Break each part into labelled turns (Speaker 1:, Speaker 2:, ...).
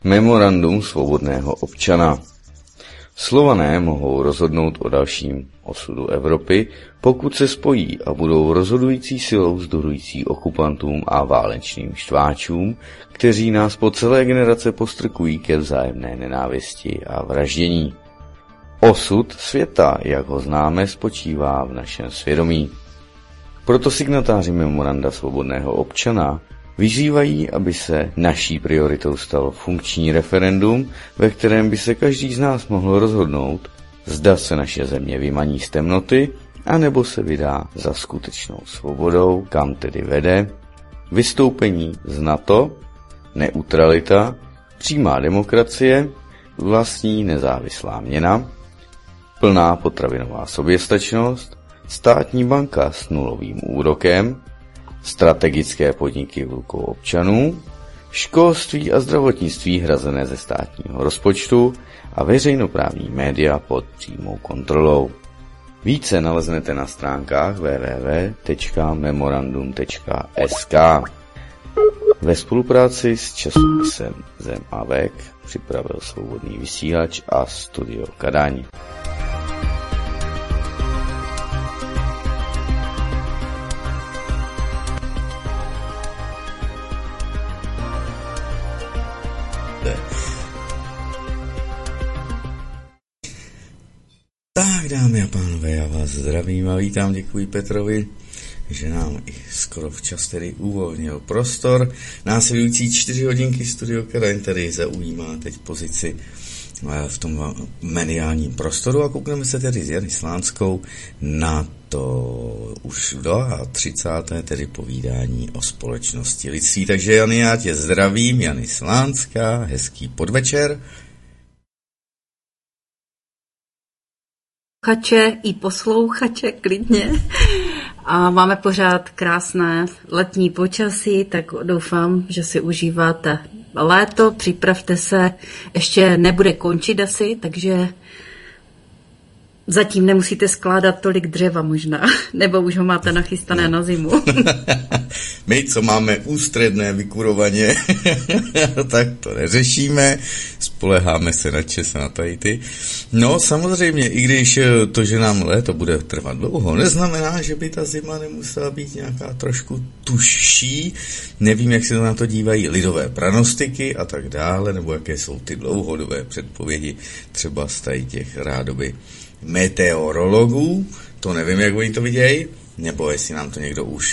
Speaker 1: Memorandum svobodného občana. Slované mohou rozhodnout o dalším osudu Evropy, pokud se spojí a budou rozhodující silou vzdorující okupantům a válečným štváčům, kteří nás po celé generace postrkují ke vzájemné nenávisti a vraždění. Osud světa, jak ho známe, spočívá v našem svědomí. Proto signatáři Memoranda svobodného občana vyzývají, aby se naší prioritou stalo funkční referendum, ve kterém by se každý z nás mohl rozhodnout, zda se naše země vymaní z temnoty, anebo se vydá za skutečnou svobodou, kam tedy vede, vystoupení z NATO, neutralita, přímá demokracie, vlastní nezávislá měna, plná potravinová soběstačnost, státní banka s nulovým úrokem, strategické podniky v rukou občanů, školství a zdravotnictví hrazené ze státního rozpočtu a veřejnoprávní média pod přímou kontrolou. Více naleznete na stránkách www.memorandum.sk. Ve spolupráci s časopisem Zem a Vek připravil Svobodný vysílač a Studio Kadaň. Tak, dámy a pánové, já vás zdravím a vítám, děkuji Petrovi, že nám i skoro včas tedy uvolnil prostor. Následující 4 hodinky Studio Kadaň tady zaujímá teď pozici v tom mediálním prostoru a koukneme se tedy s Jany Slánskou na to už 32. tedy povídání o společnosti lidství. Takže Jany, já tě zdravím, Jany Slánská, hezký podvečer.
Speaker 2: I poslouchače klidně. A máme pořád krásné letní počasí, tak doufám, že si užíváte léto, připravte se, ještě nebude končit asi, takže zatím nemusíte skládat tolik dřeva možná, nebo už ho máte nachystané na zimu.
Speaker 1: My, co máme ústředné vykurovaně, tak to neřešíme, spoleháme se na čes a na tady ty. No samozřejmě, i když to, že nám léto bude trvat dlouho, neznamená, že by ta zima nemusela být nějaká trošku tužší. Nevím, jak se na to dívají lidové pranostiky a tak dále, nebo jaké jsou ty dlouhodobé předpovědi, třeba z tady těch rádoby meteorologů, to nevím, jak oni to vidějí, nebo jestli nám to někdo už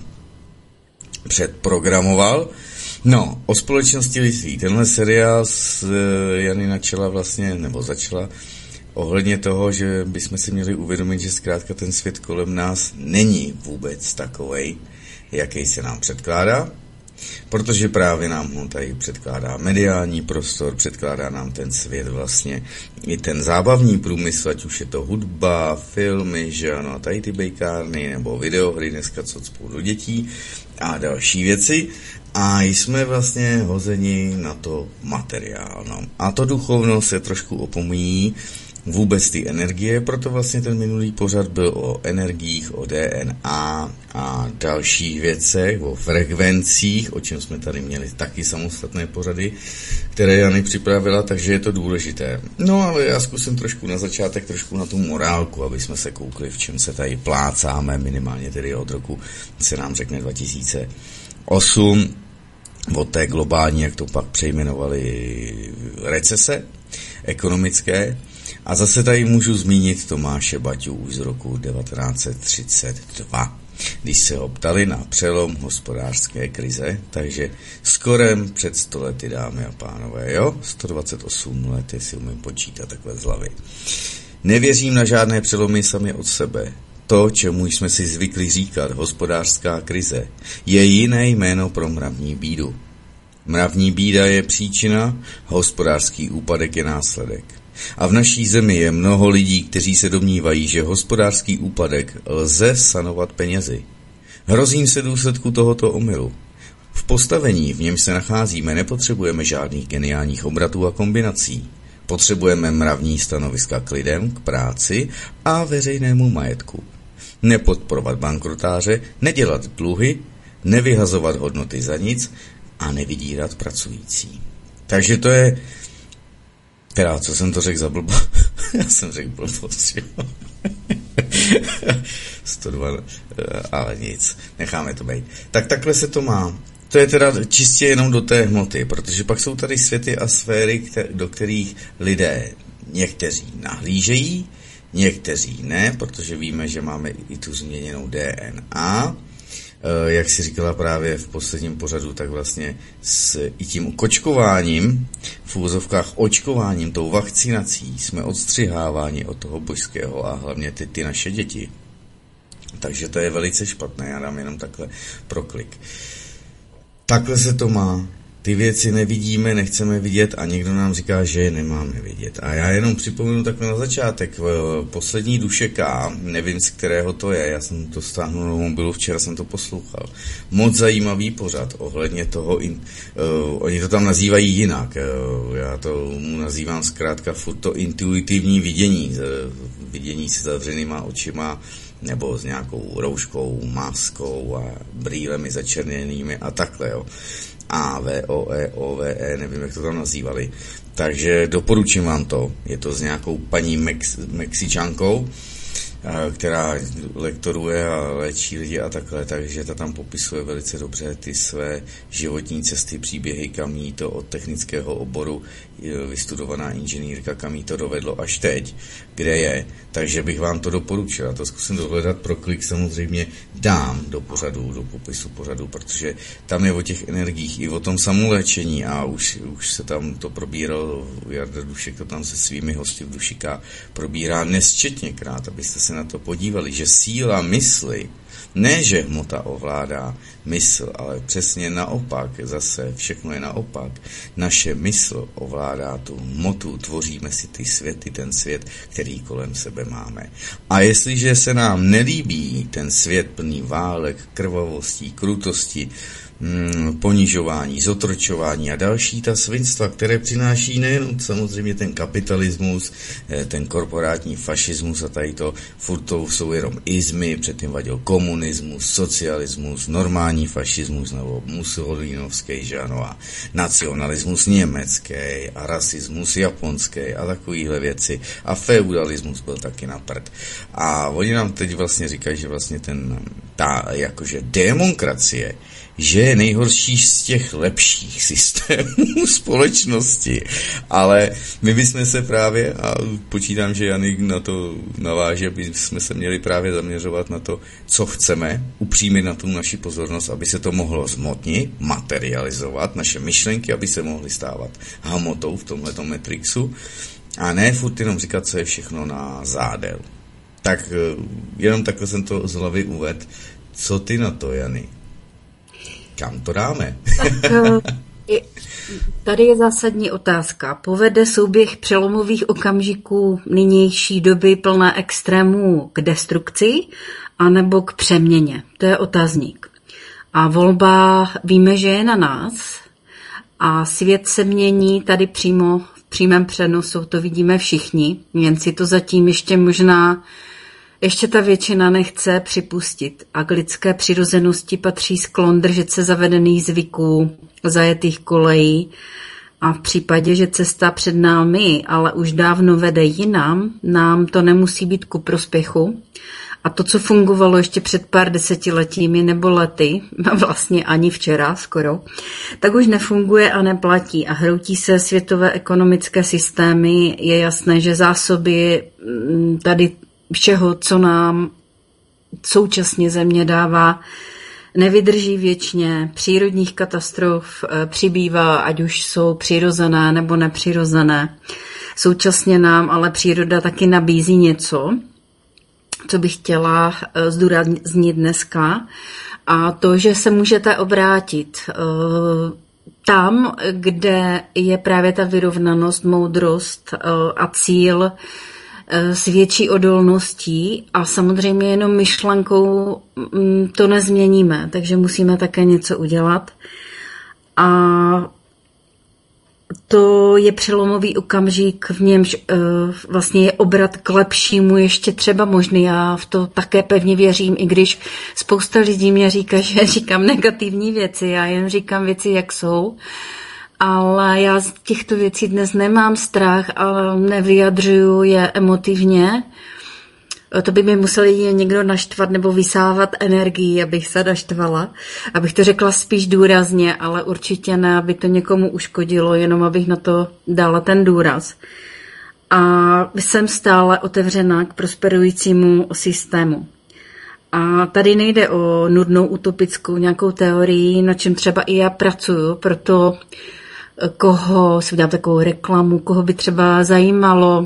Speaker 1: předprogramoval. No, o společnosti lidství. Tenhle seriál s Jany načala vlastně, nebo začala ohledně toho, že bychom si měli uvědomit, že zkrátka ten svět kolem nás není vůbec takovej, jaký se nám předkládá, protože právě nám ho tady předkládá mediální prostor, předkládá nám ten svět vlastně i ten zábavní průmysl, ať už je to hudba, filmy, že ano, tady ty bejkárny nebo videohry, dneska co spolu dětí a další věci. A jsme vlastně hozeni na to materiálno. A to duchovno se trošku opomíjí, vůbec ty energie, proto vlastně ten minulý pořad byl o energiích, o DNA a dalších věcech, o frekvencích, o čem jsme tady měli taky samostatné pořady, které Jany připravila, takže je to důležité. No ale já zkusím trošku na začátek, trošku na tu morálku, aby jsme se koukli, v čem se tady plácáme, minimálně tedy od roku, se nám řekne 2008, od té globální, jak to pak přejmenovali, recese ekonomické. A zase tady můžu zmínit Tomáše Baťu už z roku 1932, když se ho ptali na přelom hospodářské krize, takže skorem před 100 lety, dámy a pánové, jo? 128 let, jestli umím počítat takhle z hlavy. Nevěřím na žádné přelomy sami od sebe. To, čemu jsme si zvykli říkat hospodářská krize, je jiné jméno pro mravní bídu. Mravní bída je příčina, hospodářský úpadek je následek. A v naší zemi je mnoho lidí, kteří se domnívají, že hospodářský úpadek lze sanovat penězi. Hrozím se důsledku tohoto omylu. V postavení, v něm se nacházíme, nepotřebujeme žádných geniálních obratů a kombinací. Potřebujeme mravní stanoviska k lidem, k práci a veřejnému majetku. Nepodporovat bankrotáře, nedělat dluhy, nevyhazovat hodnoty za nic a nevydírat pracující. Takže to je, teda, co jsem to řekl za blbo? Já jsem řekl blbost, jo. 102, ale nic, necháme to být. Tak takhle se to má. To je teda čistě jenom do té hmoty, protože pak jsou tady světy a sféry, do kterých lidé někteří nahlížejí, někteří ne, protože víme, že máme i tu změněnou DNA. Jak si říkala právě v posledním pořadu, tak vlastně i tím kočkováním, v úvozovkách očkováním, tou vakcinací, jsme odstřiháváni od toho božského a hlavně ty naše děti. Takže to je velice špatné, já dám jenom takhle proklik. Takhle se to má. Ty věci nevidíme, nechceme vidět a někdo nám říká, že je nemáme vidět. A já jenom připomenu takhle na začátek. Poslední duše K, nevím z kterého to je, já jsem to stáhnul na mobilu, včera jsem to poslouchal. Moc zajímavý pořad ohledně toho, oni to tam nazývají jinak, já to mu nazývám zkrátka furt to intuitivní vidění, vidění se zavřenýma očima, nebo s nějakou rouškou, maskou a brýlemi začerněnými a takhle, jo. OVE, nevím, jak to tam nazývali. Takže doporučím vám to. Je to s nějakou paní Mexičankou, která lektoruje a léčí lidi a takhle, takže ta tam popisuje velice dobře ty své životní cesty, příběhy, kam jí to od technického oboru, vystudovaná inženýrka, kam jí to dovedlo až teď, kde je. Takže bych vám to doporučil. Já to zkusím dohledat, pro klik samozřejmě dám do pořadu, do popisu pořadu, protože tam je o těch energiích i o tom samoléčení a už se tam to probíralo, Jarda Dušek to tam se svými hosty v Dušika probírá nesčetněkrát, abyste se na to podívali, že síla mysli, ne, že hmota ovládá mysl, ale přesně naopak, zase všechno je naopak. Naše mysl ovládá tu hmotu, tvoříme si ty světy, ten svět, který kolem sebe máme. A jestliže se nám nelíbí ten svět plný válek, krvavostí, krutosti, ponižování, zotročování a další ta svinstva, které přináší nejen samozřejmě ten kapitalismus, ten korporátní fašismus a tady to, furt to jsou jenom izmy, předtím vadil komunismus, socialismus, normální fašismus nebo mussolinovský, že ano, a nacionalismus německý a rasismus japonský a takovýhle věci a feudalismus byl taky na prd. A oni nám teď vlastně říkají, že vlastně ta jakože demokracie, že je nejhorší z těch lepších systémů společnosti. Ale my bychom se právě, a počítám, že Janik na to naváže, bychom se měli právě zaměřovat na to, co chceme, upřímit na tu naši pozornost, aby se to mohlo zhmotnit, materializovat, naše myšlenky, aby se mohly stávat hmotou v tomhletom Matrixu, a ne furt jenom říkat, co je všechno na zádel. Tak jenom takhle jsem to z hlavy uvedl. Co ty na to, Jany? Kam to dáme?
Speaker 2: Tak tady je zásadní otázka. Povede souběh přelomových okamžiků nynější doby plné extrémů k destrukci anebo k přeměně? To je otazník. A volba víme, že je na nás a svět se mění tady přímo v přímém přenosu, to vidíme všichni, jen si to zatím ještě ta většina nechce připustit a k lidské přirozenosti patří sklon držet se zavedených zvyků, zajetých kolejí a v případě, že cesta před námi ale už dávno vede jinam, nám to nemusí být ku prospěchu. A to, co fungovalo ještě před pár desetiletími nebo lety, vlastně ani včera skoro, tak už nefunguje a neplatí a hroutí se světové ekonomické systémy. Je jasné, že zásoby tady všeho, co nám současně země dává, nevydrží věčně. Přírodních katastrof přibývá, ať už jsou přirozené nebo nepřirozené. Současně nám ale příroda taky nabízí něco, co bych chtěla zdůraznit dneska, a to, že se můžete obrátit tam, kde je právě ta vyrovnanost, moudrost a cíl s větší odolností a samozřejmě jenom myšlenkou to nezměníme, takže musíme také něco udělat. A to je přelomový okamžik, v němž vlastně je obrat k lepšímu ještě třeba možný. Já v to také pevně věřím, i když spousta lidí mě říká, že říkám negativní věci, já jen říkám věci, jak jsou. ale já z těchto věcí dnes nemám strach, ale nevyjadřuju je emotivně. To by mi musel někdo naštvat nebo vysávat energii, abych se naštvala. Abych to řekla spíš důrazně, ale určitě ne, aby to někomu uškodilo, jenom abych na to dala ten důraz. A jsem stále otevřená k prosperujícímu systému. A tady nejde o nudnou utopickou nějakou teorii, na čem třeba i já pracuju, proto koho si udělám takovou reklamu, koho by třeba zajímalo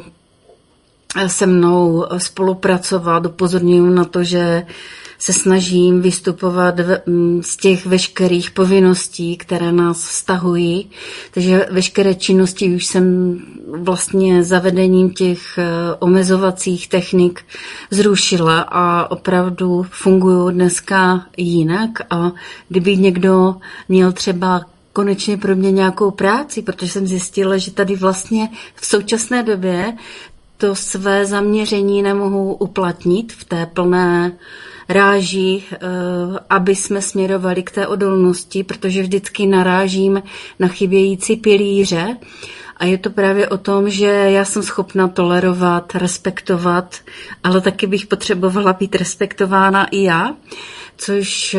Speaker 2: se mnou spolupracovat, upozorňuji na to, že se snažím vystupovat z těch veškerých povinností, které nás vztahují. Takže veškeré činnosti už jsem vlastně zavedením těch omezovacích technik zrušila a opravdu fungují dneska jinak. A kdyby někdo měl třeba konečně pro mě nějakou práci, protože jsem zjistila, že tady vlastně v současné době to své zaměření nemohu uplatnit v té plné ráži, aby jsme směrovali k té odolnosti, protože vždycky narážím na chybějící pilíře. A je to právě o tom, že já jsem schopna tolerovat, respektovat, ale taky bych potřebovala být respektována i já, což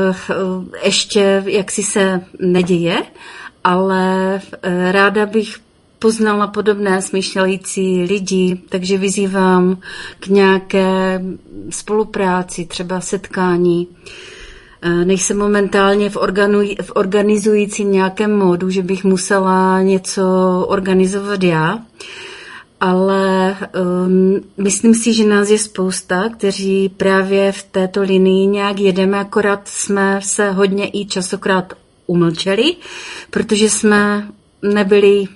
Speaker 2: ještě jaksi se neděje, ale ráda bych poznala podobné smýšlející lidi, takže vyzývám k nějaké spolupráci, třeba setkání. Nejsem momentálně v organizujícím nějakém módu, že bych musela něco organizovat já, ale myslím si, že nás je spousta, kteří právě v této linii nějak jedeme, akorát jsme se hodně i častokrát umlčeli, protože jsme nebyli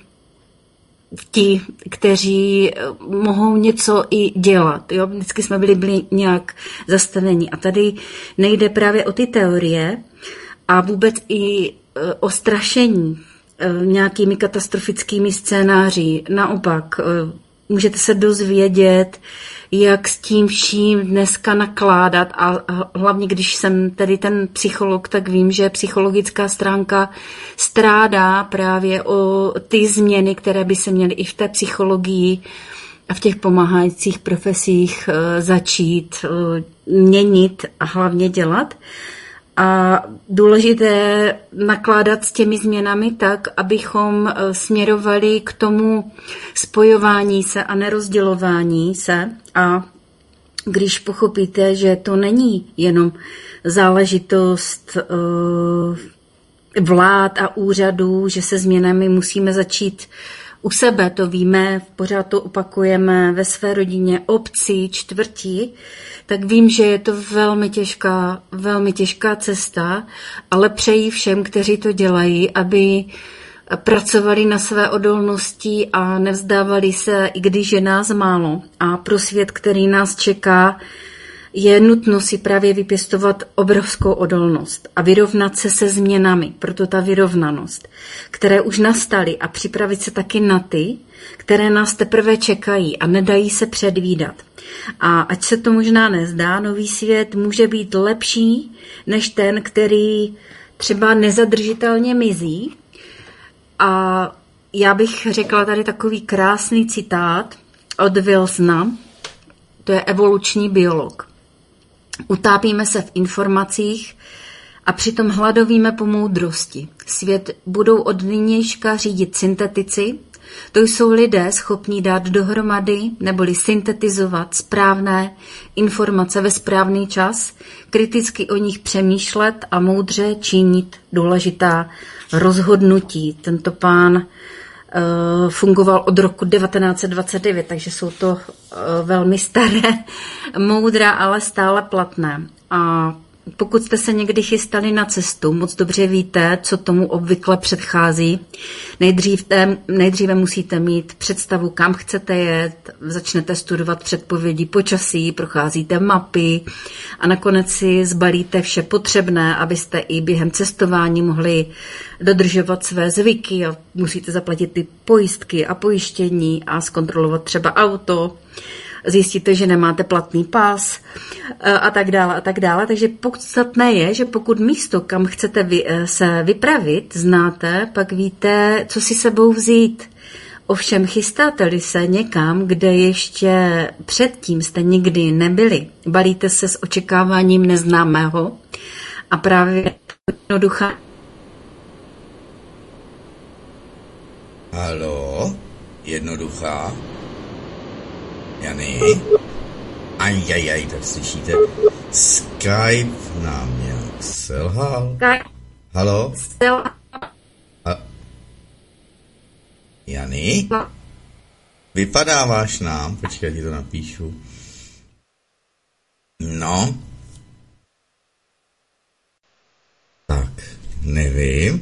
Speaker 2: ti, kteří mohou něco i dělat. Jo? Vždycky jsme byli nějak zastaveni. A tady nejde právě o ty teorie a vůbec i o strašení nějakými katastrofickými scénáři. Naopak, můžete se dozvědět, jak s tím vším dneska nakládat a hlavně, když jsem tedy ten psycholog, tak vím, že psychologická stránka strádá právě o ty změny, které by se měly i v té psychologii a v těch pomáhajících profesích začít měnit a hlavně dělat. A důležité nakládat s těmi změnami tak, abychom směrovali k tomu spojování se a nerozdělování se. A když pochopíte, že to není jenom záležitost vlád a úřadů, že se změnami musíme začít u sebe, to víme, pořád to opakujeme ve své rodině, obci, čtvrti, tak vím, že je to velmi těžká cesta, ale přeji všem, kteří to dělají, aby pracovali na své odolnosti a nevzdávali se, i když je nás málo. A pro svět, který nás čeká, je nutno si právě vypěstovat obrovskou odolnost a vyrovnat se se změnami, proto ta vyrovnanost, které už nastaly a připravit se taky na ty, které nás teprve čekají a nedají se předvídat. A ať se to možná nezdá, nový svět může být lepší než ten, který třeba nezadržitelně mizí. A já bych řekla tady takový krásný citát od Wilsona, to je evoluční biolog. Utápíme se v informacích a přitom hladovíme po moudrosti. Svět budou od nynějška řídit syntetici, to jsou lidé schopní dát dohromady neboli syntetizovat správné informace ve správný čas, kriticky o nich přemýšlet a moudře činit důležitá rozhodnutí. Tento pán fungoval od roku 1929, takže jsou to velmi staré moudra, ale stále platné. A pokud jste se někdy chystali na cestu, moc dobře víte, co tomu obvykle předchází. Nejdříve musíte mít představu, kam chcete jet, začnete studovat předpovědi počasí, procházíte mapy a nakonec si zbalíte vše potřebné, abyste i během cestování mohli dodržovat své zvyky a musíte zaplatit ty pojistky a pojištění a zkontrolovat třeba auto. zjistíte, že nemáte platný pas a tak dále a tak dále. Takže podstatné je, že pokud místo, kam chcete se vypravit, znáte, pak víte, co si sebou vzít. Ovšem chystáte-li se někam, kde ještě předtím jste nikdy nebyli, balíte se s očekáváním neznámého a právě jednoduchá.
Speaker 1: Haló, jednoduchá? Jany? Ajajaj, tak slyšíte? Skype nám nějak selhal. Haló? Jany? Vypadáváš nám? Počkej, ti to napíšu. No. Tak, nevím.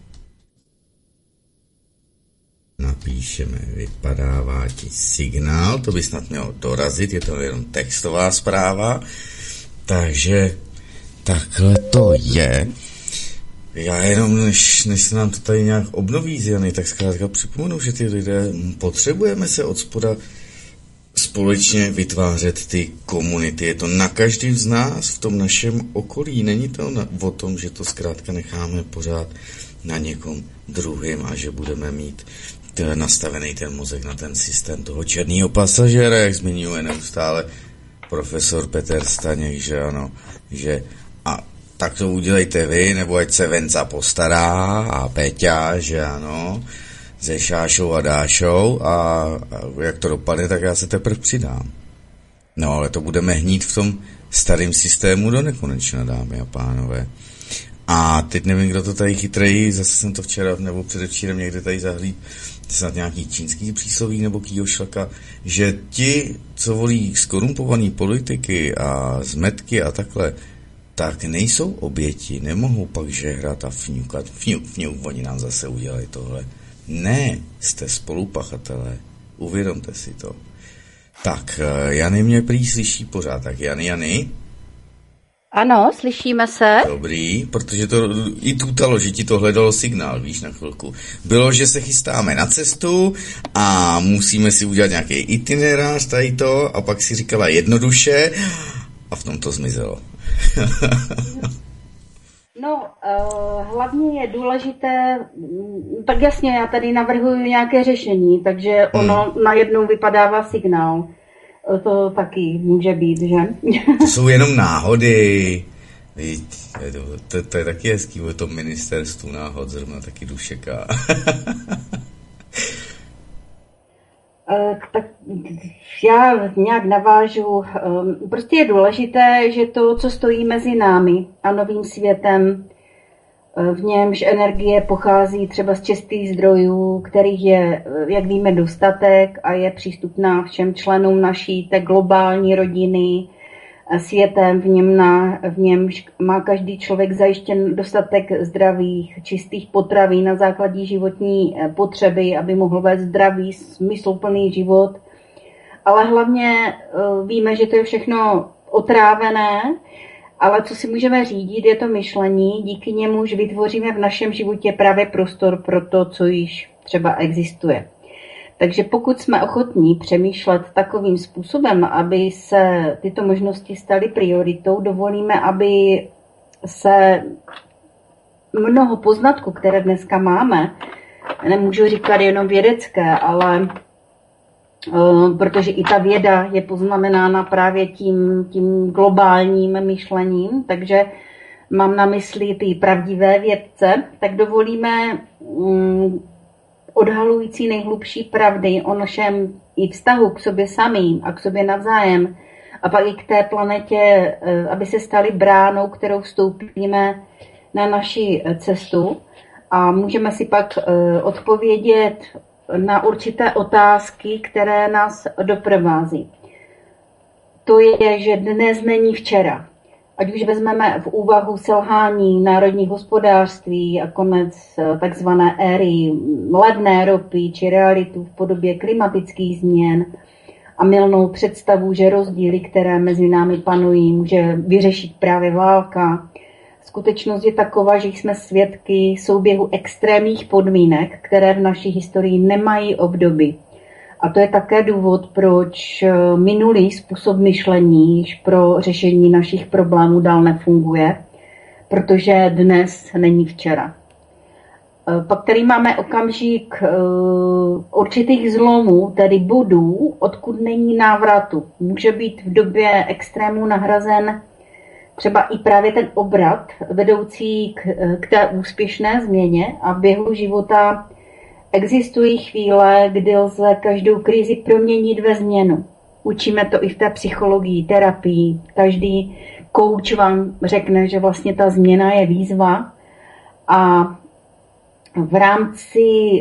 Speaker 1: Napíšeme, vypadává ti signál, to by snad mělo dorazit, je to jenom textová zpráva. Takže takhle to je. Já jenom, než se nám to tady nějak obnoví z Jany, tak zkrátka připomenu, že ty lidé potřebujeme se od spoda společně vytvářet ty komunity. Je to na každém z nás v tom našem okolí. Není to o tom, že to zkrátka necháme pořád na někom druhým a že budeme mít nastavený ten mozek na ten systém toho černého pasažéra, jak zmiňuje neustále profesor Petr Staněk, že ano, že a tak to udělejte vy, nebo ať se Venca postará a Peťa, že ano, se Šášou a Dášou a jak to dopadne, tak já se teprve přidám. No, ale to budeme hnít v tom starém systému do nekonečna, dámy a pánové. A teď nevím, kdo to tady chytrej, zase jsem to včera nebo předevčírem někde tady zahlíd, snad nějaký čínský přísloví nebo kýjošlaka, že ti, co volí skorumpovaný politiky a zmetky a takhle, tak nejsou oběti, nemohou pak žehrat a fňukat. Fňuk, oni nám zase udělají tohle. Ne, jste spolupachatelé, uvědomte si to. Tak, Jany mě prý slyší pořád, tak Jany?
Speaker 2: Ano, slyšíme se.
Speaker 1: Dobrý, protože to i tutalo, že ti to hledalo signál, víš, na chvilku. Bylo, že se chystáme na cestu a musíme si udělat nějaký itinerář tady to a pak si říkala jednoduše a v tom to zmizelo.
Speaker 2: No, hlavně je důležité, tak jasně, já tady navrhuji nějaké řešení, takže ono najednou vypadává signál. To taky může být, že?
Speaker 1: To jsou jenom náhody. To je taky hezký, o tom ministerstvu náhod, zrovna taky Dušeka.
Speaker 2: Tak já nějak navážu. Prostě je důležité, že to, co stojí mezi námi a novým světem, v němž energie pochází třeba z čistých zdrojů, kterých je, jak víme, dostatek a je přístupná všem členům naší té globální rodiny, světem, v němž má každý člověk zajištěn dostatek zdravých, čistých potraví na základě životní potřeby, aby mohl vést zdravý, smysluplný život. Ale hlavně víme, že to je všechno otrávené, ale co si můžeme řídit, je to myšlení, díky němuž vytvoříme v našem životě právě prostor pro to, co již třeba existuje. Takže pokud jsme ochotní přemýšlet takovým způsobem, aby se tyto možnosti staly prioritou, dovolíme, aby se mnoho poznatků, které dneska máme, nemůžu říkat jenom vědecké, ale protože i ta věda je poznamenána právě tím globálním myšlením, takže mám na mysli ty pravdivé vědce, tak dovolíme odhalující nejhlubší pravdy o našem i vztahu k sobě samým a k sobě navzájem a pak i k té planetě, aby se staly bránou, kterou vstoupíme na naši cestu a můžeme si pak odpovědět na určité otázky, které nás doprovází. To je, že dnes není včera. Ať už vezmeme v úvahu selhání národních hospodářství a konec takzvané éry levné ropy či realitu v podobě klimatických změn a mylnou představu, že rozdíly, které mezi námi panují, může vyřešit právě válka. Skutečnost je taková, že jsme svědky souběhu extrémních podmínek, které v naší historii nemají obdoby. A to je také důvod, proč minulý způsob myšlení již pro řešení našich problémů dál nefunguje, protože dnes není včera. Pak tady máme okamžik určitých zlomů, tedy bodů, odkud není návratu. Může být v době extrému nahrazen třeba i právě ten obrat vedoucí k té úspěšné změně, a v běhu života existují chvíle, kdy lze každou krizi proměnit ve změnu. Učíme to i v té psychologii, terapii. Každý kouč vám řekne, že vlastně ta změna je výzva a v rámci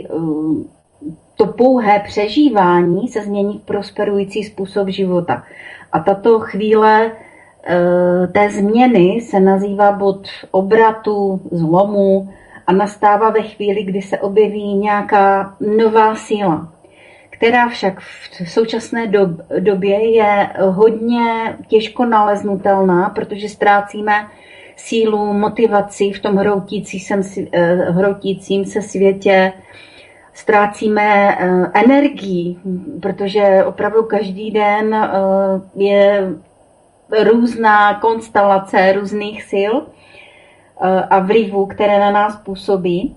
Speaker 2: to pouhé přežívání se změní v prosperující způsob života. A tato chvíle té změny se nazývá bod obratu, zlomu a nastává ve chvíli, kdy se objeví nějaká nová síla, která však v současné době je hodně těžko naleznutelná, protože ztrácíme sílu, motivaci v tom hroutícím se světě, ztrácíme energii, protože opravdu každý den je různá konstelace různých sil a vlivů, které na nás působí.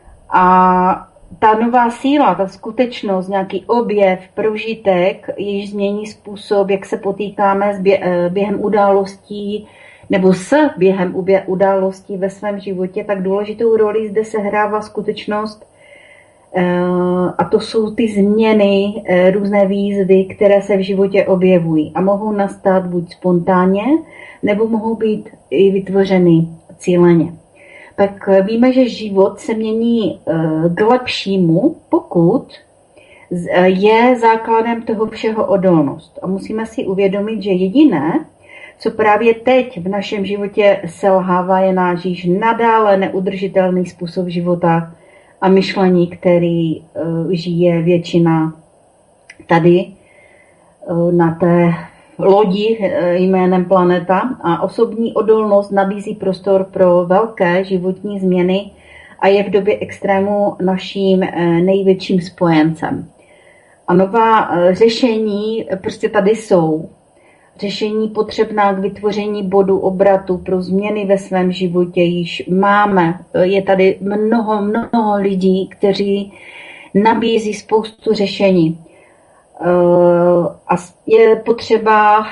Speaker 2: A ta nová síla, ta skutečnost, nějaký objev, prožitek, již změní způsob, jak se potýkáme během událostí nebo během událostí ve svém životě, tak důležitou roli zde sehrává skutečnost, a to jsou ty změny, různé výzvy, které se v životě objevují a mohou nastat buď spontánně, nebo mohou být i vytvořeny cíleně. Tak víme, že život se mění k lepšímu, pokud je základem toho všeho odolnost. A musíme si uvědomit, že jediné, co právě teď v našem životě selhává, je náš již nadále neudržitelný způsob života a myšlení, který žije většina tady na té lodi jménem planeta, a osobní odolnost nabízí prostor pro velké životní změny a je v době extrému naším největším spojencem. A nová řešení prostě tady jsou. Řešení potřebná k vytvoření bodu obratu pro změny ve svém životě již máme. Je tady mnoho lidí, kteří nabízí spoustu řešení. A je potřeba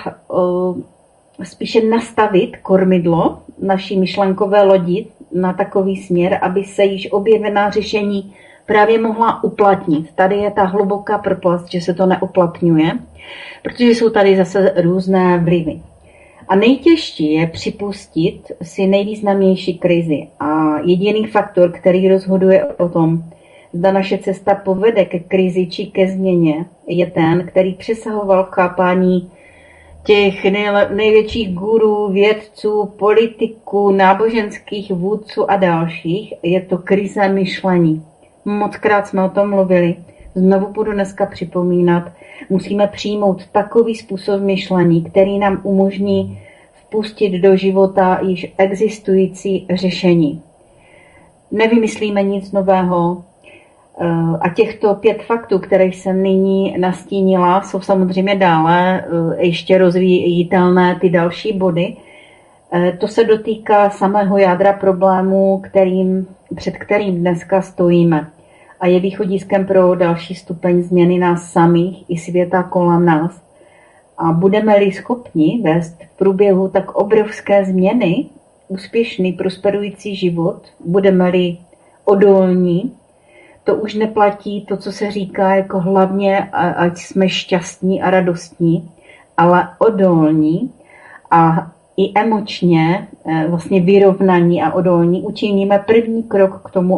Speaker 2: spíše nastavit kormidlo naší myšlenkové lodi na takový směr, aby se již objevená řešení právě mohla uplatnit. Tady je ta hluboká propast, že se to neuplatňuje, protože jsou tady zase různé vlivy. A nejtěžší je připustit si nejvýznamnější krizi. A jediný faktor, který rozhoduje o tom, zda naše cesta povede ke krizi či ke změně, je ten, který přesahoval v chápání těch největších gurů, vědců, politiků, náboženských vůdců a dalších. Je to krize myšlení. Mockrát jsme o tom mluvili. Znovu budu dneska připomínat. Musíme přijmout takový způsob myšlení, který nám umožní vpustit do života již existující řešení. Nevymyslíme nic nového. A těchto 5 faktů, které jsem nyní nastínila, jsou samozřejmě dále ještě rozvíjitelné ty další body. To se dotýká samého jádra problému, před kterým dneska stojíme. A je východiskem pro další stupeň změny nás samých i světa kolem nás. A budeme-li schopni vést v průběhu tak obrovské změny úspěšný, prosperující život, budeme-li odolní, to už neplatí to, co se říká jako hlavně, ať jsme šťastní a radostní, ale odolní a i emočně vlastně vyrovnaní a odolní učiníme první krok k tomu,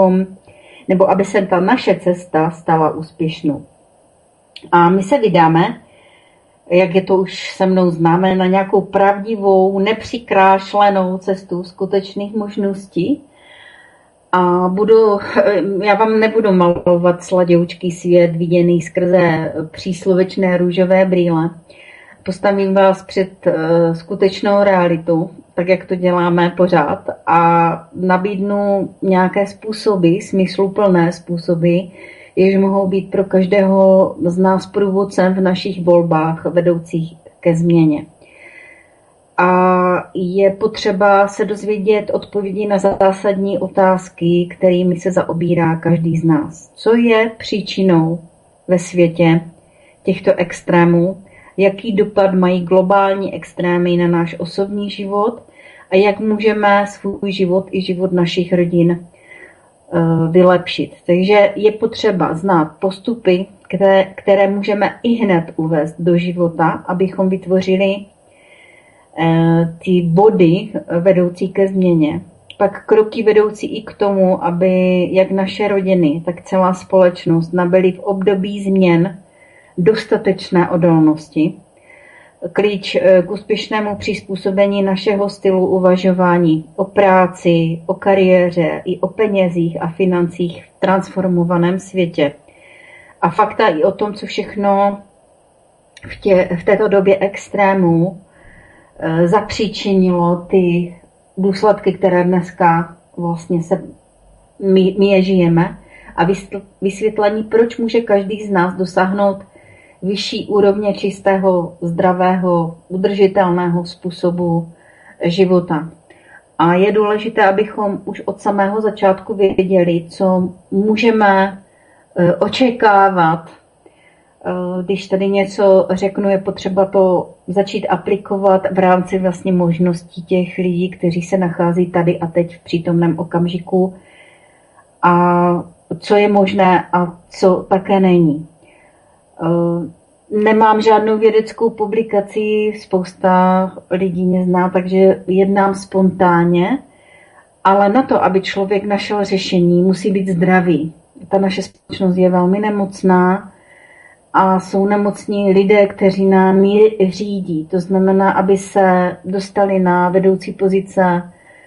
Speaker 2: aby se ta naše cesta stala úspěšnou. A my se vydáme, jak je to už se mnou známé, na nějakou pravdivou, nepřikrášlenou cestu skutečných možností. A já vám nebudu malovat sladěučký svět viděný skrze příslovečné růžové brýle. Postavím vás před skutečnou realitu, tak jak to děláme pořád, a nabídnu nějaké způsoby, smysluplné způsoby, jež mohou být pro každého z nás průvodcem v našich volbách vedoucích ke změně. A je potřeba se dozvědět odpovědi na zásadní otázky, kterými se zaobírá každý z nás. Co je příčinou ve světě těchto extrémů, jaký dopad mají globální extrémy na náš osobní život a jak můžeme svůj život i život našich rodin vylepšit. Takže je potřeba znát postupy, které můžeme ihned uvést do života, abychom vytvořili ty body vedoucí ke změně. Pak kroky vedoucí i k tomu, aby jak naše rodiny, tak celá společnost nabyly v období změn dostatečné odolnosti. Klíč k úspěšnému přizpůsobení našeho stylu uvažování o práci, o kariéře i o penězích a financích v transformovaném světě. A fakta i o tom, co všechno v této době extrémů zapříčinilo ty důsledky, které dneska vlastně my je žijeme, a vysvětlení, proč může každý z nás dosáhnout vyšší úrovně čistého, zdravého, udržitelného způsobu života. A je důležité, abychom už od samého začátku věděli, co můžeme očekávat. Když tady něco řeknu, je potřeba to začít aplikovat v rámci vlastně možností těch lidí, kteří se nachází tady a teď v přítomném okamžiku, a co je možné a co také není. Nemám žádnou vědeckou publikaci, spousta lidí mě zná, takže jednám spontánně, ale na to, aby člověk našel řešení, musí být zdravý. Ta naše společnost je velmi nemocná a jsou nemocní lidé, kteří nám ji řídí. To znamená, aby se dostali na vedoucí pozice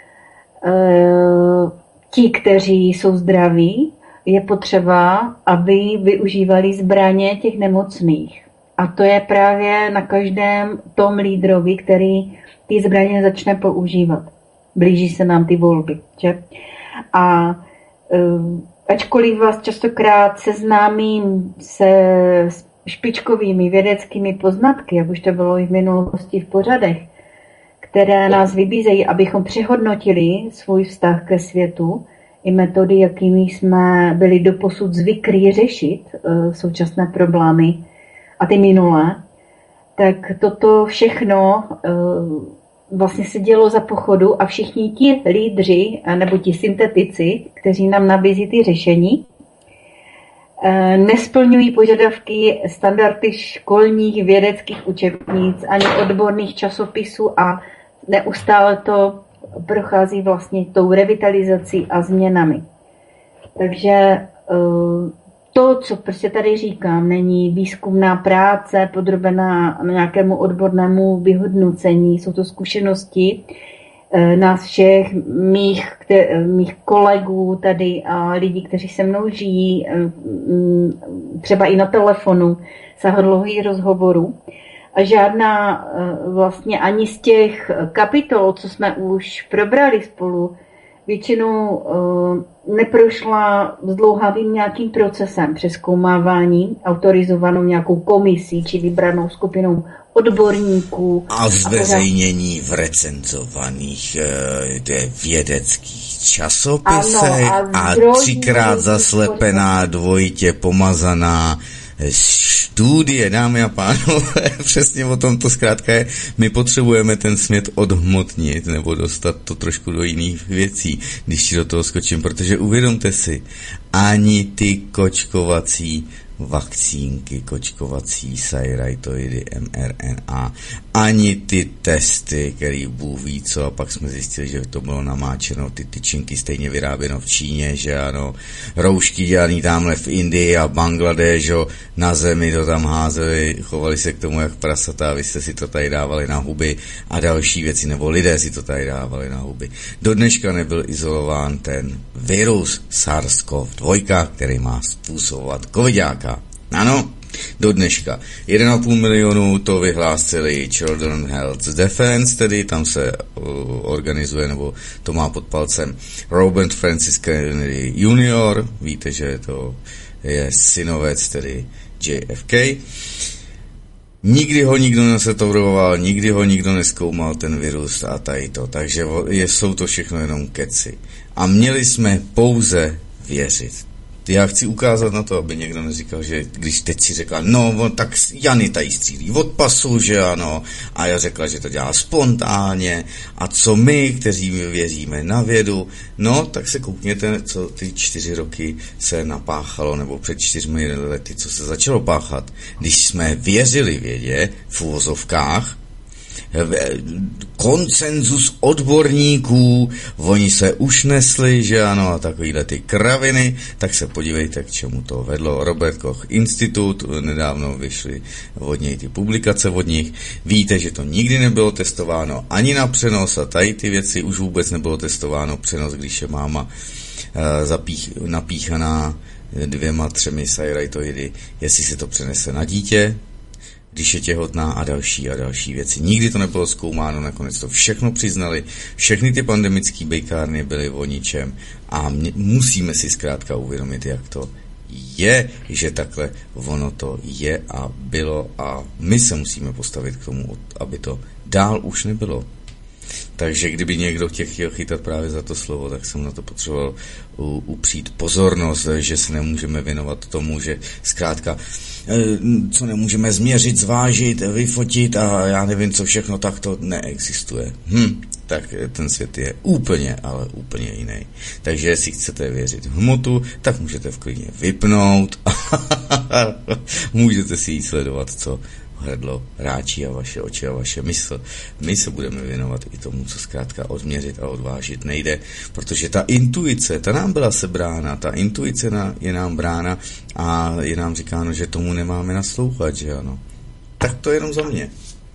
Speaker 2: ti, kteří jsou zdraví, je potřeba, aby využívali zbraně těch nemocných. A to je právě na každém tom lídrovi, který ty zbraně začne používat. Blíží se nám ty volby. Že? A ačkoliv vás častokrát seznámím se špičkovými vědeckými poznatky, jak už to bylo i v minulosti v pořadech, které nás vybízejí, abychom přehodnotili svůj vztah ke světu, i metody, jakými jsme byli doposud zvyklí řešit současné problémy a ty minulé, tak toto všechno vlastně se dělo za pochodu a všichni ti lídři nebo ti syntetici, kteří nám nabízí ty řešení, nesplňují požadavky standardy školních vědeckých učebnic ani odborných časopisů a neustále to prochází vlastně tou revitalizací a změnami. Takže to, co prostě tady říkám, není výzkumná práce podrobená nějakému odbornému vyhodnocení, jsou to zkušenosti nás všech, mých kolegů tady a lidí, kteří se mnou žijí, třeba i na telefonu, sáhodlouhých rozhovorů. A žádná vlastně ani z těch kapitol, co jsme už probrali spolu, většinou neprošla zdlouhavým nějakým procesem přezkoumávání, autorizovanou nějakou komisí či vybranou skupinou odborníků.
Speaker 1: A zveřejnění v recenzovaných vědeckých časopisech a 3krát zaslepená, dvojitě pomazaná studie, dámy a pánové, přesně o tom to zkrátka je. My potřebujeme ten svět odhmotnit nebo dostat to trošku do jiných věcí, když ti do toho skočím, protože uvědomte si, ani ty kočkovací vakcínky, kočkovací sajrajtoidy, mRNA, ani ty testy, který Bůh ví co, a pak jsme zjistili, že to bylo namáčeno, ty tyčinky stejně vyráběno v Číně, že ano, roušky dělaný tamhle v Indii a Bangladéšu, na zemi to tam házeli, chovali se k tomu jak prasata, vy jste si to tady dávali na huby a další věci, nebo lidé si to tady dávali na huby. Do dneška nebyl izolován ten virus SARS-CoV-2, který má způsobovat covidáka. Ano, Do dneška. 1,5 milionu to vyhlásili Children Health Defense, tedy tam se organizuje, nebo to má pod palcem Robert Francis Kennedy Jr. Víte, že to je synovec, tedy JFK. Nikdy ho nikdo nesetoval, nikdy ho nikdo nezkoumal ten virus a tady to, takže jsou to všechno jenom keci. A měli jsme pouze věřit. Já chci ukázat na to, aby někdo neříkal, že když teď si řekla, no tak Jany tady střílí od pasu, že ano, a já řekla, že to dělá spontánně, a co my, kteří věříme na vědu, no tak se koukněte, co ty 4 roky se napáchalo, nebo před 4 lety, co se začalo páchat, když jsme věřili vědě v uvozovkách, konsenzus odborníků, oni se už nesli, že ano, a takovýhle ty kraviny, tak se podívejte, k čemu to vedlo. Robert Koch Institut, nedávno vyšly od něj ty publikace od nich, víte, že to nikdy nebylo testováno ani na přenos a tady ty věci už vůbec nebylo testováno přenos, když je máma napíchaná 2-3 sajrajtoidy, jestli se to přenese na dítě, když je těhotná a další věci. Nikdy to nebylo zkoumáno, nakonec to všechno přiznali, všechny ty pandemické bejkárny byly o ničem a musíme si zkrátka uvědomit, jak to je, že takhle ono to je a bylo a my se musíme postavit k tomu, aby to dál už nebylo. Takže kdyby někdo chtěl chytat právě za to slovo, tak jsem na to potřeboval upřít pozornost, že se nemůžeme věnovat tomu, že zkrátka co nemůžeme změřit, zvážit, vyfotit a já nevím co všechno, tak to neexistuje. Tak ten svět je úplně, ale úplně jiný. Takže jestli chcete věřit v hmotu, tak můžete v klidně vypnout a můžete si jít sledovat, co hrdlo ráčí a vaše oči a vaše mysl. My se budeme věnovat i tomu, co zkrátka odměřit a odvážit nejde, protože ta intuice, ta nám byla sebrána, ta intuice je nám brána a je nám říkáno, že tomu nemáme naslouchat, že ano. Tak to je jenom za mě.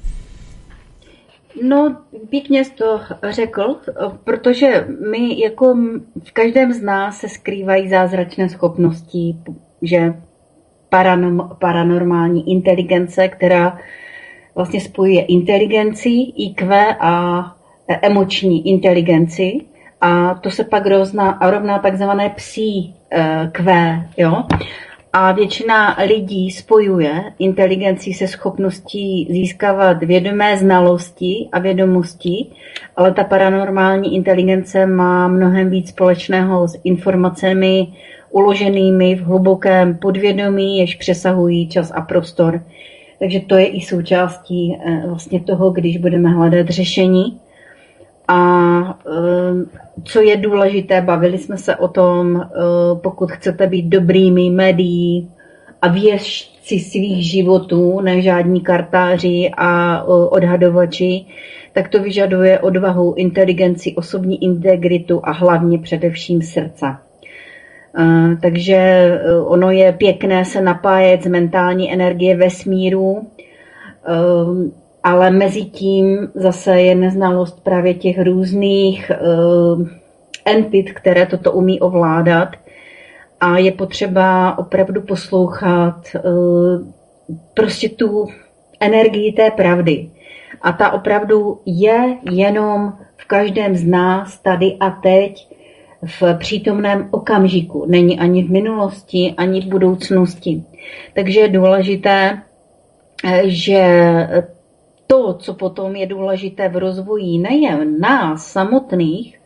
Speaker 2: No, pěkně jsi to řekl, protože my jako v každém z nás se skrývají zázračné schopnosti, že paranormální inteligence, která vlastně spojuje inteligenci, IQ a emoční inteligenci a to se pak rovná takzvané psí Q, jo? A většina lidí spojuje inteligenci se schopností získávat vědomé znalosti a vědomosti, ale ta paranormální inteligence má mnohem víc společného s informacemi uloženými v hlubokém podvědomí, jež přesahují čas a prostor. Takže to je i součástí vlastně toho, když budeme hledat řešení. A co je důležité, bavili jsme se o tom, pokud chcete být dobrými médií a věštci svých životů, ne žádní kartáři a odhadovači, tak to vyžaduje odvahu, inteligenci, osobní integritu a hlavně především srdce. Takže ono je pěkné se napájet z mentální energie vesmíru, ale mezi tím zase je neznalost právě těch různých entit, které toto umí ovládat a je potřeba opravdu poslouchat prostě tu energii té pravdy. A ta opravdu je jenom v každém z nás tady a teď v přítomném okamžiku. Není ani v minulosti, ani v budoucnosti. Takže je důležité, že to, co potom je důležité v rozvoji nejen nás samotných,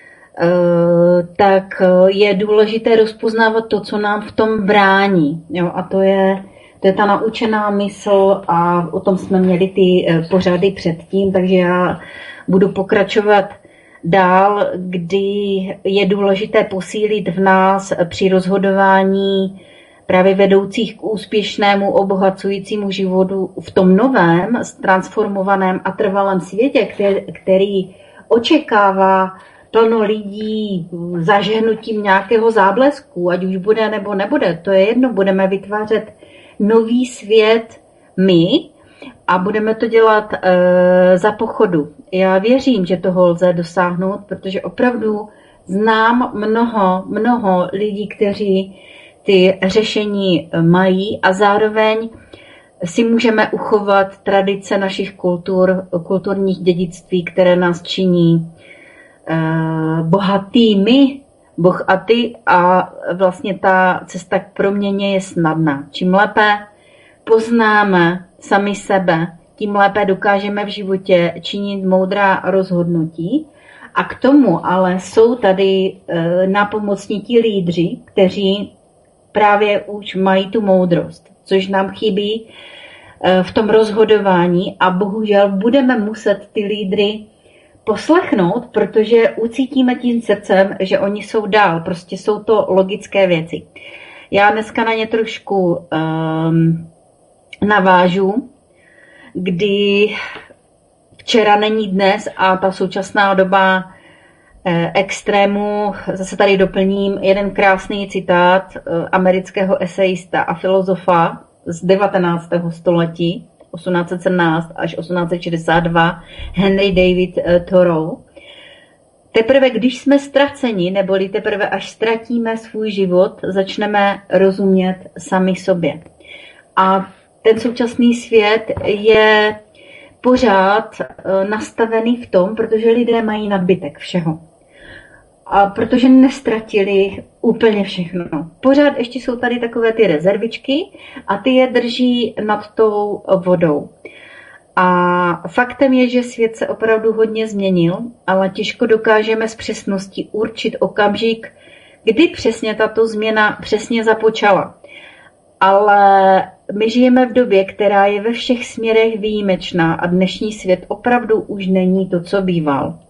Speaker 2: tak je důležité rozpoznávat to, co nám v tom brání. Jo? A to je ta naučená mysl a o tom jsme měli ty pořady předtím, takže já budu pokračovat dál, kdy je důležité posílit v nás při rozhodování právě vedoucích k úspěšnému, obohacujícímu životu v tom novém, transformovaném a trvalém světě, který očekává plno lidí zažehnutím nějakého záblesku, ať už bude nebo nebude, to je jedno, budeme vytvářet nový svět my a budeme to dělat za pochodu. Já věřím, že toho lze dosáhnout, protože opravdu znám mnoho lidí, kteří ty řešení mají a zároveň si můžeme uchovat tradice našich kulturních dědictví, které nás činí bohatými, Boh a ty, a vlastně ta cesta k proměně je snadná. Čím lépe poznáme sami sebe, tím lépe dokážeme v životě činit moudrá rozhodnutí. A k tomu ale jsou tady nápomocní ti lídři, kteří právě už mají tu moudrost, což nám chybí v tom rozhodování a bohužel budeme muset ty lídry poslechnout, protože ucítíme tím srdcem, že oni jsou dál, prostě jsou to logické věci. Já dneska na ně trošku navážu, kdy včera není dnes a ta současná doba extrému, zase tady doplním jeden krásný citát amerického esejista a filozofa z 19. století, 1817 až 1862, Henry David Thoreau. Teprve když jsme ztraceni, neboli teprve až ztratíme svůj život, začneme rozumět sami sobě. A ten současný svět je pořád nastavený v tom, protože lidé mají nadbytek všeho. A protože nestratili úplně všechno. Pořád ještě jsou tady takové ty rezervičky a ty je drží nad tou vodou. A faktem je, že svět se opravdu hodně změnil, ale těžko dokážeme s přesností určit okamžik, kdy přesně tato změna přesně započala. Ale my žijeme v době, která je ve všech směrech výjimečná a dnešní svět opravdu už není to, co býval.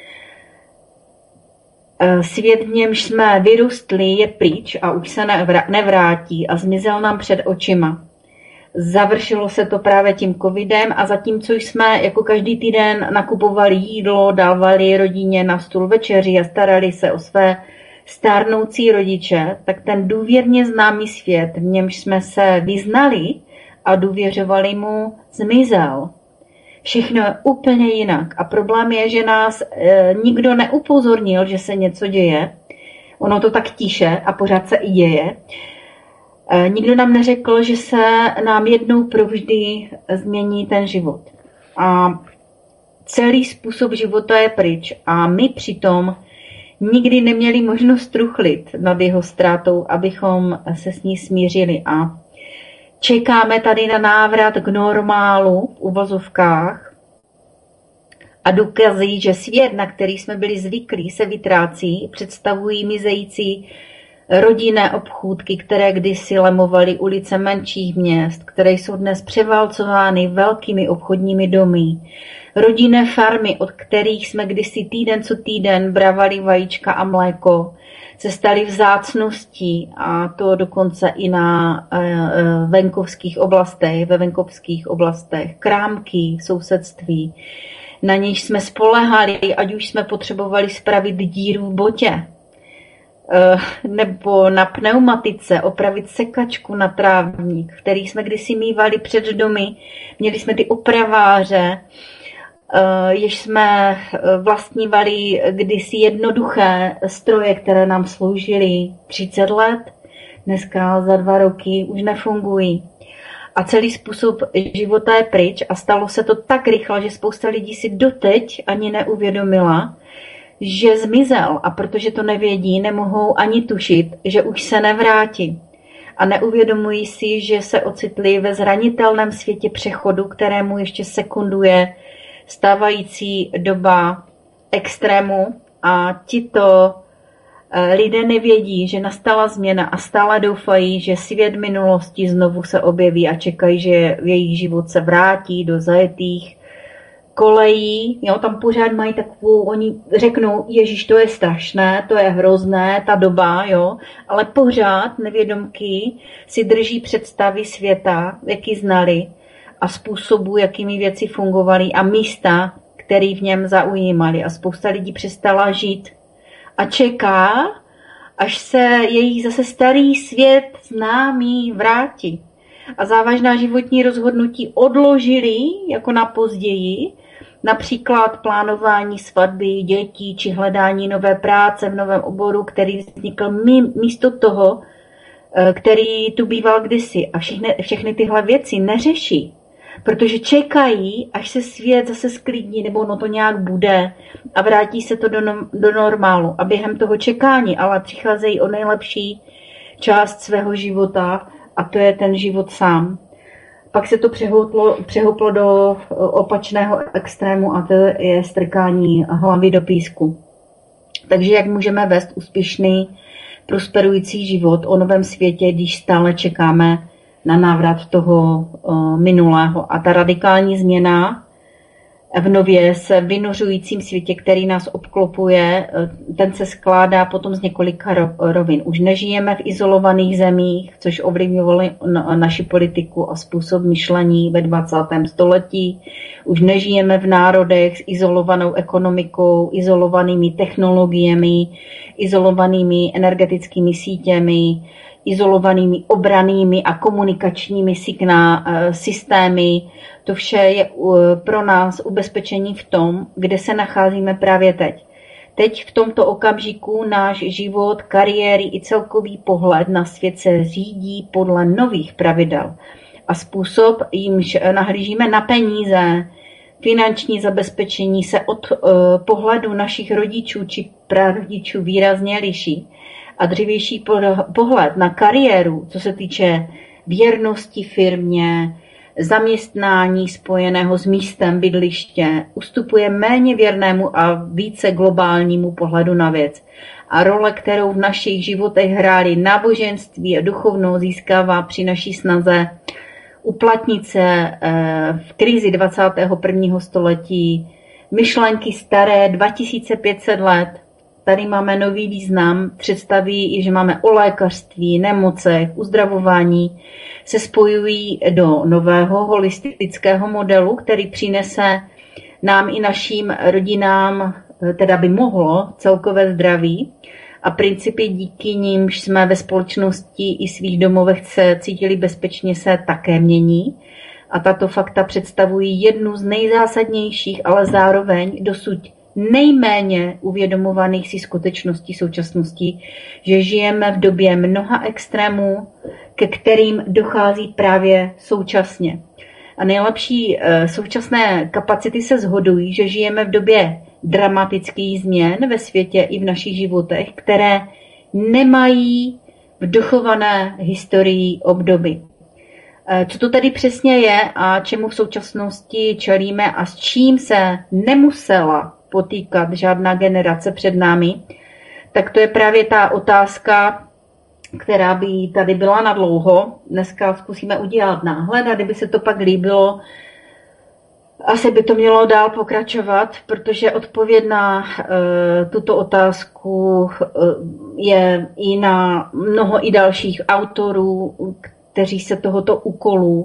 Speaker 2: Svět, v němž jsme vyrostli, je pryč a už se nevrátí a zmizel nám před očima. Završilo se to právě tím covidem a zatímco jsme jako každý týden nakupovali jídlo, dávali rodině na stůl večeři a starali se o své stárnoucí rodiče, tak ten důvěrně známý svět, v němž jsme se vyznali a důvěřovali mu, zmizel. Všechno je úplně jinak a problém je, že nás nikdo neupozornil, že se něco děje. Ono to tak tiše a pořád se i děje. Nikdo nám neřekl, že se nám jednou provždy změní ten život. A celý způsob života je pryč a my přitom nikdy neměli možnost truchlit nad jeho ztrátou, abychom se s ní smířili. A čekáme tady na návrat k normálu v uvozovkách a důkazy, že svět, na který jsme byli zvyklí, se vytrácí, představují mizející rodinné obchůdky, které kdysi lemovaly ulice menších měst, které jsou dnes převálcovány velkými obchodními domy. Rodinné farmy, od kterých jsme kdysi týden co týden bravali vajíčka a mléko, se staly vzácností a to dokonce i na venkovských oblastech, ve venkovských oblastech, krámky, sousedství, na nějž jsme spolehali, ať už jsme potřebovali spravit díru v botě, nebo na pneumatice opravit sekačku na trávník, který jsme kdysi mívali před domy, měli jsme ty opraváře, jež jsme vlastnívali kdysi jednoduché stroje, které nám sloužily 30 let, dneska za 2 roky už nefungují. A celý způsob života je pryč a stalo se to tak rychle, že spousta lidí si doteď ani neuvědomila, že zmizel, a protože to nevědí, nemohou ani tušit, že už se nevrátí. A neuvědomují si, že se ocitli ve zranitelném světě přechodu, kterému ještě sekunduje stávající doba extrému, a tito lidé nevědí, že nastala změna a stále doufají, že svět minulosti znovu se objeví a čekají, že v jejich život se vrátí do zajetých kolejí. Jo, tam pořád mají takovou, oni řeknou, Ježíš, to je strašné, to je hrozné, ta doba, jo, ale pořád nevědomky si drží představy světa, jaký znali, a způsobu, jakými věci fungovaly a místa, které v něm zaujímaly. A spousta lidí přestala žít a čeká, až se jejich zase starý svět známý vrátí. A závažná životní rozhodnutí odložili jako na později, například plánování svatby dětí či hledání nové práce v novém oboru, který vznikl místo toho, který tu býval kdysi a všechny tyhle věci neřeší, protože čekají, až se svět zase sklidní, nebo ono to nějak bude a vrátí se to do normálu. A během toho čekání ale přicházejí o nejlepší část svého života a to je ten život sám. Pak se to přehouplo do opačného extrému a to je strkání hlavy do písku. Takže jak můžeme vést úspěšný, prosperující život o novém světě, když stále čekáme na návrat toho minulého. A ta radikální změna v nově se vynořujícím světě, který nás obklopuje, ten se skládá potom z několika rovin. Už nežijeme v izolovaných zemích, což ovlivňovalo naši politiku a způsob myšlení ve 20. století. Už nežijeme v národech s izolovanou ekonomikou, izolovanými technologiemi, izolovanými energetickými sítěmi, izolovanými obrannými a komunikačními systémy. To vše je pro nás ubezpečení v tom, kde se nacházíme právě teď. Teď v tomto okamžiku náš život, kariéry i celkový pohled na svět se řídí podle nových pravidel. A způsob, jimž nahlížíme na peníze, finanční zabezpečení se od pohledu našich rodičů či prarodičů výrazně liší. A dřívější pohled na kariéru, co se týče věrnosti firmě, zaměstnání spojeného s místem bydliště, ustupuje méně věrnému a více globálnímu pohledu na věc. A role, kterou v našich životech hrály náboženství a duchovno, získává při naší snaze uplatnit se v krizi 21. století myšlenky staré 2500 let. Tady máme nový význam, představí, že máme o lékařství, nemocech, uzdravování, se spojují do nového holistického modelu, který přinese nám i našim rodinám, teda by mohlo, celkové zdraví a principy, díky nimž jsme ve společnosti i svých domovech se cítili bezpečně, se také mění. A tato fakta představují jednu z nejzásadnějších, ale zároveň dosud nejméně uvědomovaných si skutečností současnosti, že žijeme v době mnoha extrémů, ke kterým dochází právě současně. A nejlepší současné kapacity se shodují, že žijeme v době dramatických změn ve světě i v našich životech, které nemají v dochované historii obdoby. Co to tedy přesně je a čemu v současnosti čelíme a s čím se nemusela potýkat žádná generace před námi, tak to je právě ta otázka, která by tady byla na dlouho. Dneska zkusíme udělat náhled a kdyby se to pak líbilo, asi by to mělo dál pokračovat, protože odpověď na tuto otázku je i na mnoho i dalších autorů, kteří se tohoto úkolu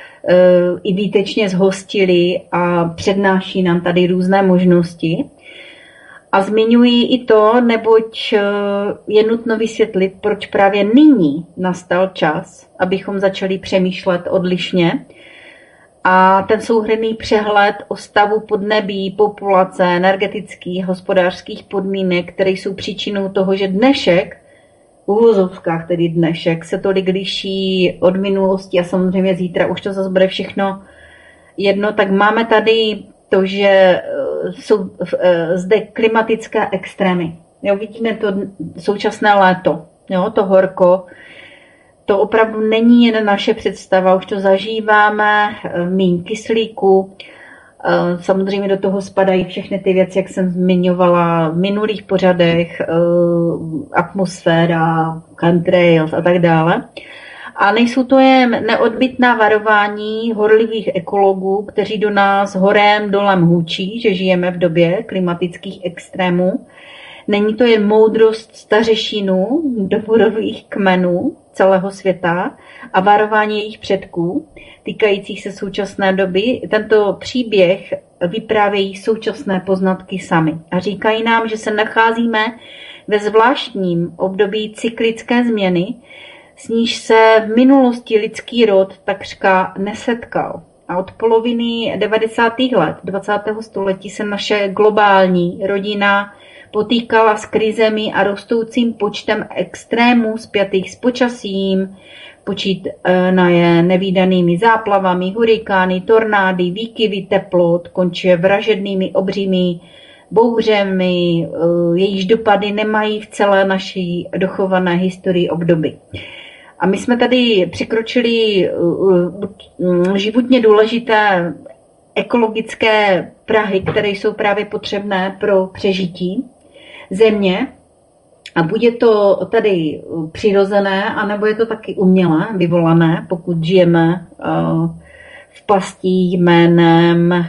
Speaker 2: i výtečně zhostili a přednáší nám tady různé možnosti. A zmiňuji i to, neboť je nutno vysvětlit, proč právě nyní nastal čas, abychom začali přemýšlet odlišně. A ten souhrnný přehled o stavu podnebí, populace, energetických, hospodářských podmínek, které jsou příčinou toho, že dnešek, v uvozovkách tedy dnešek, se tolik liší od minulosti a samozřejmě zítra už to zase bude všechno jedno, tak máme tady to, že jsou zde klimatické extrémy. Jo, vidíme to současné léto, jo, to horko. To opravdu není jen naše představa, už to zažíváme, míň kyslíku. Samozřejmě do toho spadají všechny ty věci, jak jsem zmiňovala v minulých pořadech, atmosféra, chemtrails a tak dále. A nejsou to jen neodbytná varování horlivých ekologů, kteří do nás horem dolem hučí, že žijeme v době klimatických extrémů. Není to jen moudrost stařešinů, doborových kmenů celého světa a varování jejich předků, týkajících se současné doby. Tento příběh vyprávějí současné poznatky sami a říkají nám, že se nacházíme ve zvláštním období cyklické změny, s níž se v minulosti lidský rod takřka nesetkal. A od poloviny 90. let 20. století se naše globální rodina
Speaker 3: potýkala s krizemi a rostoucím počtem extrémů spjatých s počasím, počínaje nevídanými záplavami, hurikány, tornády, výkyvy teplot, končuje vražednými obřími bouřemi, jejíž dopady nemají v celé naší dochované historii obdoby. A my jsme tady překročili životně důležité ekologické prahy, které jsou právě potřebné pro přežití země. A buď je to tady přirozené, anebo je to taky umělé, vyvolané, pokud žijeme v pasti jménem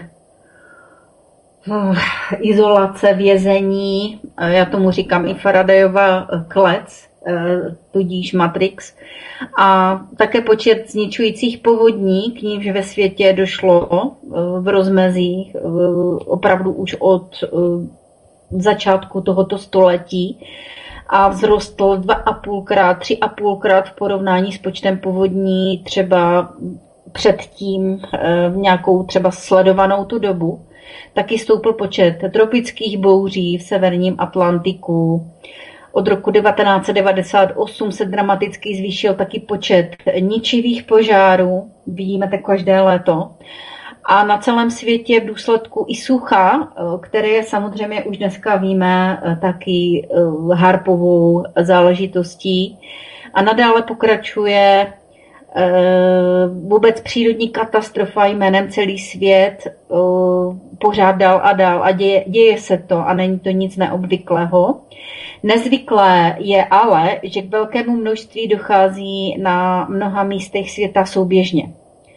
Speaker 3: izolace, vězení, já tomu říkám i Faradayova klec, tudíž Matrix, a také počet zničujících povodní, k nímž ve světě došlo v rozmezích opravdu už od začátku tohoto století a vzrostl 2,5krát, 3,5krát v porovnání s počtem povodní třeba předtím v nějakou třeba sledovanou tu dobu. Taky stoupl počet tropických bouří v severním Atlantiku. Od roku 1998 se dramaticky zvýšil taky počet ničivých požárů, vidíme to každé léto. A na celém světě v důsledku i sucha, které je samozřejmě už dneska víme taky harpovou záležitostí. A nadále pokračuje vůbec přírodní katastrofa jménem celý svět pořád dál a dál a děje se to a není to nic neobvyklého. Nezvyklé je ale, že k velkému množství dochází na mnoha místech světa souběžně.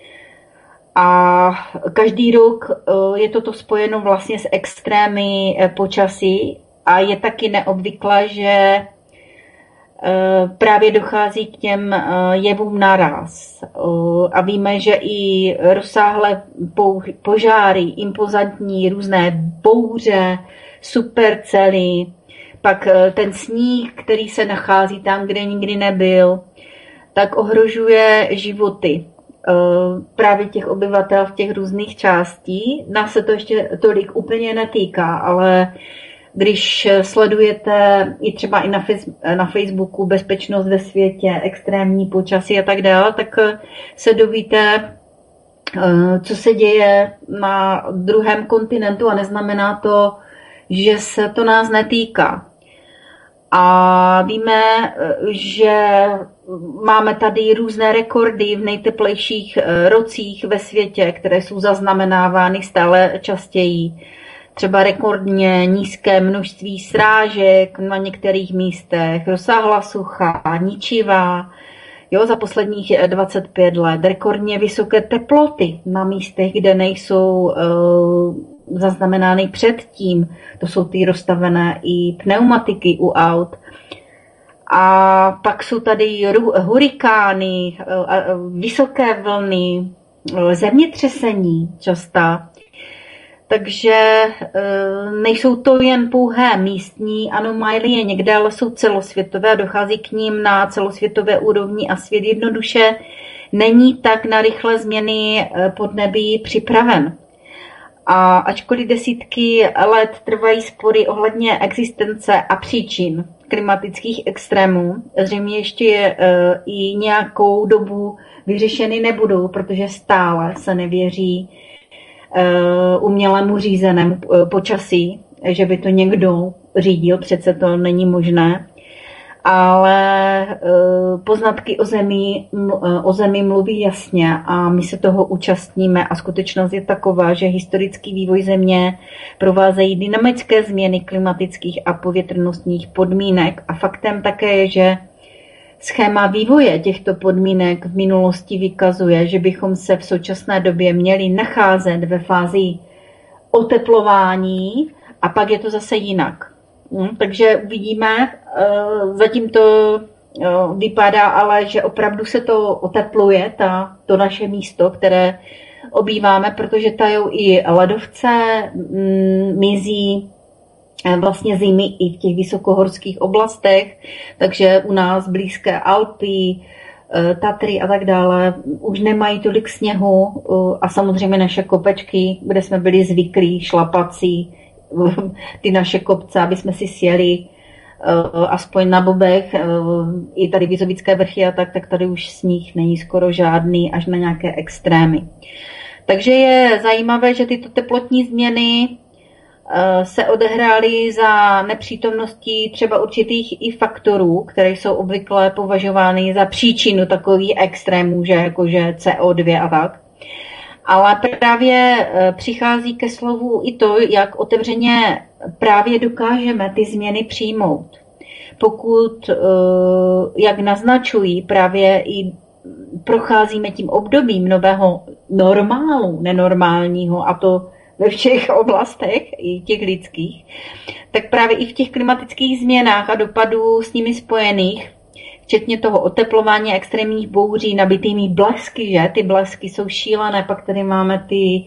Speaker 3: A každý rok je toto spojeno vlastně s extrémy počasí a je taky neobvyklé, že právě dochází k těm jevům naraz. A víme, že i rozsáhlé požáry, impozantní různé bouře, supercely, pak ten sníh, který se nachází tam, kde nikdy nebyl, tak ohrožuje životy právě těch obyvatel v těch různých částí. Nás se to ještě tolik úplně netýká, ale když sledujete i třeba i na Facebooku bezpečnost ve světě, extrémní počasí a tak dále, tak se dovíte, co se děje na druhém kontinentu a neznamená to, že se to nás netýká. A víme, že máme tady různé rekordy v nejteplejších rocích ve světě, které jsou zaznamenávány stále častěji. Třeba rekordně nízké množství srážek na některých místech, rozsáhlá sucha, ničivá, za posledních 25 let, rekordně vysoké teploty na místech, kde nejsou zaznamenány předtím. To jsou ty rozstavené i pneumatiky u aut. A pak jsou tady hurikány, vysoké vlny, zemětřesení častá. Takže nejsou to jen pouhé místní anomálie, někde ale jsou celosvětové a dochází k ním na celosvětové úrovni a svět jednoduše není tak na rychlé změny podnebí připraven. A ačkoliv desítky let trvají spory ohledně existence a příčin klimatických extrémů, zřejmě ještě i nějakou dobu vyřešeny nebudou, protože stále se nevěří umělému řízenému počasí, že by to někdo řídil, přece to není možné. Ale poznatky o zemi mluví jasně a my se toho účastníme a skutečnost je taková, že historický vývoj země provázejí dynamické změny klimatických a povětrnostních podmínek a faktem také je, že schéma vývoje těchto podmínek v minulosti vykazuje, že bychom se v současné době měli nacházet ve fázi oteplování a pak je to zase jinak. Takže uvidíme, zatím to vypadá ale, že opravdu se to otepluje, to naše místo, které obýváme, protože tajou i ledovce, mizí vlastně zimy i v těch vysokohorských oblastech, takže u nás blízké Alpy, Tatry a tak dále už nemají tolik sněhu a samozřejmě naše kopečky, kde jsme byli zvyklí šlapací, ty naše kopce, aby jsme si sjeli aspoň na Bobech, i tady Vizovické vrchy a tak tady už sníh není skoro žádný, až na nějaké extrémy. Takže je zajímavé, že tyto teplotní změny se odehrály za nepřítomnosti třeba určitých i faktorů, které jsou obvykle považovány za příčinu takových extrémů, že jakože CO2 a tak. Ale právě přichází ke slovu i to, jak otevřeně právě dokážeme ty změny přijmout. Pokud, jak naznačují, právě i procházíme tím obdobím nového normálu, nenormálního, a to ve všech oblastech, i těch lidských, tak právě i v těch klimatických změnách a dopadů s nimi spojených, včetně toho oteplování extrémních bouří nabitými blesky, že? Ty blesky jsou šílené, pak tady máme ty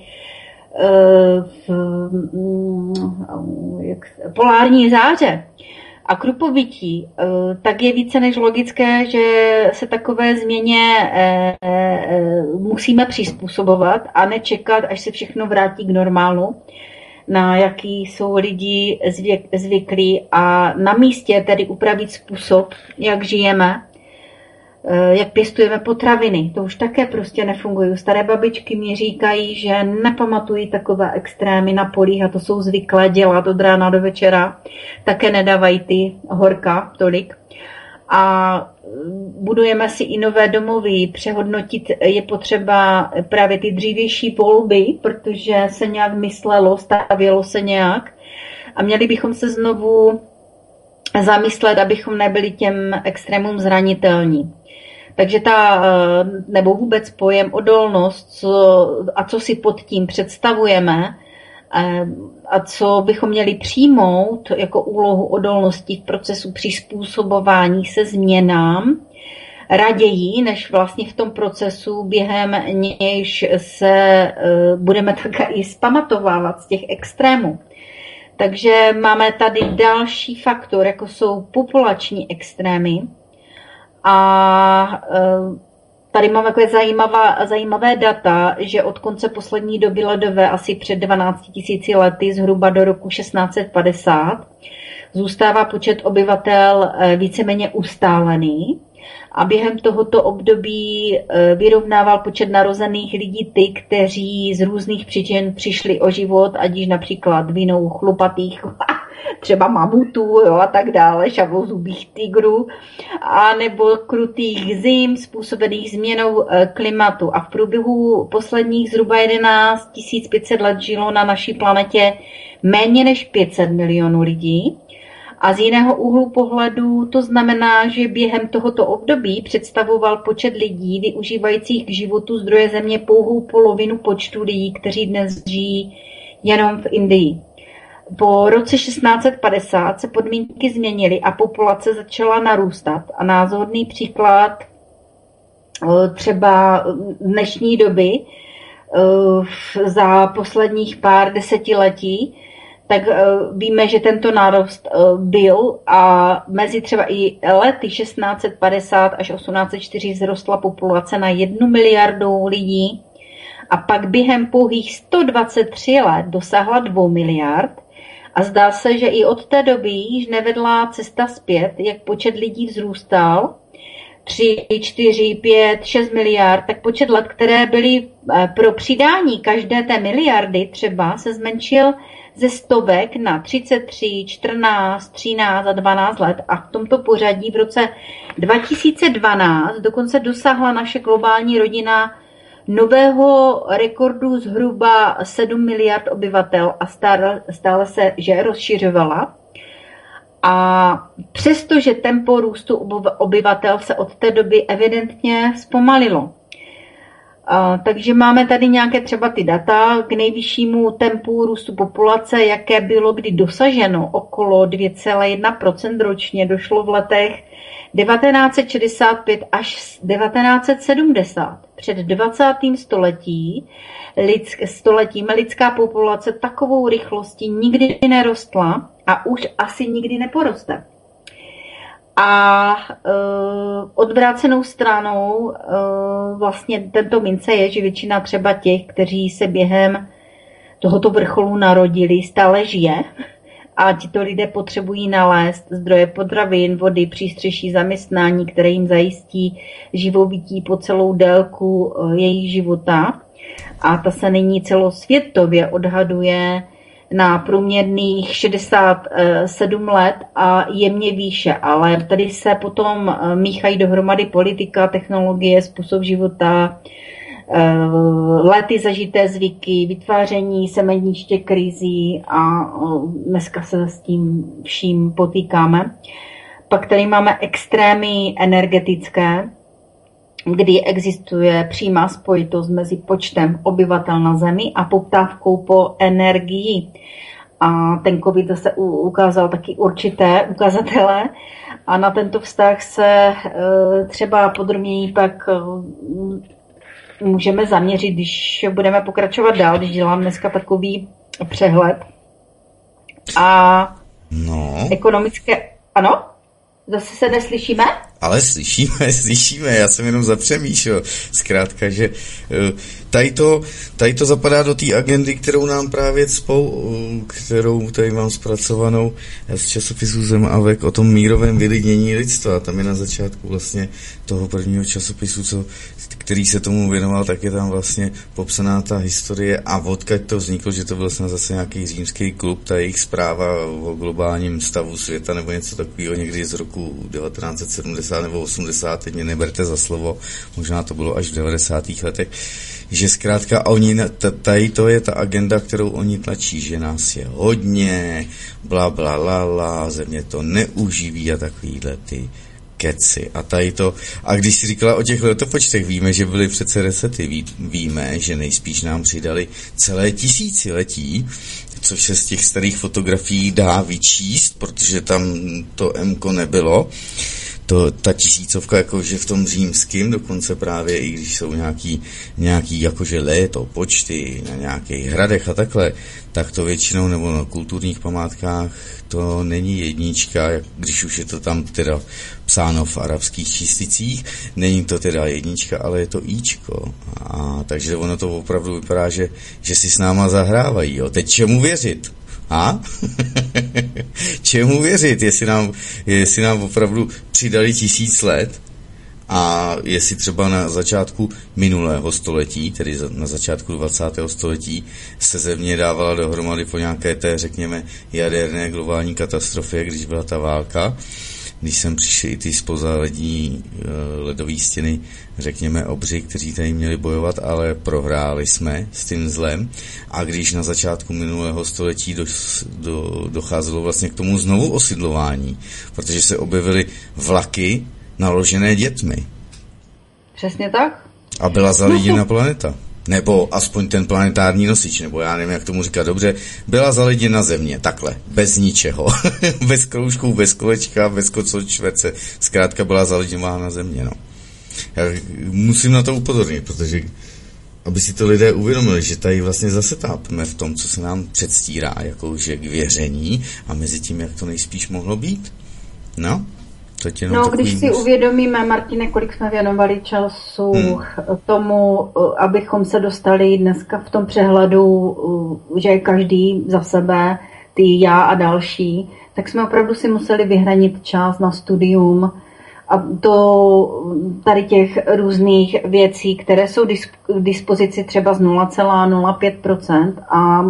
Speaker 3: polární záře a krupovití, tak je více než logické, že se takové změně musíme přizpůsobovat a nečekat, až se všechno vrátí k normálu, na jaký jsou lidi zvyklí, a na místě tedy upravit způsob, jak žijeme, jak pěstujeme potraviny. To už také prostě nefunguje. Staré babičky mi říkají, že nepamatují takové extrémy na polích a to jsou zvyklé dělat od rána do večera. Také nedávají ty horka tolik. A budujeme si i nové domovy, přehodnotit je potřeba právě ty dřívější volby, protože se nějak myslelo, stavělo se nějak a měli bychom se znovu zamyslet, abychom nebyli těm extrémům zranitelní. Takže nebo vůbec pojem odolnost co si pod tím představujeme a co bychom měli přijmout jako úlohu odolnosti v procesu přizpůsobování se změnám, raději, než vlastně v tom procesu, během nějž se budeme také i zpamatovávat z těch extrémů. Takže máme tady další faktor, jako jsou populační extrémy. A tady máme takové zajímavé data, že od konce poslední doby ledové, asi před 12 000 lety, zhruba do roku 1650, zůstává počet obyvatel víceméně ustálený. A během tohoto období vyrovnával počet narozených lidí ty, kteří z různých příčin přišli o život, ať již například vinou chlupatých třeba mamutů, jo, a tak dále, šavlozubých tigrů, a nebo krutých zim způsobených změnou klimatu. A v průběhu posledních zhruba 11 500 let žilo na naší planetě méně než 500 milionů lidí. A z jiného úhlu pohledu to znamená, že během tohoto období představoval počet lidí využívajících k životu zdroje země pouhou polovinu počtu lidí, kteří dnes žijí jenom v Indii. Po roce 1650 se podmínky změnily a populace začala narůstat. A názorný příklad třeba dnešní doby za posledních pár desetiletí, tak víme, že tento nárůst byl a mezi třeba i lety 1650 až 1804 vzrostla populace na 1 miliardu lidí a pak během pouhých 123 let dosáhla 2 miliard a zdá se, že i od té doby již nevedla cesta zpět, jak počet lidí vzrůstal, 3, 4, 5, 6 miliard, tak počet let, které byly pro přidání každé té miliardy třeba, se zmenšil ze stovek na 33, 14, 13 a 12 let a v tomto pořadí v roce 2012 dokonce dosáhla naše globální rodina nového rekordu zhruba 7 miliard obyvatel a stále se rozšiřovala. A přestože tempo růstu obyvatel se od té doby evidentně zpomalilo. Takže máme tady nějaké třeba ty data k nejvyššímu tempu růstu populace, jaké bylo kdy dosaženo, okolo 2,1% ročně, došlo v letech 1965 až 1970. Před 20. stoletím lidská populace takovou rychlostí nikdy nerostla a už asi nikdy neporoste. A odvrácenou stranou vlastně tento mince je, že většina třeba těch, kteří se během tohoto vrcholu narodili, stále žije a tito lidé potřebují nalézt zdroje potravin, vody, přístřeší, zaměstnání, které jim zajistí živobytí po celou délku jejich života. A ta se nyní celosvětově odhaduje na průměrných 67 let a jemně výše, ale tady se potom míchají dohromady politika, technologie, způsob života, lety zažité zvyky, vytváření semeniště krizí a dneska se s tím vším potýkáme. Pak tady máme extrémy energetické, kdy existuje přímá spojitost mezi počtem obyvatel na Zemi a poptávkou po energii. A ten COVID zase ukázal taky určité ukazatele a na tento vztah se třeba podrobněji pak můžeme zaměřit, když budeme pokračovat dál, když dělám dneska takový přehled. A ekonomické... Ano? Zase se neslyšíme?
Speaker 1: Ale slyšíme, já jsem jenom zapřemýšlel. Zkrátka, že tady to zapadá do té agendy, kterou nám právě cpou, kterou tady mám zpracovanou z časopisu Zem a Vek o tom mírovém vylidnění lidstva. Tam je na začátku vlastně toho prvního časopisu, který se tomu věnoval, tak je tam vlastně popsaná ta historie a odkud to vzniklo, že to byl vlastně zase nějaký římský klub, ta jejich zpráva o globálním stavu světa nebo něco takového někdy z roku 1970 nebo 80, teď mě neberte za slovo, možná to bylo až v 90. letech, že zkrátka oni, tady to je ta agenda, kterou oni tlačí, že nás je hodně, bla, bla, la, la, země to neuživí a takovýhle ty keci. A tady to, a když si říkala o těch letopočtech, víme, že byly přece resety, víme, že nejspíš nám přidali celé tisíciletí, což se z těch starých fotografií dá vyčíst, protože tam to M-ko nebylo. Ta tisícovka, jakože v tom římském, dokonce právě i když jsou nějaký jakože počty na nějakých hradech a takhle, tak to většinou, nebo na kulturních památkách, to není jednička, když už je to tam teda psáno v arabských číslicích, není to teda jednička, ale je to íčko. A takže ono to opravdu vypadá, že si s náma zahrávají. Jo. Teď čemu věřit? A? Čemu věřit, jestli nám opravdu přidali 1000 let a jestli třeba na začátku minulého století, tedy na začátku 20. století, se země dávala dohromady po nějaké té, řekněme, jaderné globální katastrofě, když byla ta válka, když sem přišli ty spoza ledové stěny, řekněme, obři, kteří tady měli bojovat, ale prohráli jsme s tím zlem. A když na začátku minulého století docházelo vlastně k tomu znovu osidlování, protože se objevily vlaky naložené dětmi.
Speaker 3: Přesně tak.
Speaker 1: A byla zalidněna planeta. Nebo aspoň ten planetární nosič, nebo já nevím, jak tomu říkat dobře, byla zalidněna země, takhle, bez ničeho, bez kroužků, bez kolečka, bez kocočvece, zkrátka byla zalidňována země, no. Já musím na to upozornit, protože aby si to lidé uvědomili, že tady vlastně zase tápeme v tom, co se nám předstírá, jakože k věření a mezi tím, jak to nejspíš mohlo být. No,
Speaker 3: když si uvědomíme, Martine, kolik jsme věnovali času tomu, abychom se dostali dneska v tom přehledu, že každý za sebe, ty, já a další, tak jsme opravdu si museli vyhranit čas na studium a to tady těch různých věcí, které jsou k dispozici třeba z 0,05% a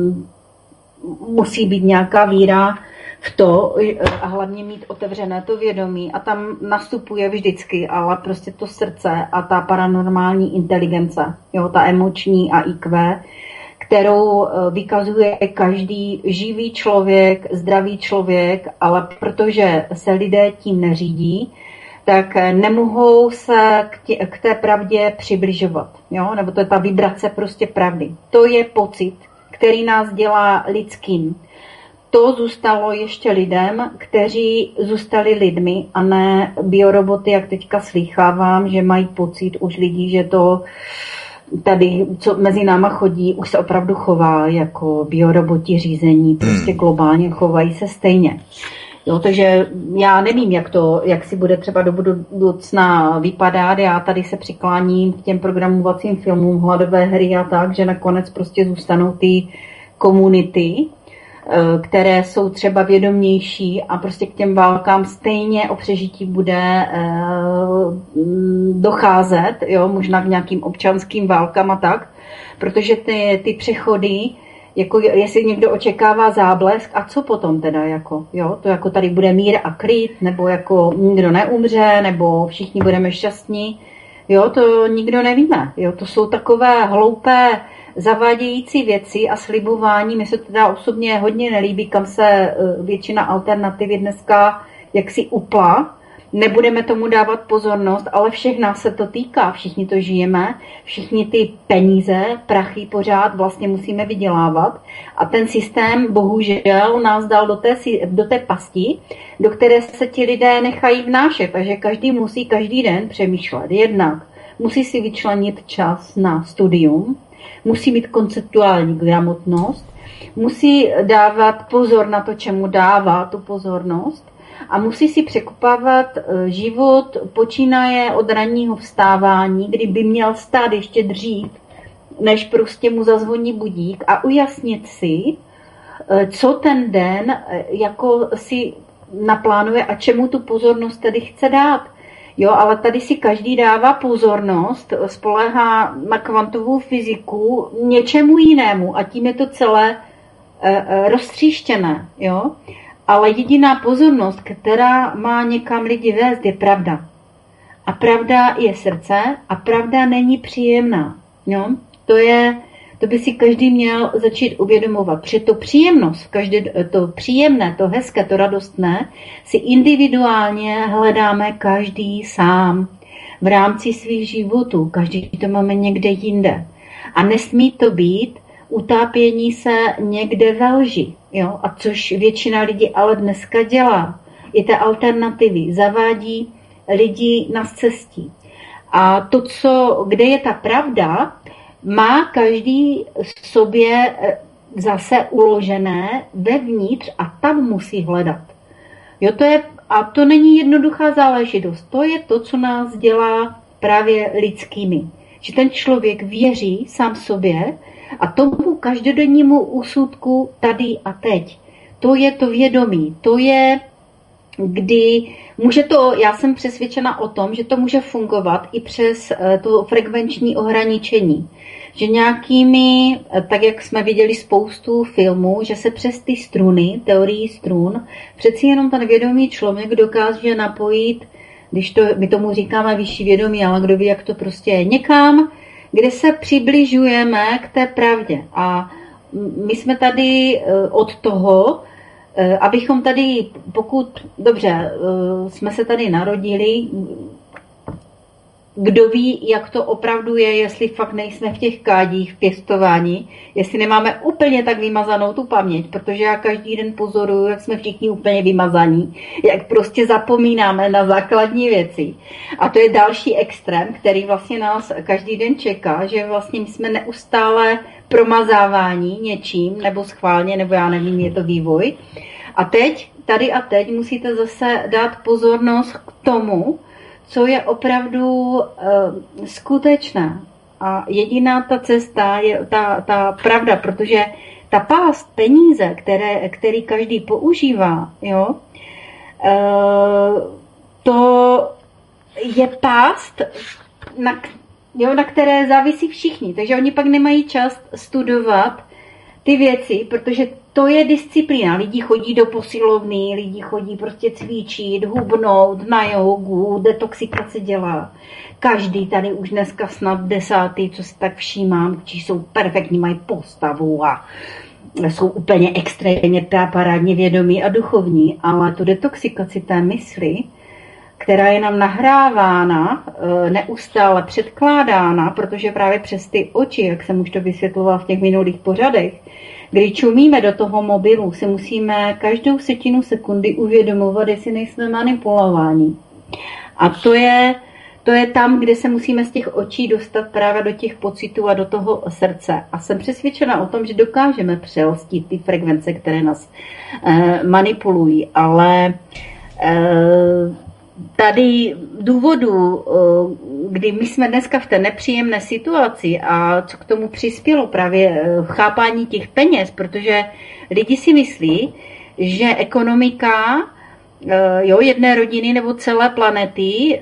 Speaker 3: musí být nějaká víra v to a hlavně mít otevřené to vědomí a tam nastupuje vždycky, ale prostě to srdce a ta paranormální inteligence, jo, ta emoční a IQ, kterou vykazuje každý živý člověk, zdravý člověk, ale protože se lidé tím neřídí, tak nemohou se k té pravdě přibližovat, jo, nebo to je ta vibrace prostě pravdy. To je pocit, který nás dělá lidským. To zůstalo ještě lidem, kteří zůstali lidmi a ne bioroboty, jak teďka slýchávám, že mají pocit už lidí, že to tady, co mezi náma chodí, už se opravdu chová jako bioroboti řízení, prostě globálně chovají se stejně. Jo, takže já nevím, jak si bude třeba do budoucna vypadat. Já tady se přikláním k těm programovacím filmům, hladové hry a tak, že nakonec prostě zůstanou ty komunity, které jsou třeba vědomější a prostě k těm válkám stejně o přežití bude docházet, jo, možná k nějakým občanským válkám a tak, protože ty přechody, jako jestli někdo očekává záblesk, a co potom teda, jako, jo, to jako tady bude mír a klid, nebo jako nikdo neumře, nebo všichni budeme šťastní, jo, to nikdo nevíme, jo, to jsou takové hloupé zavádějící věci a slibování. Mi se teda osobně hodně nelíbí, kam se většina alternativy dneska jaksi upla. Nebudeme tomu dávat pozornost, ale všech nás se to týká, všichni to žijeme, všichni ty peníze, prachy pořád vlastně musíme vydělávat a ten systém bohužel nás dal do té pasti, do které se ti lidé nechají vnášet, takže každý musí každý den přemýšlet. Jednak musí si vyčlenit čas na studium, musí mít konceptuální gramotnost, musí dávat pozor na to, čemu dává tu pozornost a musí si překopávat život, počínaje od ranního vstávání, kdy by měl stát ještě dřív, než prostě mu zazvoní budík a ujasnit si, co ten den jako si naplánuje a čemu tu pozornost tedy chce dát. Jo, ale tady si každý dává pozornost, spoléhá na kvantovou fyziku něčemu jinému a tím je to celé roztříštěné. Jo? Ale jediná pozornost, která má někam lidi vést, je pravda. A pravda je srdce a pravda není příjemná. Jo? To by si každý měl začít uvědomovat. Protože to příjemnost, to příjemné, to hezké, to radostné, si individuálně hledáme každý sám v rámci svých životů. Každý to máme někde jinde. A nesmí to být utápění se někde ve lži. Jo? A což většina lidí ale dneska dělá. I té alternativy zavádí lidi na cestí. A to, kde je ta pravda, má každý v sobě zase uložené vevnitř a tam musí hledat. Jo, a to není jednoduchá záležitost. To je to, co nás dělá právě lidskými. Že ten člověk věří sám sobě a tomu každodennímu úsudku tady a teď. To je to vědomí. To je, kdy já jsem přesvědčena o tom, že to může fungovat i přes to frekvenční ohraničení. Že nějakými, tak jak jsme viděli spoustu filmů, že se přes ty struny, teorii strun, přeci jenom ten vědomý člověk dokáže napojit, my tomu říkáme vyšší vědomí, ale kdo ví, jak to prostě je, někam, kde se přibližujeme k té pravdě. A my jsme tady od toho, abychom tady, jsme se tady narodili, kdo ví, jak to opravdu je, jestli fakt nejsme v těch kádích, v pěstování, jestli nemáme úplně tak vymazanou tu paměť, protože já každý den pozoruju, jak jsme všichni úplně vymazaní, jak prostě zapomínáme na základní věci. A to je další extrém, který vlastně nás každý den čeká, že vlastně my jsme neustále promazávání něčím, nebo schválně, nebo já nevím, je to vývoj. A teď musíte zase dát pozornost k tomu, co je opravdu skutečné. A jediná ta cesta je ta pravda, protože ta pást peníze, který každý používá, jo, to je pást, na které závisí všichni. Takže oni pak nemají čas studovat ty věci, protože to je disciplína. Lidi chodí do posilovny, lidi chodí prostě cvičit, hubnout, na jogu, detoxikace dělá. Každý tady už dneska snad 10, co si tak všímám, či jsou perfektní, mají postavu a jsou úplně extrémně parádně vědomí a duchovní, ale tu detoxikaci té mysli, která je nám nahrávána, neustále předkládána, protože právě přes ty oči, jak jsem už to vysvětlovala v těch minulých pořadech, když čumíme do toho mobilu, si musíme každou setinu sekundy uvědomovat, jestli nejsme manipulováni. A to je tam, kde se musíme z těch očí dostat právě do těch pocitů a do toho srdce. A jsem přesvědčena o tom, že dokážeme přelstít ty frekvence, které nás manipulují, ale tady důvodu, kdy my jsme dneska v té nepříjemné situaci a co k tomu přispělo právě chápání těch peněz, protože lidi si myslí, že ekonomika jedné rodiny nebo celé planety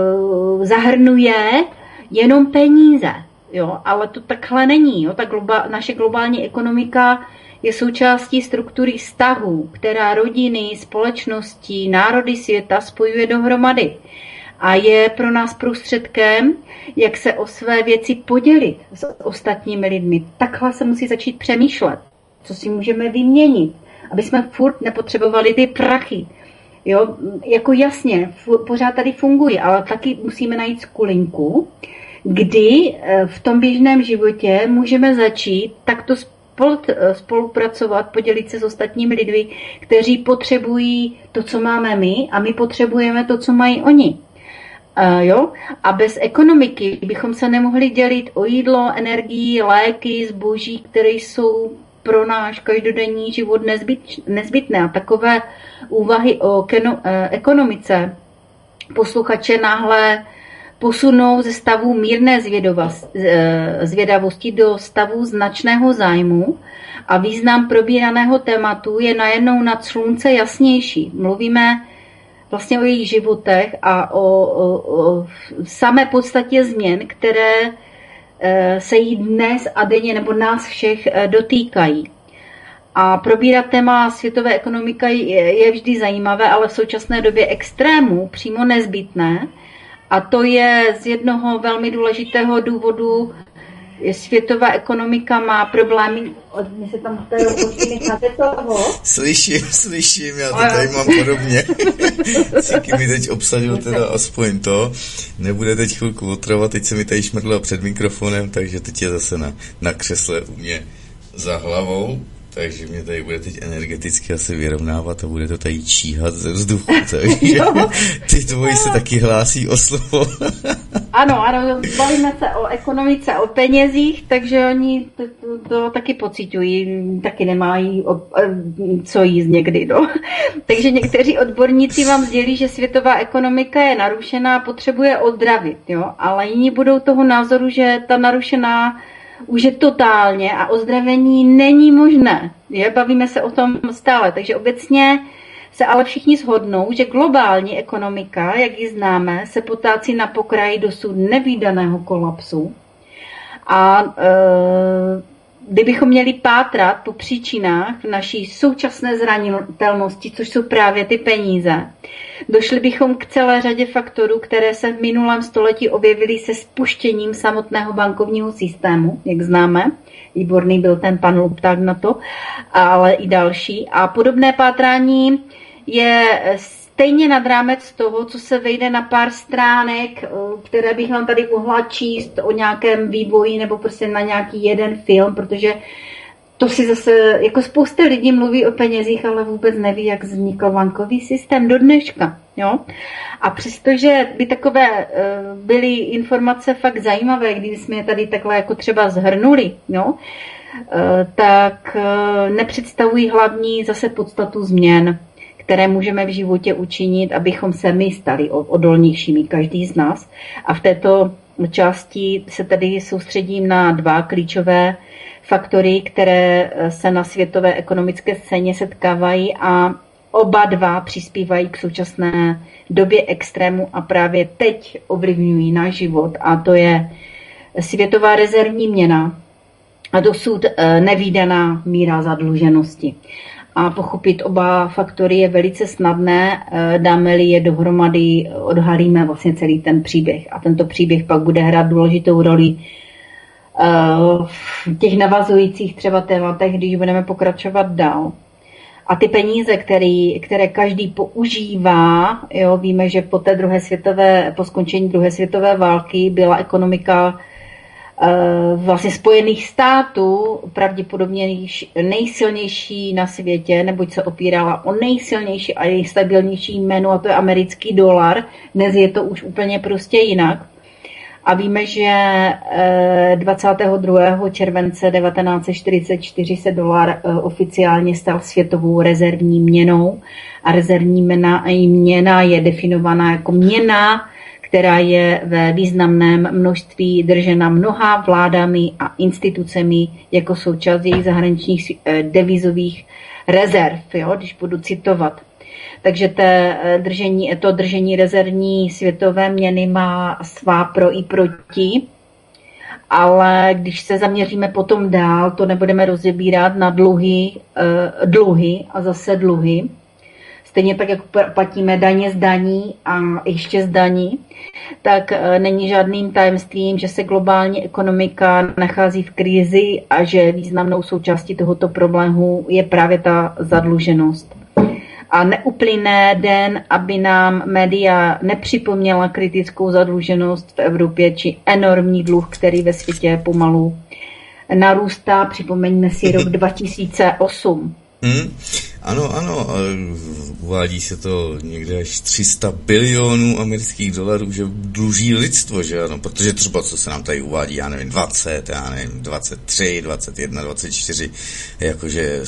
Speaker 3: zahrnuje jenom peníze. Jo, ale to takhle není. Jo. Naše globální ekonomika je součástí struktury vztahů, která rodiny, společnosti, národy světa spojuje dohromady. A je pro nás prostředkem, jak se o své věci podělit s ostatními lidmi. Takhle se musí začít přemýšlet, co si můžeme vyměnit, aby jsme furt nepotřebovali ty prachy. Jo, jako jasně, pořád tady fungují, ale taky musíme najít skulinku, kdy v tom běžném životě můžeme začít takto spolupracovat, podělit se s ostatními lidmi, kteří potřebují to, co máme my, a my potřebujeme to, co mají oni. Jo? A bez ekonomiky bychom se nemohli dělit o jídlo, energii, léky, zboží, které jsou pro náš každodenní život nezbytné. A takové úvahy o ekonomice posluchače náhle posunou ze stavu mírné zvědavosti do stavu značného zájmu a význam probíraného tématu je najednou nad slunce jasnější. Mluvíme vlastně o jejich životech a o samé podstatě změn, které se jí dnes a denně nebo nás všech dotýkají. A probírat téma světové ekonomiky je vždy zajímavé, ale v současné době extrému přímo nezbytné. A to je z jednoho velmi důležitého důvodu. Světová ekonomika má problémy. Mě se tam toho.
Speaker 1: Slyším, já to tady mám podobně. Ciky mi teď obsadil teda aspoň to. Nebude teď chvilku otravovat, teď se mi tady šmrdla před mikrofonem, takže teď je zase na křesle u mě za hlavou. Takže mě tady bude teď energeticky asi vyrovnávat a bude to tady číhat ze vzduchu. Takže ty tvoji se taky hlásí o slovo.
Speaker 3: Ano, bavíme se o ekonomice, o penězích, takže oni to taky pocitují, taky nemají co jíst někdy. No. Takže někteří odborníci vám sdělí, že světová ekonomika je narušená a potřebuje ozdravit, jo? Ale jiní budou toho názoru, že ta narušená už je totálně a ozdravení není možné. Bavíme se o tom stále, takže obecně se ale všichni shodnou, že globální ekonomika, jak ji známe, se potácí na pokraji dosud nevídaného kolapsu. A kdybychom měli pátrat po příčinách naší současné zranitelnosti, což jsou právě ty peníze, došli bychom k celé řadě faktorů, které se v minulém století objevily se spuštěním samotného bankovního systému, jak známe. Výborný byl ten pan Lupták na to, ale i další. A podobné pátrání je stejně nad rámec toho, co se vejde na pár stránek, které bych vám tady mohla číst o nějakém vývoji nebo prostě na nějaký jeden film, protože to si zase, jako spousta lidí mluví o penězích, ale vůbec neví, jak vznikl bankový systém do dneška. Jo? A přestože by takové byly informace fakt zajímavé, kdyby jsme je tady takhle jako třeba zhrnuli, jo? Tak nepředstavují hlavní zase podstatu změn, které můžeme v životě učinit, abychom se my stali odolnějšími, každý z nás. A v této části se tedy soustředím na dva klíčové faktory, které se na světové ekonomické scéně setkávají a oba dva přispívají k současné době extrému a právě teď ovlivňují náš život. A to je světová rezervní měna a dosud nevídaná míra zadluženosti. A pochopit oba faktory je velice snadné, dáme-li je dohromady, odhalíme vlastně celý ten příběh. A tento příběh pak bude hrát důležitou roli v těch navazujících třeba tématech, když budeme pokračovat dál. A ty peníze, které každý používá, jo, víme, že po skončení druhé světové války byla ekonomika vlastně Spojených států, pravděpodobně nejsilnější na světě, neboť se opírala o nejsilnější a nejstabilnější jméno, a to je americký dolar. Dnes je to už úplně prostě jinak. A víme, že 22. července 1944 se dolar oficiálně stal světovou rezervní měnou a rezervní měna je definovaná jako měna, která je ve významném množství držena mnoha vládami a institucemi jako součást jejich zahraničních devizových rezerv, jo, když budu citovat. Takže to držení rezervní světové měny má svá pro i proti, ale když se zaměříme potom dál, to nebudeme rozebírat na dluhy a zase dluhy. Stejně tak, jak platíme daně z daní a ještě z daní, tak není žádným tajemstvím, že se globální ekonomika nachází v krizi a že významnou součástí tohoto problému je právě ta zadluženost. A neuplyne den, aby nám média nepřipomněla kritickou zadluženost v Evropě či enormní dluh, který ve světě pomalu narůstá. Připomeňme si rok 2008.
Speaker 1: Ano, uvádí se to někde až 300 bilionů amerických dolarů, že dluží lidstvo, že ano, protože třeba co se nám tady uvádí, já nevím, 20, já nevím, 23, 21, 24, jakože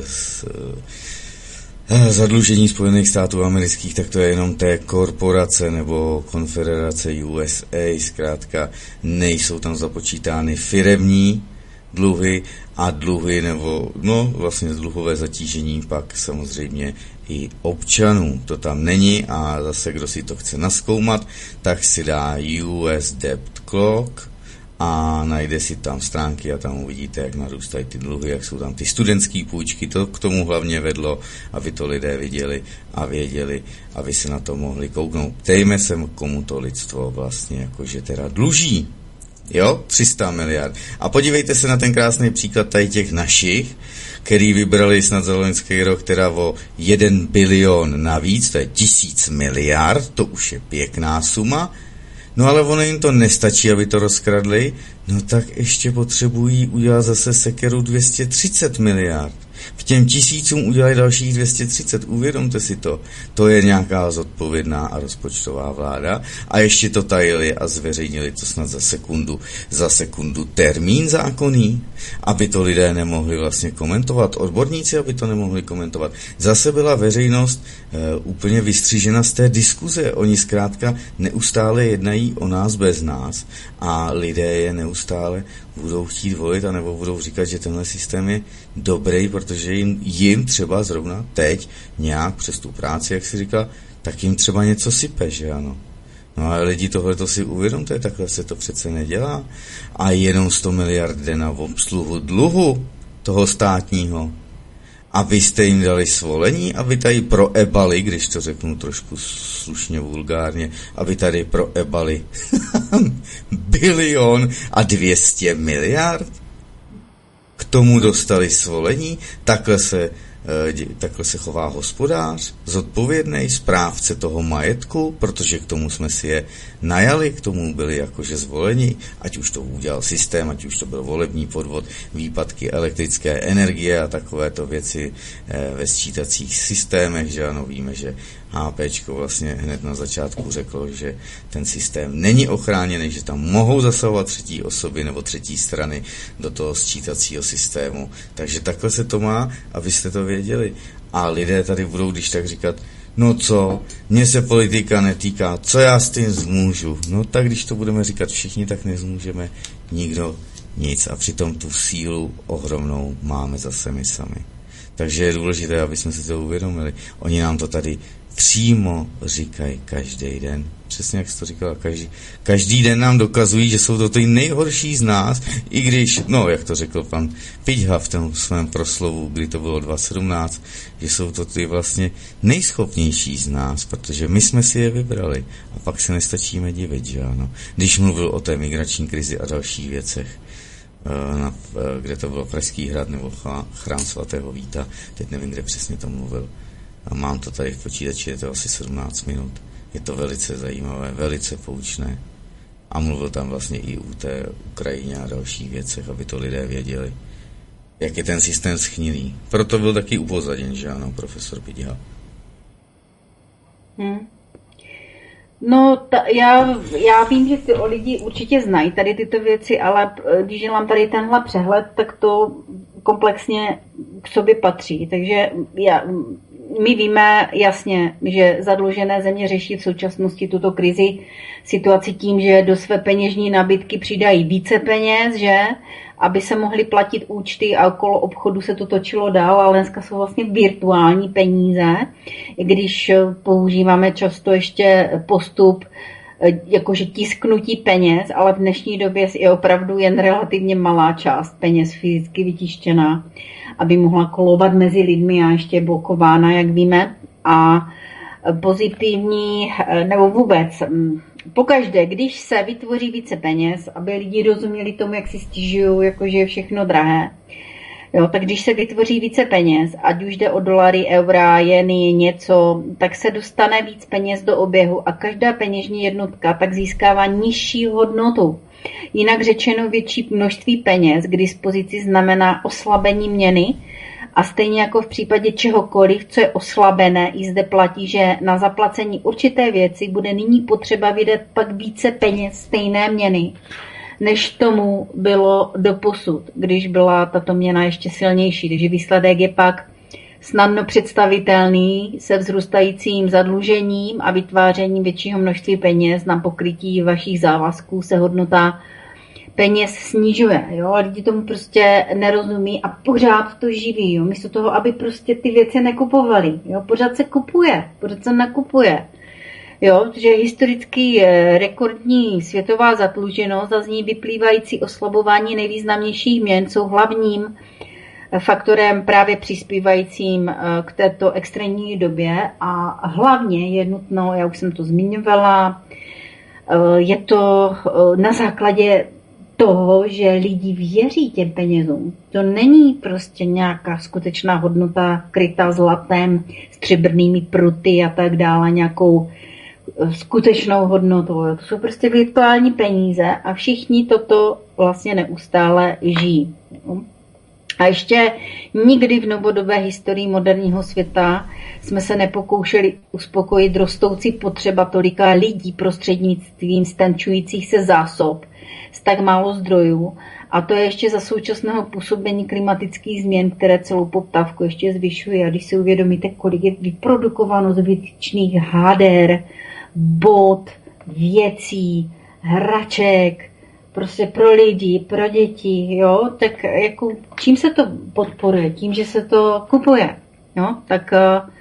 Speaker 1: zadlužení Spojených států amerických, tak to je jenom té korporace nebo konfederace USA, zkrátka nejsou tam započítány firemní dluhy a dluhy nebo, vlastně dluhové zatížení pak samozřejmě i občanů. To tam není a zase, kdo si to chce nazkoumat, tak si dá US Debt Clock a najde si tam stránky a tam uvidíte, jak narůstají ty dluhy, jak jsou tam ty studentské půjčky. To k tomu hlavně vedlo, aby to lidé viděli a věděli, aby se na to mohli kouknout. Ptejme se, komu to lidstvo vlastně jakože teda dluží. Jo, 300 miliard. A podívejte se na ten krásný příklad tady těch našich, který vybrali snad za loňský rok, teda o 1 bilion navíc, to je 1000 miliard, to už je pěkná suma. No ale ono jim to nestačí, aby to rozkradli, no tak ještě potřebují udělat zase sekeru 230 miliard. K těm 1000 udělají dalších 230, uvědomte si to. To je nějaká zodpovědná a rozpočtová vláda. A ještě to tajili a zveřejnili to snad za sekundu termín zákonný, aby to lidé nemohli vlastně komentovat, odborníci, aby to nemohli komentovat. Zase byla veřejnost úplně vystřížena z té diskuze. Oni zkrátka neustále jednají o nás bez nás a lidé je neustále budou chtít volit, anebo budou říkat, že tenhle systém je dobrý, protože jim třeba zrovna teď nějak přes tu práci, jak si říká, tak jim třeba něco sype, že ano. No ale lidi, tohleto si uvědomte, takhle se to přece nedělá. A jenom 100 miliard jde na obsluhu dluhu toho státního. A vy jste jim dali svolení, aby tady proebali, když to řeknu trošku slušně vulgárně, aby tady proebali 1 200 miliard. K tomu dostali svolení, takhle se chová hospodář, zodpovědný správce toho majetku, protože k tomu jsme si je najali, k tomu byli jakože zvoleni, ať už to udělal systém, ať už to byl volební podvod, výpadky elektrické energie a takovéto věci ve sčítacích systémech, že ano, víme, že HPčko vlastně hned na začátku řeklo, že ten systém není ochráněný, že tam mohou zasahovat třetí osoby nebo třetí strany do toho sčítacího systému. Takže takhle se to má, abyste to věděli. A lidé tady budou když tak říkat, no co, mně se politika netýká, co já s tím zmůžu. No tak když to budeme říkat všichni, tak nezmůžeme nikdo nic. A přitom tu sílu ohromnou máme zase my sami. Takže je důležité, aby jsme si to uvědomili. Oni nám to tady přímo říkají každý den. Přesně jak jsi to říkala, každý den nám dokazují, že jsou to ty nejhorší z nás, i když, jak to řekl pan Piťha v tom svém proslovu, kdy to bylo 2017, že jsou to ty vlastně nejschopnější z nás, protože my jsme si je vybrali a pak se nestačíme divit, že ano. Když mluvil o té migrační krizi a dalších věcech, kde to bylo Pražský hrad nebo chrám svatého Víta, teď nevím, kde přesně to mluvil. A mám to tady v počítači, je to asi 17 minut. Je to velice zajímavé, velice poučné. a mluvil tam vlastně i o té Ukrajině a dalších věcech, aby to lidé věděli, jak je ten systém schnilý. Proto byl taky upozaděn, že ano, profesor Pidiha.
Speaker 3: No, já vím, že ty lidi určitě znají tady tyto věci, ale když dělám tady tenhle přehled, tak to komplexně k sobě patří. Takže my víme jasně, že zadlužené země řeší v současnosti tuto krizi situaci tím, že do své peněžní nabídky přidají více peněz, že? Aby se mohly platit účty a okolo obchodu se to točilo dál, ale dneska jsou vlastně virtuální peníze, i když používáme často ještě postup jakože tisknutí peněz, ale v dnešní době je opravdu jen relativně malá část peněz fyzicky vytištěná, aby mohla kolovat mezi lidmi a ještě je blokována, jak víme. A pozitivní, nebo vůbec, pokaždé, když se vytvoří více peněz, aby lidi rozuměli tomu, jak si stěžují, jakože je všechno drahé, jo, tak když se vytvoří více peněz, ať už jde o dolary, eura, jeny, něco, tak se dostane víc peněz do oběhu a každá peněžní jednotka tak získává nižší hodnotu. Jinak řečeno, větší množství peněz k dispozici znamená oslabení měny a stejně jako v případě čehokoliv, co je oslabené, i zde platí, že na zaplacení určité věci bude nyní potřeba vydat pak více peněz stejné měny, než tomu bylo doposud, když byla tato měna ještě silnější. Takže výsledek je pak snadno představitelný se vzrůstajícím zadlužením a vytvářením většího množství peněz na pokrytí vašich závazků se hodnota peněz snižuje, jo, a lidi tomu prostě nerozumí a pořád to živí, jo, místo toho, aby prostě ty věci nekupovali, jo, pořád se kupuje, pořád se nakupuje, jo, že historicky rekordní světová zadluženost a z ní vyplývající oslabování nejvýznamnějších měn jsou hlavním faktorem právě přispívajícím k této extrémní době a hlavně je nutno, já už jsem to zmiňovala, je to na základě toho, že lidi věří těm penězům. To není prostě nějaká skutečná hodnota krytá zlatem, střebrnými pruty a tak dále, nějakou skutečnou hodnotu. To jsou prostě virtuální peníze a všichni toto vlastně neustále žijí. A ještě nikdy v novodobé historii moderního světa jsme se nepokoušeli uspokojit rostoucí potřeba tolika lidí prostřednictvím stenčujících se zásob z tak málo zdrojů. A to je ještě za současného působení klimatických změn, které celou poptávku ještě zvyšují. A když si uvědomíte, kolik je vyprodukováno zbytečných háder, bot, věcí, hraček, prostě pro lidi, pro děti, jo, tak jako čím se to podporuje? Tím, že se to kupuje, jo, tak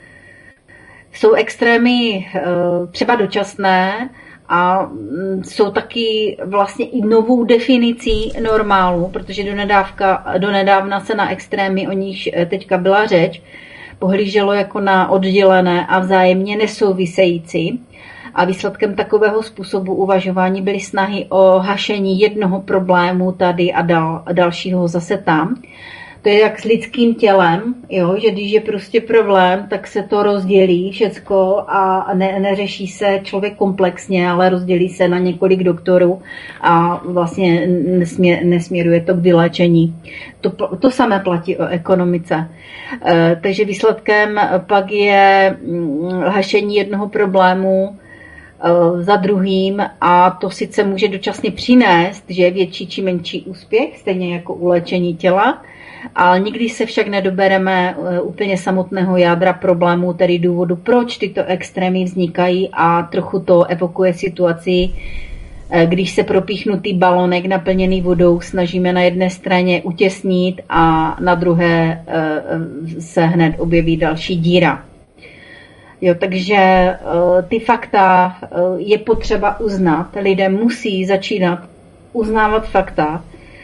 Speaker 3: jsou extrémy třeba dočasné a jsou taky vlastně i novou definicí normálu, protože donedávna se na extrémy, o nich teďka byla řeč, pohlíželo jako na oddělené a vzájemně nesouvisející. A výsledkem takového způsobu uvažování byly snahy o hašení jednoho problému tady a dalšího zase tam. To je jak s lidským tělem, jo, že když je prostě problém, tak se to rozdělí všecko a neřeší se člověk komplexně, ale rozdělí se na několik doktorů a vlastně nesměruje to k vyléčení. To samé platí o ekonomice. Takže výsledkem pak je hašení jednoho problému za druhým a to sice může dočasně přinést, že je větší či menší úspěch, stejně jako u léčení těla, ale nikdy se však nedobereme úplně samotného jádra problému, tedy důvodu, proč tyto extrémy vznikají a trochu to evokuje situaci, když se propíchnutý balonek naplněný vodou snažíme na jedné straně utěsnit a na druhé se hned objeví další díra. Jo, takže ty fakta je potřeba uznat. Lidé musí začínat uznávat fakta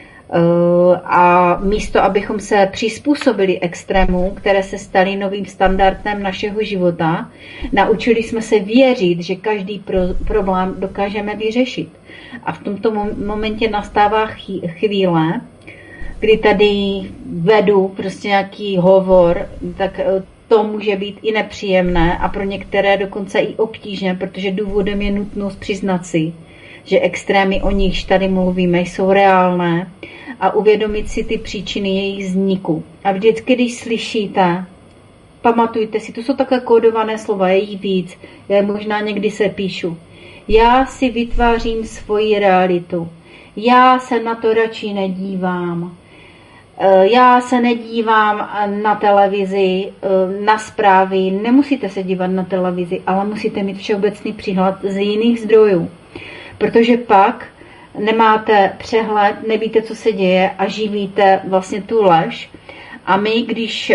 Speaker 3: a místo, abychom se přizpůsobili extrémům, které se staly novým standardem našeho života, naučili jsme se věřit, že každý problém dokážeme vyřešit. A v tomto momentě nastává chvíle, kdy tady vedu prostě nějaký hovor, tak to může být i nepříjemné a pro některé dokonce i obtížné, protože důvodem je nutnost přiznat si, že extrémy, o nichž tady mluvíme, jsou reálné a uvědomit si ty příčiny jejich vzniku. A vždycky, když slyšíte, pamatujte si, to jsou takové kódované slova, je jich víc, já možná někdy se píšu. Já si vytvářím svoji realitu. Já se na to radši nedívám. Já se nedívám na televizi, na zprávy. Nemusíte se dívat na televizi, ale musíte mít všeobecný příhled z jiných zdrojů. Protože pak nemáte přehled, nevíte, co se děje a živíte vlastně tu lež. A my, když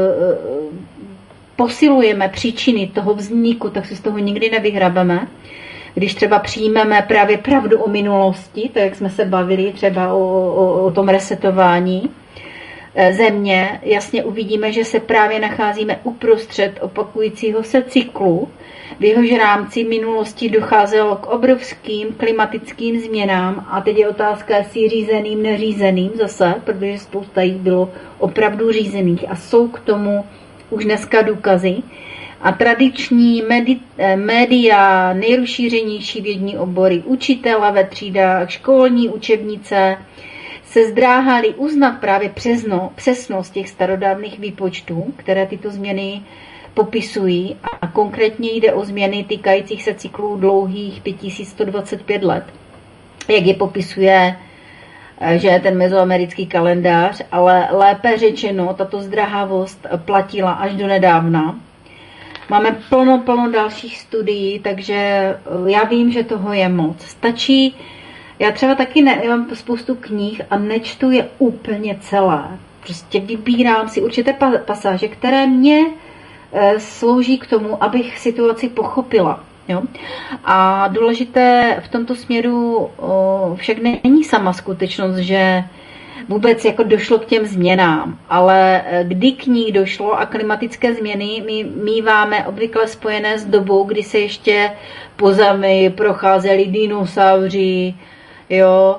Speaker 3: posilujeme příčiny toho vzniku, tak se z toho nikdy nevyhrabeme. Když třeba přijmeme právě pravdu o minulosti, tak jak jsme se bavili třeba o tom resetování země, jasně uvidíme, že se právě nacházíme uprostřed opakujícího se cyklu, v jehož rámci minulosti docházelo k obrovským klimatickým změnám a teď je otázka, jestli řízeným, neřízeným zase, protože spousta jich bylo opravdu řízených a jsou k tomu už dneska důkazy. A tradiční média, nejrozšířenější vědní obory, učitele ve třídách, školní učebnice se zdráhali uznat právě přesnost těch starodávných výpočtů, které tyto změny popisují. A konkrétně jde o změny týkajících se cyklů dlouhých 5125 let, jak je popisuje, že je ten mezoamerický kalendář, ale lépe řečeno, tato zdráhavost platila až do nedávna. Máme plno dalších studií, takže já vím, že toho je moc. Stačí, já třeba taky mám spoustu knih a nečtu je úplně celé. Prostě vybírám si určité pasáže, které mě slouží k tomu, abych situaci pochopila. Jo? A důležité v tomto směru však není sama skutečnost, že vůbec jako došlo k těm změnám, ale kdy k ní došlo a klimatické změny my míváme obvykle spojené s dobou, kdy se ještě po zemi procházeli dinosauři, jo,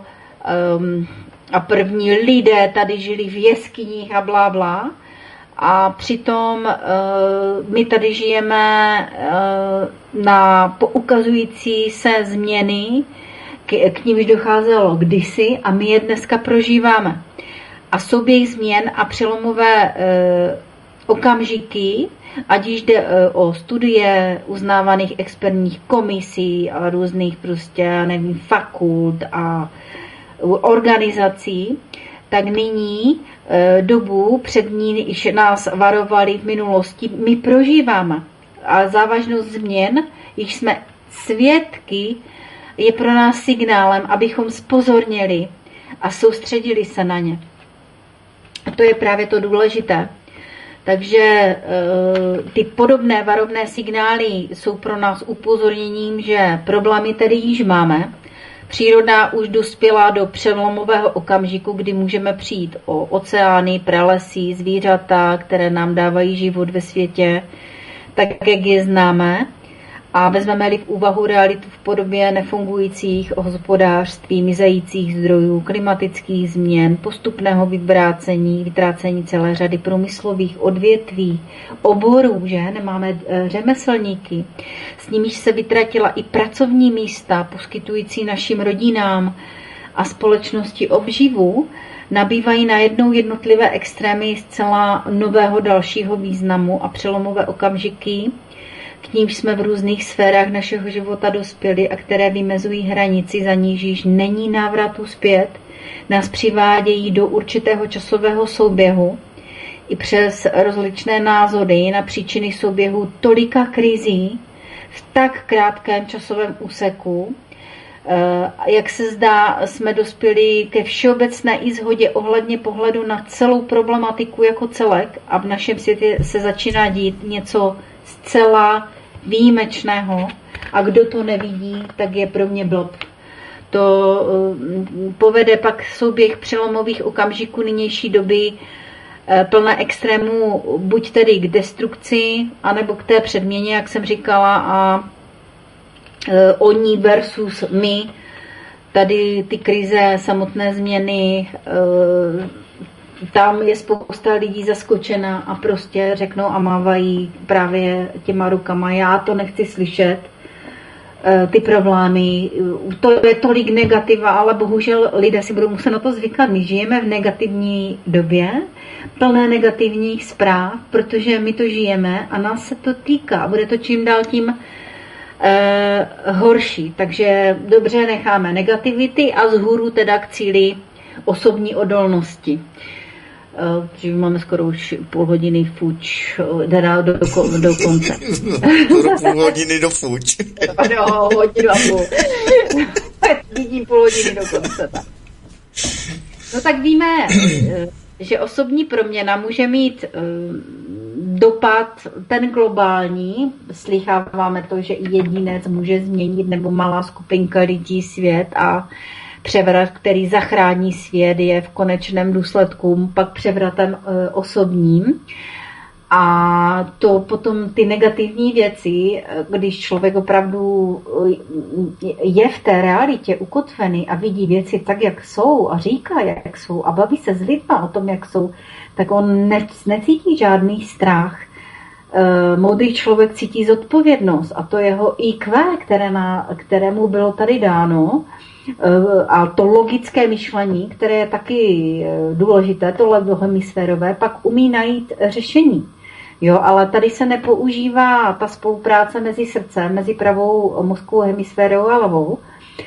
Speaker 3: a první lidé tady žili v jeskyních a blá. A přitom my tady žijeme na poukazující se změny, k nímž docházelo kdysi a my je dneska prožíváme. A souběh změn a přelomové okamžiky, ať již jde o studie uznávaných expertních komisí a různých prostě, nevím, fakult a organizací, tak nyní dobu před ní již nás varovali v minulosti, my prožíváme. A závažnost změn, již jsme svědky, je pro nás signálem, abychom zpozorněli a soustředili se na ně. A to je právě to důležité. Takže ty podobné varovné signály jsou pro nás upozorněním, že problémy tedy již máme. Příroda už dospěla do přelomového okamžiku, kdy můžeme přijít o oceány, pralesy, zvířata, které nám dávají život ve světě, tak jak je známe. A vezmeme-li v úvahu realitu v podobě nefungujících hospodářství, mizejících zdrojů, klimatických změn, postupného vytrácení celé řady průmyslových odvětví, oborů, že nemáme řemeslníky, s nimiž se vytratila i pracovní místa, poskytující našim rodinám a společnosti obživu, nabývají najednou jednotlivé extrémy zcela nového dalšího významu a přelomové okamžiky, k nímž jsme v různých sférách našeho života dospěli a které vymezují hranici, za níž již není návratu zpět, nás přivádějí do určitého časového souběhu i přes rozličné názory na příčiny souběhu tolika krizí v tak krátkém časovém úseku. Jak se zdá, jsme dospěli ke všeobecné i shodě ohledně pohledu na celou problematiku jako celek a v našem světě se začíná dít něco zcela výjimečného a kdo to nevidí, tak je pro mě blb. To povede pak souběh přelomových okamžiků nynější doby plné extrémů, buď tedy k destrukci, anebo k té předměně, jak jsem říkala, a oni versus my, tady ty krize, samotné změny, tam je spousta lidí zaskočena a prostě řeknou a mávají právě těma rukama, já to nechci slyšet, ty problémy, to je tolik negativa, ale bohužel lidé si budou muset na to zvykat. My žijeme v negativní době, plné negativních zpráv, protože my to žijeme a nás se to týká. Bude to čím dál tím horší. Takže dobře, necháme negativity a vzhůru teda k cíli osobní odolnosti. Že máme skoro už půl hodiny fuč, teda do konce.
Speaker 1: Skoro půl hodiny do fuč.
Speaker 3: No, hodinu a půl. Vidím půl hodiny do konce. Tak. No tak víme, že osobní proměna může mít dopad ten globální. Slycháváme to, že i jedinec může změnit, nebo malá skupinka lidí svět a převrat, který zachrání svět, je v konečném důsledku pak převratem osobním. A to potom ty negativní věci, když člověk opravdu je v té realitě ukotvený a vidí věci tak, jak jsou a říká, jak jsou a baví se s lidma o tom, jak jsou, tak on necítí žádný strach. Moudrý člověk cítí zodpovědnost a to jeho IQ, kterému bylo tady dáno, a to logické myšlení, které je taky důležité, to levohemisférové, pak umí najít řešení. Jo, ale tady se nepoužívá ta spolupráce mezi srdcem, mezi pravou mozkovou hemisférou a levou.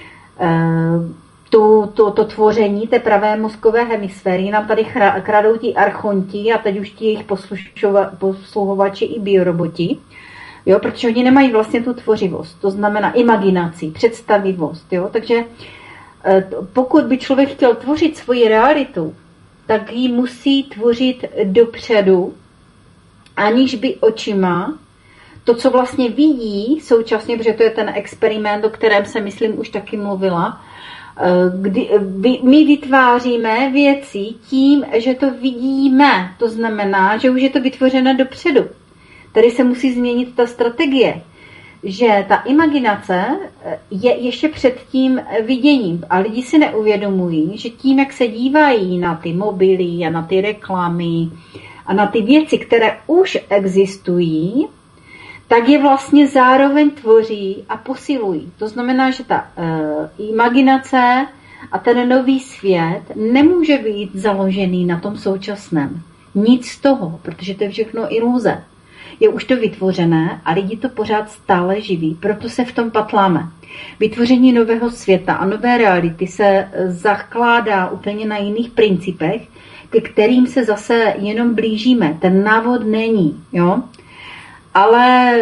Speaker 3: To tvoření té pravé mozkové hemisféry nám tady kradou ti archonti a teď už ti jejich posluhovači i bioroboti. Jo, protože oni nemají vlastně tu tvořivost, to znamená imaginaci, představivost. Jo? Takže pokud by člověk chtěl tvořit svoji realitu, tak ji musí tvořit dopředu, aniž by očima to, co vlastně vidí současně, protože to je ten experiment, o kterém se, myslím, už taky mluvila, kdy my vytváříme věci tím, že to vidíme. To znamená, že už je to vytvořeno dopředu. Tady se musí změnit ta strategie, že ta imaginace je ještě před tím viděním a lidi si neuvědomují, že tím, jak se dívají na ty mobily a na ty reklamy a na ty věci, které už existují, tak je vlastně zároveň tvoří a posilují. To znamená, že ta imaginace a ten nový svět nemůže být založený na tom současném. Nic z toho, protože to je všechno iluze. Je už to vytvořené a lidi to pořád stále živí, proto se v tom patláme. Vytvoření nového světa a nové reality se zakládá úplně na jiných principech, ke kterým se zase jenom blížíme. Ten návod není, jo. Ale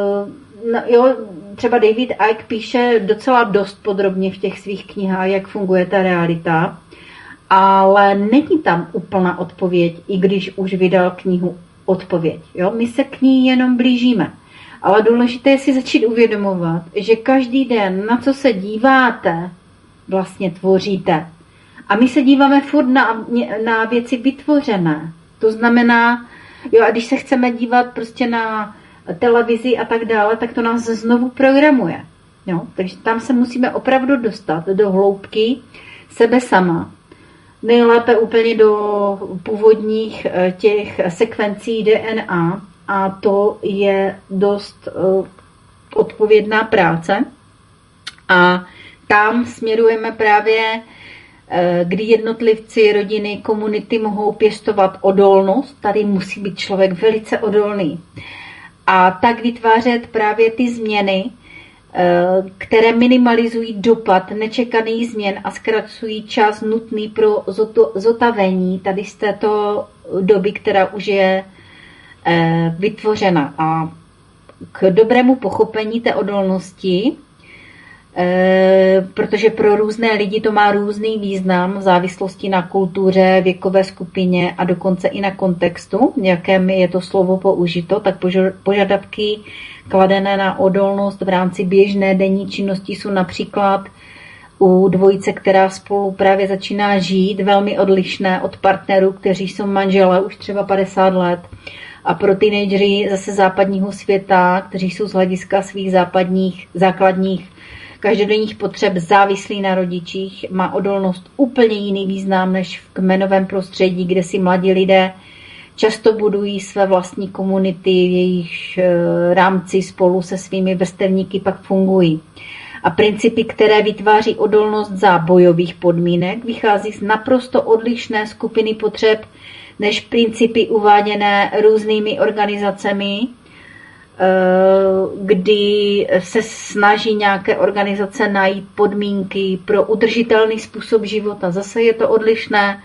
Speaker 3: jo, třeba David Icke píše docela dost podrobně v těch svých knihách, jak funguje ta realita, ale není tam úplná odpověď, i když už vydal knihu Odpověď. Jo? My se k ní jenom blížíme. Ale důležité je si začít uvědomovat, že každý den, na co se díváte, vlastně tvoříte. A my se díváme furt na věci vytvořené. To znamená, jo, a když se chceme dívat prostě na televizi a tak dále, tak to nás znovu programuje. Jo? Takže tam se musíme opravdu dostat do hloubky sebe sama. Nejlépe úplně do původních těch sekvencí DNA a to je dost odpovědná práce. A tam směrujeme právě, kdy jednotlivci, rodiny, komunity mohou pěstovat odolnost. Tady musí být člověk velice odolný. A tak vytvářet právě ty změny, které minimalizují dopad nečekaných změn a zkracují čas nutný pro zotavení tady z této doby, která už je vytvořena. A k dobrému pochopení té odolnosti, protože pro různé lidi to má různý význam v závislosti na kultuře, věkové skupině a dokonce i na kontextu, v jakém je to slovo použito, tak požadavky kladené na odolnost v rámci běžné denní činnosti jsou například u dvojice, která spolu právě začíná žít, velmi odlišné od partnerů, kteří jsou manželé už třeba 50 let. A pro teenagery zase západního světa, kteří jsou z hlediska svých základních každodenních potřeb závislí na rodičích, má odolnost úplně jiný význam než v kmenovém prostředí, kde si mladí lidé Často budují své vlastní komunity, v jejich rámci spolu se svými vrstevníky pak fungují. A principy, které vytváří odolnost za bojových podmínek, vychází z naprosto odlišné skupiny potřeb než principy uváděné různými organizacemi, kdy se snaží nějaké organizace najít podmínky pro udržitelný způsob života. Zase je to odlišné.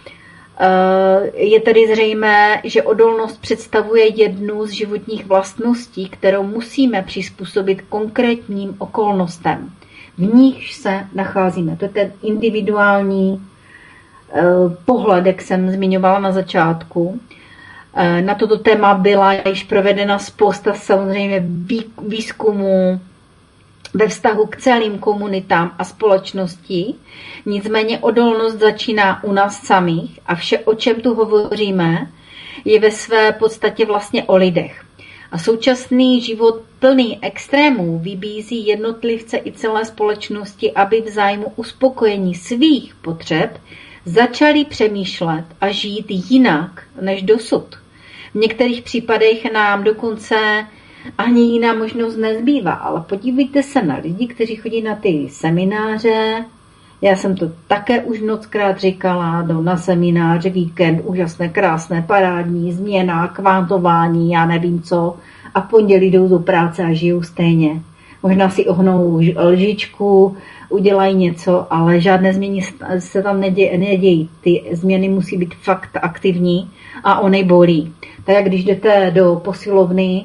Speaker 3: Je tedy zřejmé, že odolnost představuje jednu z životních vlastností, kterou musíme přizpůsobit konkrétním okolnostem. V nich se nacházíme. To je ten individuální pohled, jak jsem zmiňovala na začátku. Na toto téma byla již provedena spousta samozřejmě výzkumů ve vztahu k celým komunitám a společnosti. Nicméně odolnost začíná u nás samých a vše, o čem tu hovoříme, je ve své podstatě vlastně o lidech. A současný život plný extrémů vybízí jednotlivce i celé společnosti, aby v zájmu uspokojení svých potřeb začali přemýšlet a žít jinak než dosud. V některých případech nám dokonce ani jiná možnost nezbývá, ale podívejte se na lidi, kteří chodí na ty semináře. Já jsem to také už mnockrát říkala, jdou na seminář, víkend, úžasné, krásné, parádní, změna, kvantování, já nevím co, a v pondělí jdou do práce a žijou stejně. Možná si ohnou lžičku, udělají něco, ale žádné změny se tam nedějí. Ty změny musí být fakt aktivní a ony bolí. Tak jak když jdete do posilovny,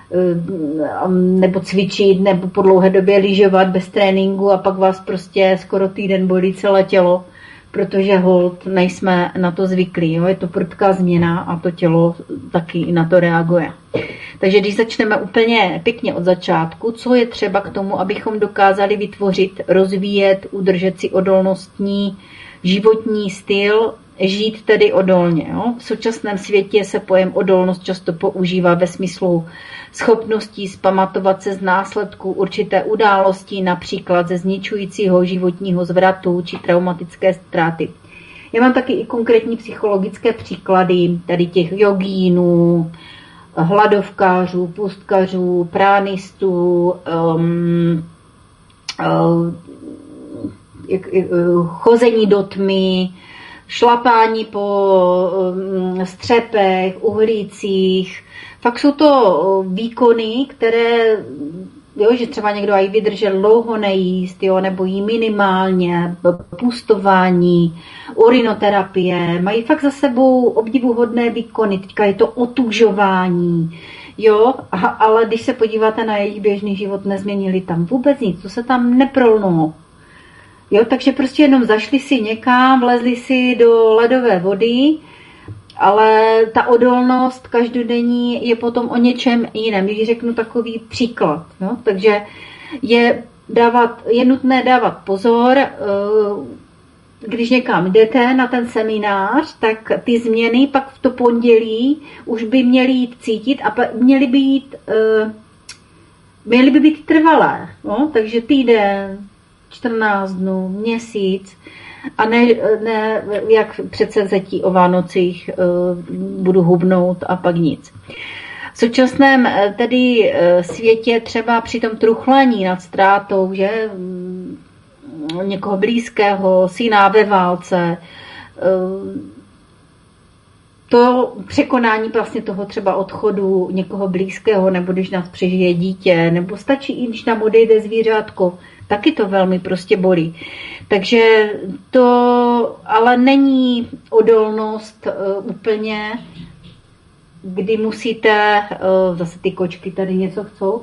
Speaker 3: nebo cvičit, nebo po dlouhé době lyžovat bez tréninku a pak vás prostě skoro týden bolí celé tělo, protože hold nejsme na to zvyklí. Jo? Je to prudká změna a to tělo taky na to reaguje. Takže když začneme úplně pěkně od začátku, co je třeba k tomu, abychom dokázali vytvořit, rozvíjet, udržet si odolnostní životní styl, žít tedy odolně. Jo? V současném světě se pojem odolnost často používá ve smyslu schopností zpamatovat se z následků určité události, například ze zničujícího životního zvratu či traumatické ztráty. Já mám taky i konkrétní psychologické příklady tady těch jogínů, hladovkářů, pustkařů, pránistů, chození do tmy, šlapání po střepech, uhlících. Fakt jsou to výkony, které, jo, že třeba někdo aj vydržel dlouho nejíst, jo, nebo jí minimálně, pustování, urinoterapie, mají fakt za sebou obdivuhodné výkony. Teďka je to otužování, jo, ale když se podíváte na jejich běžný život, nezměnili tam vůbec nic, to se tam neprolnulo. Jo, takže prostě jenom zašli si někam, vlezli si do ledové vody, ale ta odolnost každodenní je potom o něčem jiném. Když řeknu takový příklad, no, takže je nutné dávat pozor, když někam jdete na ten seminář, tak ty změny pak v to pondělí už by měly jít cítit a měly by být trvalé. No, takže týden, 14 dnů, měsíc a ne jak předsevzetí o Vánocích budu hubnout a pak nic. V současném tedy světě třeba při tom truchlení nad ztrátou, že někoho blízkého, syna ve válce, to překonání vlastně toho třeba odchodu někoho blízkého, nebo když nás přežije dítě, nebo stačí i když nám odejde zvířátko, taky to velmi prostě bolí. Takže to ale není odolnost úplně, kdy musíte, zase ty kočky tady něco chcou,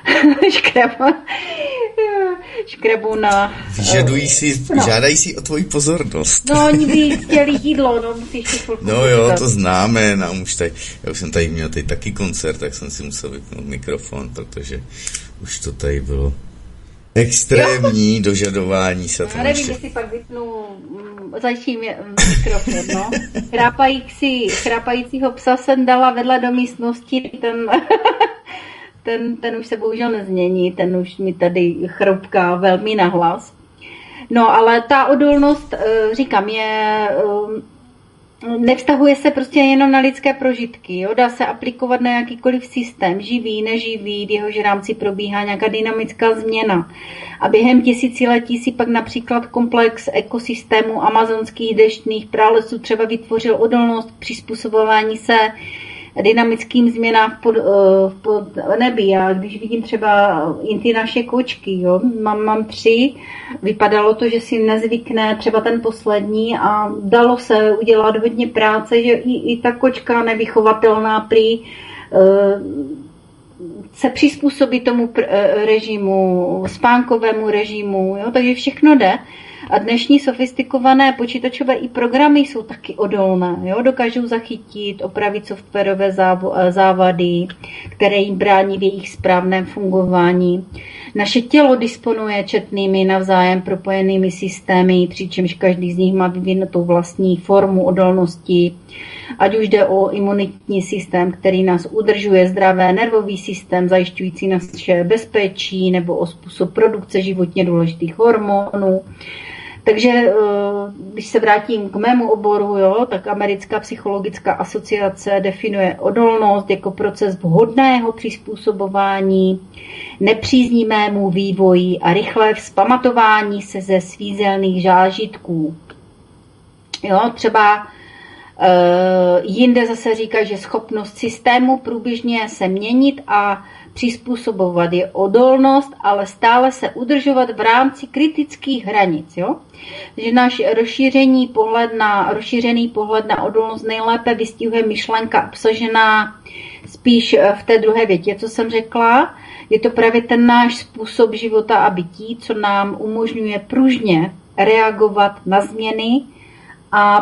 Speaker 3: škrabu na...
Speaker 1: Žádají si o tvoji pozornost.
Speaker 3: No, oni by chtěli jídlo, no, musíš si chvilku.
Speaker 1: No jo, to známe, nám už tady, já už jsem tady měl tady taky koncert, tak jsem si musel vypnout mikrofon, protože už to tady bylo extrémní dožadování se.
Speaker 3: Já nevím, jestli pak vypnu zajčí mikrofon, no. Chrápajícího psa jsem dala vedle do místnosti, ten už se bohužel nezmění, ten už mi tady chroupká velmi nahlas. No, ale ta odolnost, říkám, je nevztahuje se prostě jenom na lidské prožitky. Jo? Dá se aplikovat na jakýkoliv systém, živý, neživý, v jehož rámci probíhá nějaká dynamická změna. A během tisíciletí si pak například komplex ekosystému amazonských deštných pralesů třeba vytvořil odolnost k přizpůsobování se dynamickým změnám pod nebi. Já když vidím třeba i ty naše kočky, jo, mám 3, vypadalo to, že si nezvykne třeba ten poslední a dalo se udělat hodně práce, že i ta kočka nevychovatelná prý se přizpůsobí tomu režimu, spánkovému režimu, jo, takže všechno jde. A dnešní sofistikované počítačové i programy jsou taky odolné. Jo? Dokážou zachytit, opravit softwarové závady, které jim brání v jejich správném fungování. Naše tělo disponuje četnými navzájem propojenými systémy, přičemž každý z nich má vyvinutou vlastní formu odolnosti. Ať už jde o imunitní systém, který nás udržuje, zdravé nervový systém, zajišťující naše bezpečí, nebo o způsob produkce životně důležitých hormonů. Takže když se vrátím k mému oboru, jo, tak Americká psychologická asociace definuje odolnost jako proces vhodného přizpůsobování nepříznivému vývoji a rychlé vzpamatování se ze svízelných zážitků. Jo, třeba jinde zase říká, že schopnost systému průběžně se měnit a přizpůsobovat je odolnost, ale stále se udržovat v rámci kritických hranic. Jo? Takže náš rozšířený pohled na odolnost nejlépe vystihuje myšlenka obsažená spíš v té druhé větě, co jsem řekla. Je to právě ten náš způsob života a bytí, co nám umožňuje pružně reagovat na změny a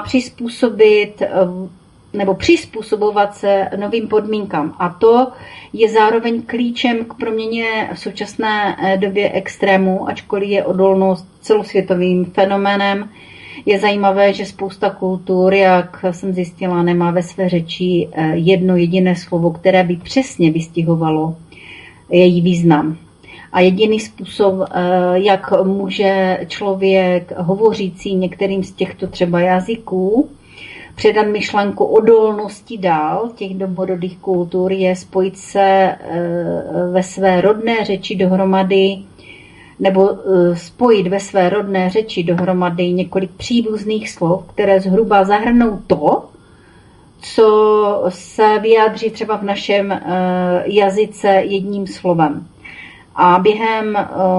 Speaker 3: přizpůsobovat se novým podmínkám. A to je zároveň klíčem k proměně v současné době extrému, ačkoliv je odolnost celosvětovým fenoménem. Je zajímavé, že spousta kultur, jak jsem zjistila, nemá ve své řeči jedno jediné slovo, které by přesně vystihovalo její význam. A jediný způsob, jak může člověk hovořící některým z těchto třeba jazyků předat myšlenku odolnosti dál těch domorodých kultur, je spojit se ve své rodné řeči dohromady, nebo spojit ve své rodné řeči dohromady několik příbuzných slov, které zhruba zahrnou to, co se vyjádří třeba v našem jazyce jedním slovem. A během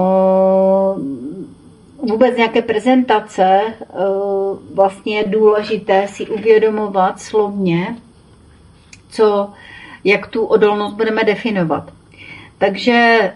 Speaker 3: vůbec nějaké prezentace vlastně je důležité si uvědomovat slovně, jak tu odolnost budeme definovat. Takže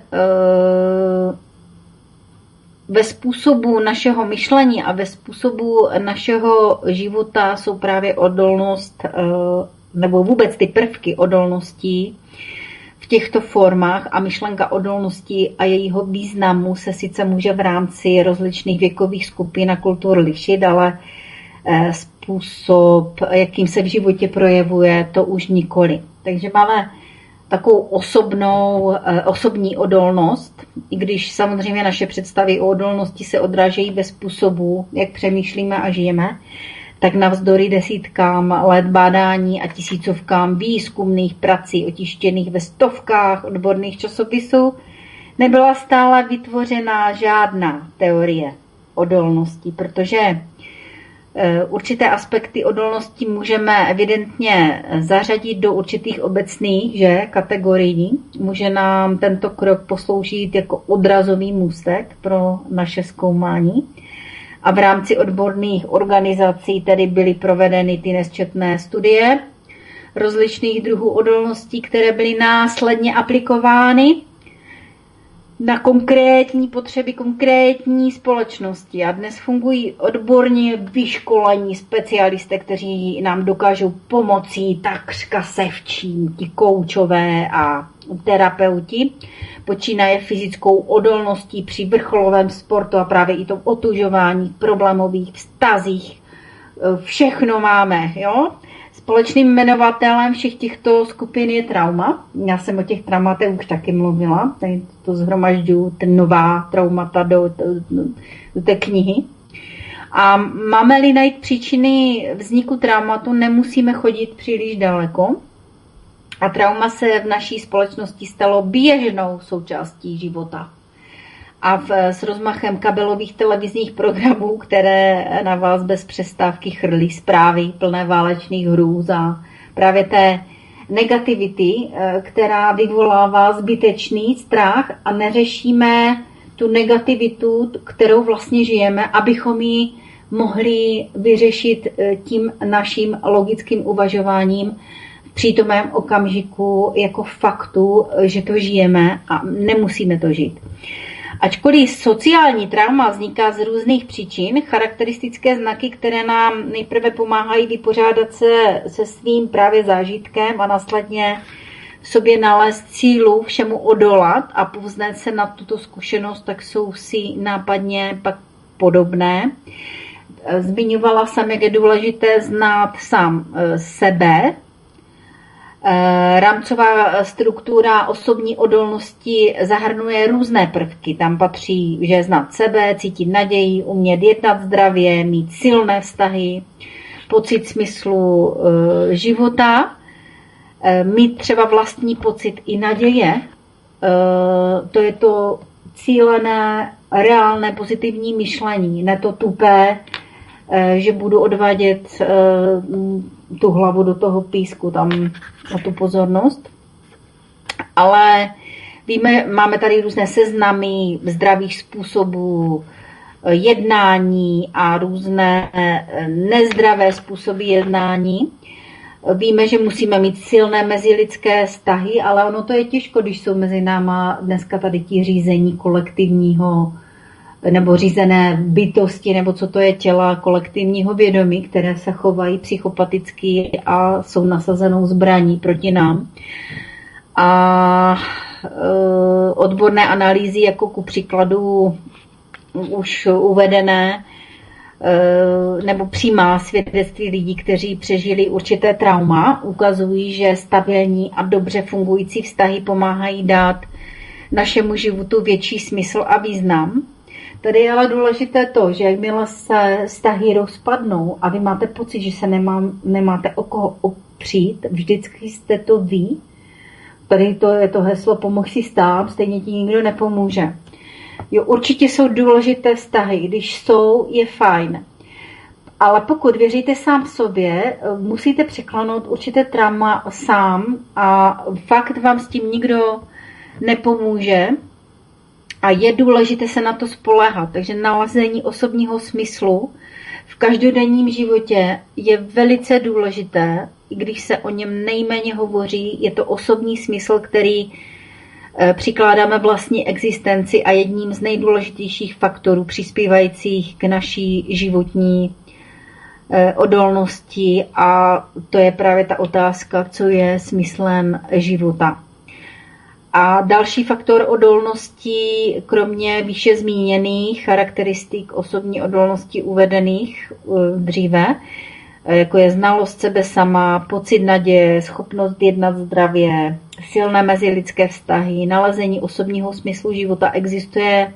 Speaker 3: ve způsobu našeho myšlení a ve způsobu našeho života jsou právě odolnost, nebo vůbec ty prvky odolnosti v těchto formách, a myšlenka odolnosti a jejího významu se sice může v rámci rozličných věkových skupin a kultur lišit, ale způsob, jakým se v životě projevuje, to už nikoli. Takže máme takovou osobní odolnost, i když samozřejmě naše představy o odolnosti se odrážejí ve způsobu, jak přemýšlíme a žijeme, tak navzdory desítkám let bádání a tisícovkám výzkumných prací otištěných ve stovkách odborných časopisů nebyla stále vytvořena žádná teorie odolnosti, protože určité aspekty odolnosti můžeme evidentně zařadit do určitých obecných kategorií. Může nám tento krok posloužit jako odrazový můstek pro naše zkoumání. A v rámci odborných organizací tedy byly provedeny ty nesčetné studie rozličných druhů odolností, které byly následně aplikovány na konkrétní potřeby konkrétní společnosti. A dnes fungují odborně vyškolení specialisté, kteří nám dokážou pomocí takřka se vším, ti koučové a terapeuti, počínaje fyzickou odolností při vrcholovém sportu a právě i tom otužování, problémových vztazích. Všechno máme, jo? Společným jmenovatelem všech těchto skupin je trauma. Já jsem o těch traumatech už taky mluvila, tady to zhromažďuji, ten nová traumata do té knihy. A máme-li najít příčiny vzniku traumatu, nemusíme chodit příliš daleko. A trauma se v naší společnosti stalo běžnou součástí života. A s rozmachem kabelových televizních programů, které na vás bez přestávky chrlí zprávy plné válečných hrůz a právě té negativity, která vyvolává zbytečný strach a neřešíme tu negativitu, kterou vlastně žijeme, abychom ji mohli vyřešit tím naším logickým uvažováním v přítomném okamžiku jako faktu, že to žijeme a nemusíme to žít. Ačkoliv sociální trauma vzniká z různých příčin, charakteristické znaky, které nám nejprve pomáhají vypořádat se se svým právě zážitkem a následně v sobě nalézt sílu všemu odolat a povznést se na tuto zkušenost, tak jsou si nápadně pak podobné. Zmiňovala jsem, jak je důležité znát sám sebe. Rámcová struktura osobní odolnosti zahrnuje různé prvky. Tam patří, že znát sebe, cítit naději, umět jednat zdravě, mít silné vztahy, pocit smyslu života, mít třeba vlastní pocit i naděje. To je to cílené, reálné, pozitivní myšlení, ne to tupé, že budu odvádět tu hlavu do toho písku, tam na tu pozornost. Ale víme, máme tady různé seznamy zdravých způsobů jednání a různé nezdravé způsoby jednání. Víme, že musíme mít silné mezilidské vztahy, ale ono to je těžko, když jsou mezi náma dneska tady ti řízení kolektivního nebo řízené bytosti, nebo co to je těla kolektivního vědomí, které se chovají psychopaticky a jsou nasazenou zbraní proti nám. A odborné analýzy, jako ku příkladu už uvedené, nebo přímá svědectví lidí, kteří přežili určité trauma, ukazují, že stabilní a dobře fungující vztahy pomáhají dát našemu životu větší smysl a význam. Tady je ale důležité to, že jakmile se vztahy rozpadnou a vy máte pocit, že se nemáte o koho opřít, vždycky jste to vy. Tady to je to heslo pomož si sám, stejně ti nikdo nepomůže. Jo, určitě jsou důležité vztahy, když jsou, je fajn. Ale pokud věříte sám sobě, musíte překlenout určité trauma sám a fakt vám s tím nikdo nepomůže. A je důležité se na to spoléhat. Takže nalezení osobního smyslu v každodenním životě je velice důležité, i když se o něm nejméně hovoří. Je to osobní smysl, který přikládáme vlastní existenci a jedním z nejdůležitějších faktorů přispívajících k naší životní odolnosti. A to je právě ta otázka, co je smyslem života. A další faktor odolnosti, kromě výše zmíněných charakteristik osobní odolnosti uvedených dříve, jako je znalost sebe sama, pocit naděje, schopnost jednat zdravě, silné mezilidské vztahy, nalezení osobního smyslu života, existuje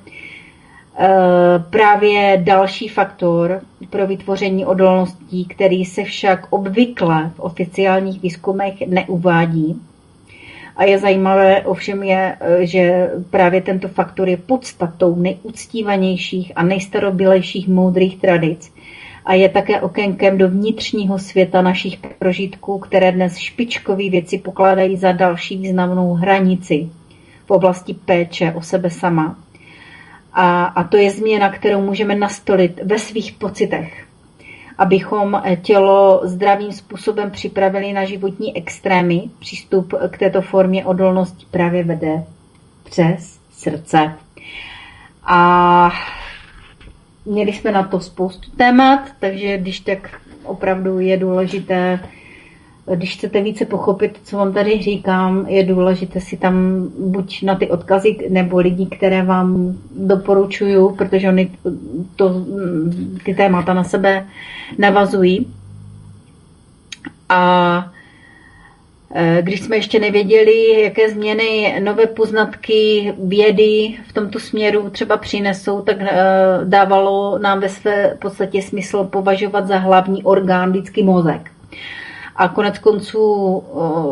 Speaker 3: právě další faktor pro vytvoření odolností, který se však obvykle v oficiálních výzkumech neuvádí. A je zajímavé ovšem je, že právě tento faktor je podstatou nejúctívanějších a nejstarobilejších moudrých tradic a je také okénkem do vnitřního světa našich prožitků, které dnes špičkoví vědci pokládají za další významnou hranici v oblasti péče o sebe sama. A to je změna, kterou můžeme nastolit ve svých pocitech, abychom tělo zdravým způsobem připravili na životní extrémy. Přístup k této formě odolnosti právě vede přes srdce. A měli jsme na to spoustu témat, takže když tak opravdu je důležité, když chcete více pochopit, co vám tady říkám, je důležité si tam buď na ty odkazy, nebo lidi, které vám doporučuju, protože oni ty témata na sebe navazují. A Když jsme ještě nevěděli, jaké změny, nové poznatky vědy v tomto směru třeba přinesou, tak dávalo nám ve své podstatě smysl považovat za hlavní orgán vždycky mozek. A konec konců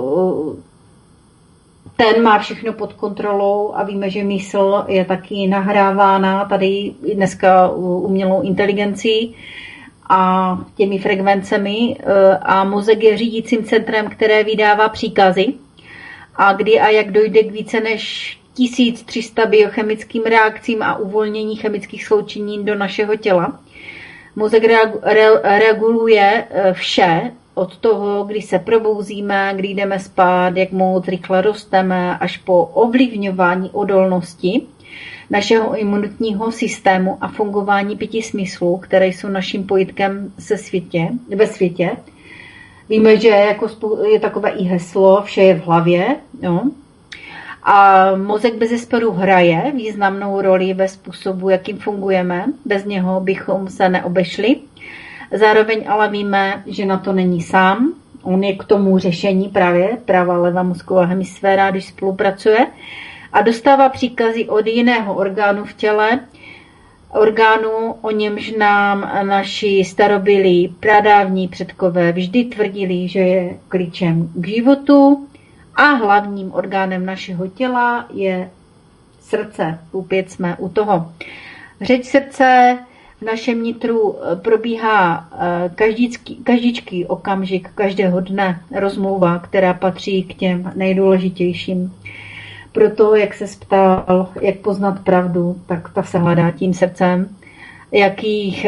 Speaker 3: ten má všechno pod kontrolou a víme, že mysl je taky nahrávána tady dneska umělou inteligencí a těmi frekvencemi a mozek je řídícím centrem, které vydává příkazy a kdy a jak dojde k více než 1300 biochemickým reakcím a uvolnění chemických sloučenin do našeho těla. Mozek reguluje vše od toho, kdy se probouzíme, kdy jdeme spát, jak moc rychle rosteme, až po ovlivňování odolnosti našeho imunitního systému a fungování 5 smyslů, které jsou naším pojitkem ve světě. Víme, že je takové i heslo, vše je v hlavě. No. A mozek bezesporu hraje významnou roli ve způsobu, jakým fungujeme. Bez něho bychom se neobešli. Zároveň ale víme, že na to není sám. On je k tomu řešení právě pravá levá mozková hemisféra, když spolupracuje a dostává příkazy od jiného orgánu v těle, orgánu, o němž nám naši starobylí pradávní předkové vždy tvrdili, že je klíčem k životu a hlavním orgánem našeho těla je srdce. Opět jsme u toho. Řeč srdce v našem nitru probíhá každičký okamžik každého dne rozmluva, která patří k těm nejdůležitějším. Proto, jak se ptal, jak poznat pravdu, tak ta se hledá tím srdcem. Jakých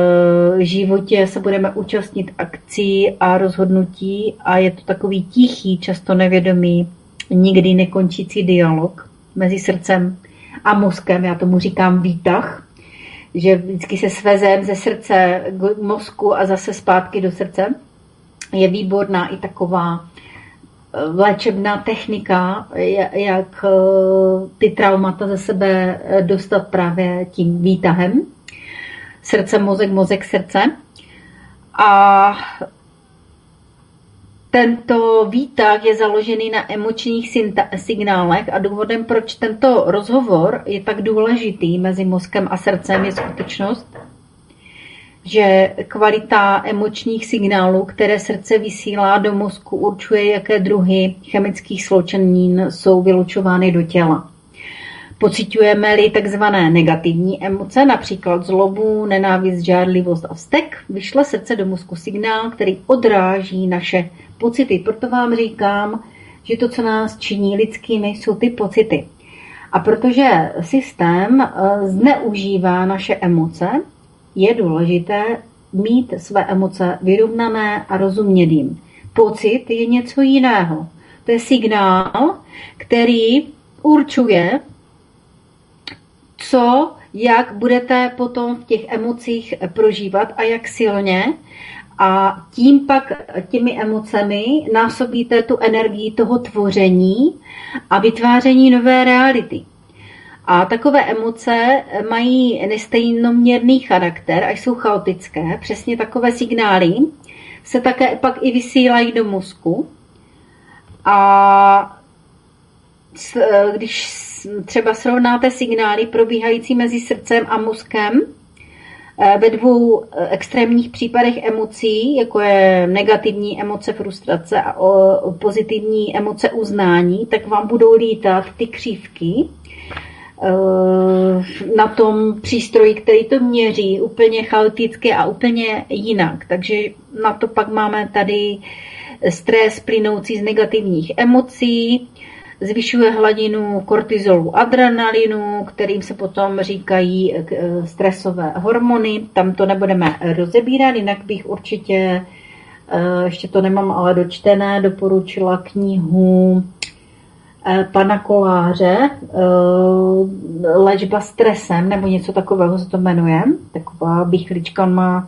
Speaker 3: životě se budeme účastnit akcí a rozhodnutí a je to takový tichý, často nevědomý, nikdy nekončící dialog mezi srdcem a mozkem. Já tomu říkám výtah, že vždycky se svezem ze srdce k mozku a zase zpátky do srdce. Je výborná i taková léčebná technika, jak ty traumata ze sebe dostat právě tím výtahem. Srdce, mozek, mozek, srdce. A tento výtah je založený na emočních signálech a důvodem, proč tento rozhovor je tak důležitý mezi mozkem a srdcem, je skutečnost, že kvalita emočních signálů, které srdce vysílá do mozku, určuje, jaké druhy chemických sloučenin jsou vylučovány do těla. Pociťujeme-li takzvané negativní emoce, například zlobu, nenávist, žárlivost a vztek, vyšle srdce do mozku signál, který odráží naše pocity. Proto vám říkám, že to, co nás činí lidskými, jsou ty pocity. A protože systém zneužívá naše emoce, je důležité mít své emoce vyrovnané a rozuměným. Pocit je něco jiného. To je signál, který určuje, co, jak budete potom v těch emocích prožívat a jak silně. A tím pak těmi emocemi násobíte tu energii toho tvoření a vytváření nové reality. A takové emoce mají nestejnoměrný charakter a jsou chaotické. Přesně takové signály se také pak i vysílají do mozku. A když třeba srovnáte signály probíhající mezi srdcem a mozkem ve 2 extrémních případech emocí, jako je negativní emoce frustrace a pozitivní emoce uznání, tak vám budou lítat ty křivky na tom přístroji, který to měří úplně chaoticky a úplně jinak. Takže na to pak máme tady stres plynoucí z negativních emocí, zvyšuje hladinu kortizolu, adrenalinu, kterým se potom říkají stresové hormony. Tam to nebudeme rozebírat, jinak bych určitě, ještě to nemám ale dočtené, doporučila knihu pana Koláře, Léčba stresem, nebo něco takového se to jmenuje. Taková bychlička, on má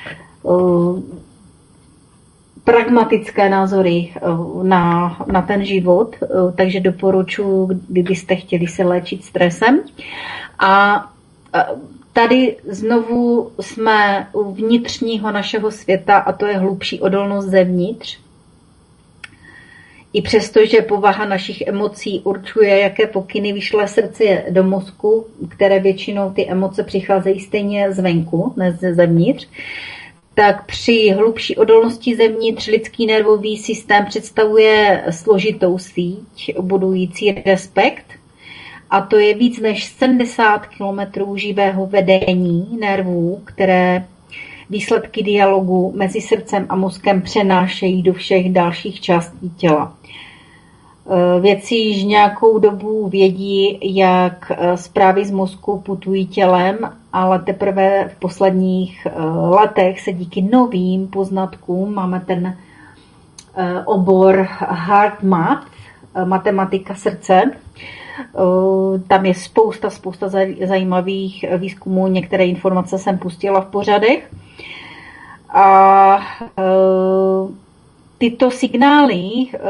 Speaker 3: pragmatické názory na ten život, takže doporučuji, kdybyste chtěli se léčit stresem. A tady znovu jsme u vnitřního našeho světa a to je hlubší odolnost zevnitř. I přesto, že povaha našich emocí určuje, jaké pokyny vyšle srdce do mozku, které většinou ty emoce přicházejí stejně zvenku, ne zevnitř, tak při hlubší odolnosti zevnitř lidský nervový systém představuje složitou síť budující respekt. A to je víc než 70 kilometrů živého vedení nervů, které výsledky dialogu mezi srdcem a mozkem přenášejí do všech dalších částí těla. Vědci již nějakou dobu vědí, jak zprávy z mozku putují tělem, ale teprve v posledních letech se díky novým poznatkům máme ten obor Heart Math, matematika srdce. Tam je spousta zajímavých výzkumů, některé informace jsem pustila v pořadech. A tyto signály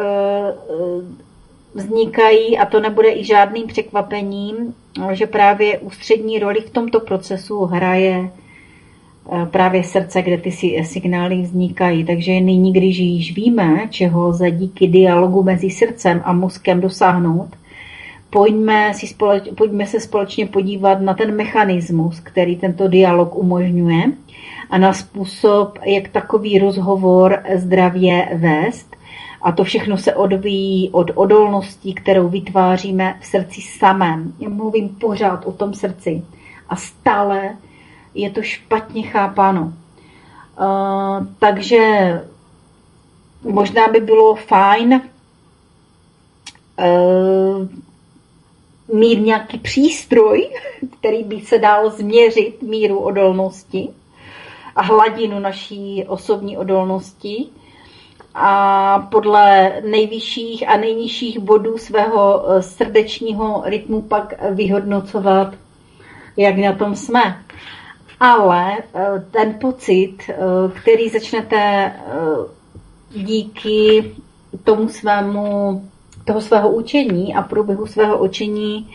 Speaker 3: vznikají, a to nebude i žádným překvapením, že právě ústřední roli v tomto procesu hraje právě srdce, kde ty signály vznikají. Takže nyní, když již víme, čeho lze díky dialogu mezi srdcem a mozkem dosáhnout, pojďme se společně podívat na ten mechanismus, který tento dialog umožňuje, a na způsob, jak takový rozhovor zdravě vést. A to všechno se odvíjí od odolnosti, kterou vytváříme v srdci samém. Já mluvím pořád o tom srdci a stále je to špatně chápáno. Takže možná by bylo fajn mít nějaký přístroj, který by se dal změřit míru odolnosti a hladinu naší osobní odolnosti a podle nejvyšších a nejnižších bodů svého srdečního rytmu pak vyhodnocovat, jak na tom jsme. Ale ten pocit, který začnete díky toho svého učení a průběhu svého učení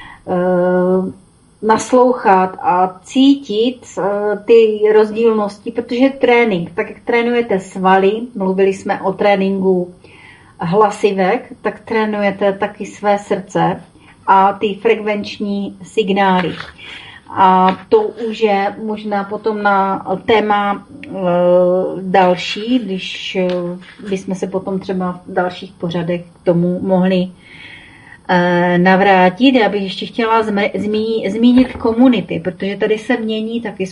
Speaker 3: naslouchat a cítit ty rozdílnosti, protože trénink, tak jak trénujete svaly, mluvili jsme o tréninku hlasivek, tak trénujete taky své srdce a ty frekvenční signály. A to už je možná potom na téma další, když bychom se potom třeba v dalších pořadech k tomu mohli navrátit. Já bych ještě chtěla zmínit komunity, protože tady se mění taky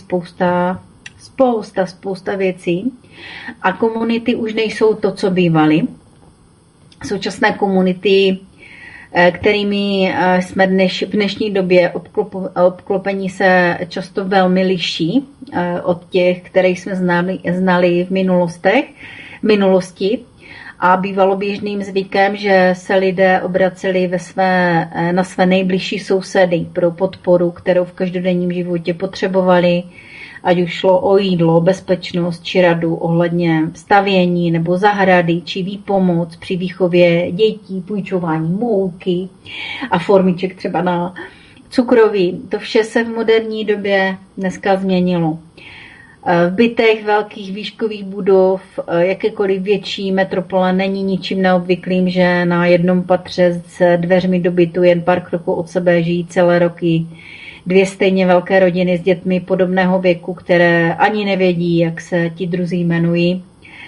Speaker 3: spousta věcí a komunity už nejsou to, co bývaly. Současné komunity, kterými jsme v dnešní době obklopení, se často velmi liší od těch, které jsme znali v minulosti. A bývalo běžným zvykem, že se lidé obraceli na své nejbližší sousedy pro podporu, kterou v každodenním životě potřebovali, ať už šlo o jídlo, bezpečnost či radu ohledně stavění nebo zahrady, či výpomoc při výchově dětí, půjčování mouky a formiček třeba na cukroví. To vše se v moderní době dneska změnilo. V bytech velkých výškových budov, jakékoliv větší metropole není ničím neobvyklým, že na jednom patře s dveřmi do bytu jen pár kroků od sebe žijí celé roky dvě stejně velké rodiny s dětmi podobného věku, které ani nevědí, jak se ti druzí jmenují,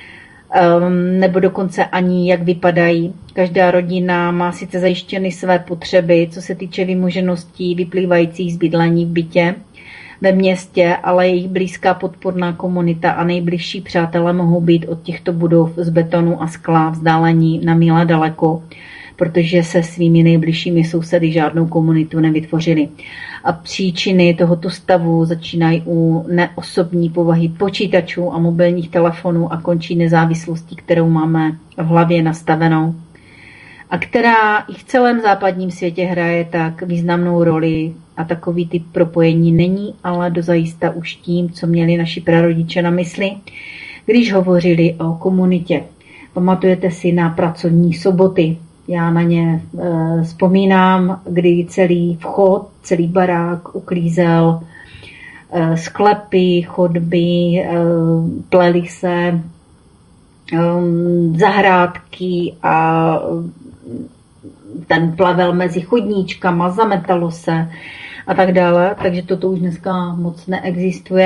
Speaker 3: nebo dokonce ani jak vypadají. Každá rodina má sice zajištěny své potřeby, co se týče vymožeností vyplývajících z bydlení v bytě ve městě, ale jejich blízká podporná komunita a nejbližší přátelé mohou být od těchto budov z betonu a skla vzdálení na míle daleko, protože se svými nejbližšími sousedy žádnou komunitu nevytvořili. A příčiny tohoto stavu začínají u neosobní povahy počítačů a mobilních telefonů a končí nezávislostí, kterou máme v hlavě nastavenou a která i v celém západním světě hraje tak významnou roli. A takový typ propojení není ale dozajista už tím, co měli naši prarodiče na mysli, když hovořili o komunitě. Pamatujete si na pracovní soboty? Já na ně vzpomínám, kdy celý vchod, celý barák uklízel sklepy, chodby, pleli se zahrádky a ten plavel mezi chodníčkama, zametalo se a tak dále, takže toto už dneska moc neexistuje.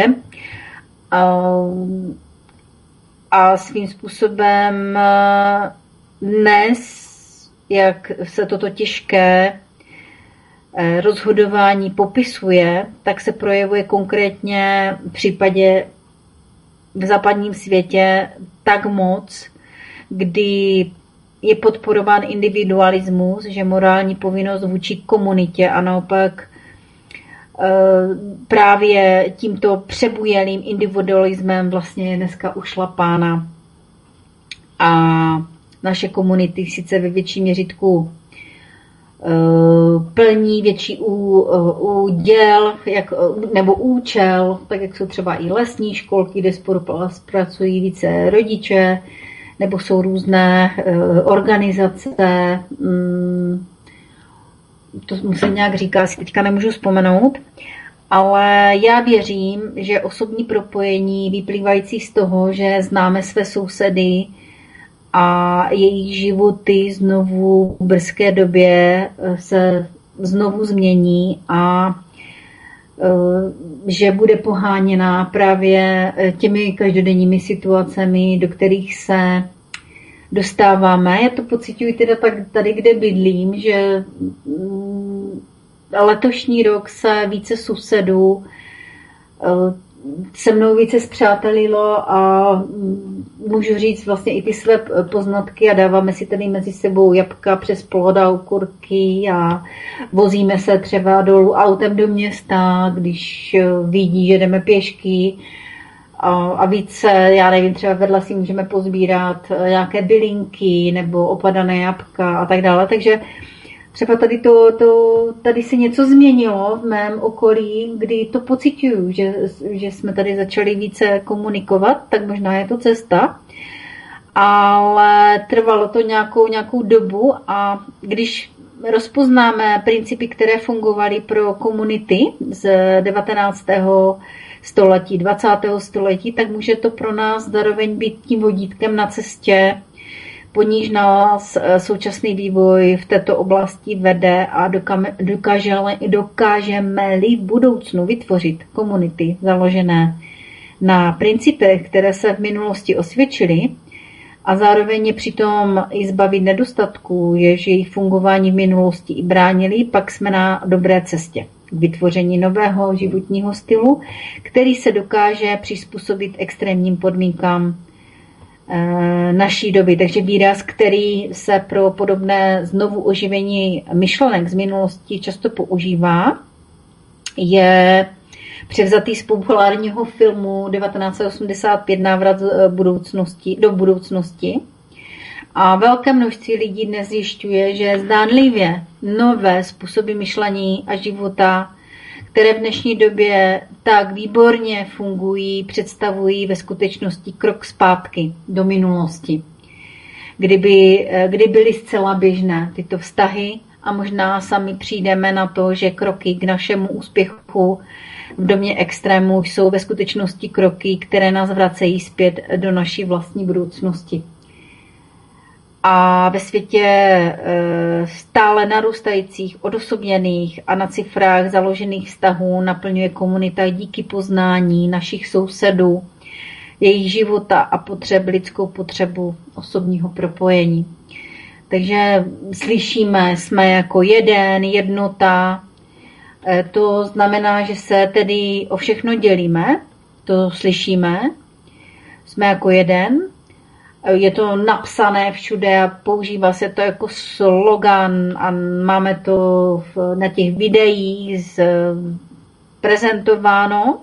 Speaker 3: A svým způsobem dnes, jak se toto těžké rozhodování popisuje, tak se projevuje konkrétně v případě v západním světě tak moc, kdy je podporován individualismus, že morální povinnost vůči komunitě a naopak právě tímto přebujelým individualismem vlastně je dneska ušlapána. A naše komunity sice ve větším měřítku plní větší úděl nebo účel, tak jak jsou třeba i lesní školky, kde spolupracují více rodiče, nebo jsou různé organizace, to se nějak říká, si teďka nemůžu vzpomenout, ale já věřím, že osobní propojení vyplývající z toho, že známe své sousedy a jejich životy znovu v brzké době se znovu změní a že bude poháněná právě těmi každodenními situacemi, do kterých se dostáváme. Já to pociťuji teda tak tady, kde bydlím, že letošní rok se více sousedů se mnou více spřátelilo a můžu říct vlastně i ty své poznatky a dáváme si tady mezi sebou jabka přes plod a okurky a vozíme se třeba dolů autem do města, když vidí, že jdeme pěšky a více, já nevím, třeba vedle si můžeme pozbírat nějaké bylinky nebo opadané jabka a tak dále, takže třeba tady se něco změnilo v mém okolí, kdy to pociťuju, že jsme tady začali více komunikovat, tak možná je to cesta. Ale trvalo to nějakou dobu a když rozpoznáme principy, které fungovaly pro komunity z 19. století, 20. století, tak může to pro nás zároveň být tím vodítkem na cestě, po níž nás současný vývoj v této oblasti vede a dokážeme-li v budoucnu vytvořit komunity založené na principech, které se v minulosti osvědčily a zároveň je přitom i zbavit nedostatků, jež jejich fungování v minulosti i bránili, pak jsme na dobré cestě k vytvoření nového životního stylu, který se dokáže přizpůsobit extrémním podmínkám naší doby. Takže výraz, který se pro podobné znovu oživení myšlenek z minulosti často používá, je převzatý z populárního filmu 1985 Návrat do budoucnosti. A velké množství lidí dnes zjišťuje, že zdánlivě nové způsoby myšlení a života, které v dnešní době tak výborně fungují, představují ve skutečnosti krok zpátky do minulosti, kdy byly zcela běžné tyto vztahy a možná sami přijdeme na to, že kroky k našemu úspěchu v domě extrému jsou ve skutečnosti kroky, které nás vracejí zpět do naší vlastní budoucnosti. A ve světě stále narůstajících, odosobněných a na cifrách založených vztahů naplňuje komunita díky poznání našich sousedů, jejich života a lidskou potřebu osobního propojení. Takže slyšíme, jsme jako jeden, jednota. To znamená, že se tedy o všechno dělíme, to slyšíme, jsme jako jeden. Je to napsané všude a používá se to jako slogan a máme to na těch videích prezentováno.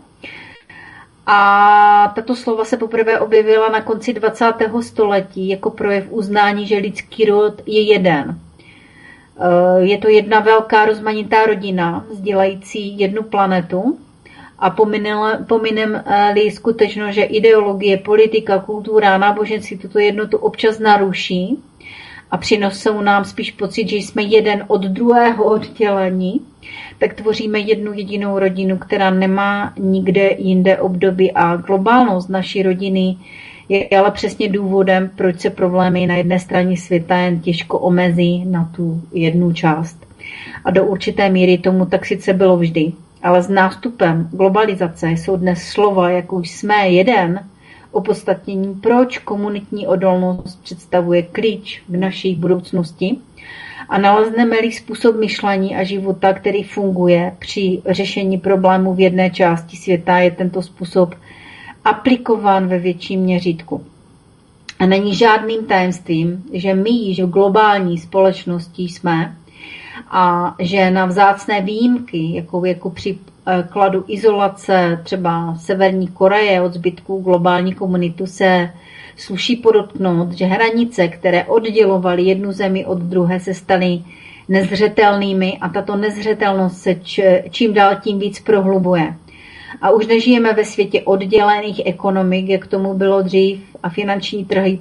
Speaker 3: A tato slova se poprvé objevila na konci 20. století jako projev uznání, že lidský rod je jeden. Je to jedna velká rozmanitá rodina, sdílející jednu planetu. A pominem-li skutečnost, že ideologie, politika, kultura, náboženství tuto jednotu občas naruší a přinosou nám spíš pocit, že jsme jeden od druhého oddělení, tak tvoříme jednu jedinou rodinu, která nemá nikde jinde období a globálnost naší rodiny je ale přesně důvodem, proč se problémy na jedné straně světa jen těžko omezí na tu jednu část. A do určité míry tomu tak sice bylo vždy. Ale s nástupem globalizace jsou dnes slova, jako už jsme jeden, opodstatnění, proč komunitní odolnost představuje klíč v naší budoucnosti a nalezneme-li způsob myšlení a života, který funguje při řešení problémů v jedné části světa, je tento způsob aplikován ve větším měřítku. A není žádným tajemstvím, že my již v globální společnosti jsme a že na vzácné výjimky, jako příkladu izolace třeba Severní Koreje od zbytků globální komunitu, se sluší podotknout, že hranice, které oddělovaly jednu zemi od druhé, se staly nezřetelnými a tato nezřetelnost se čím dál tím víc prohlubuje. A už nežijeme ve světě oddělených ekonomik, jak tomu bylo dřív, a finanční trhy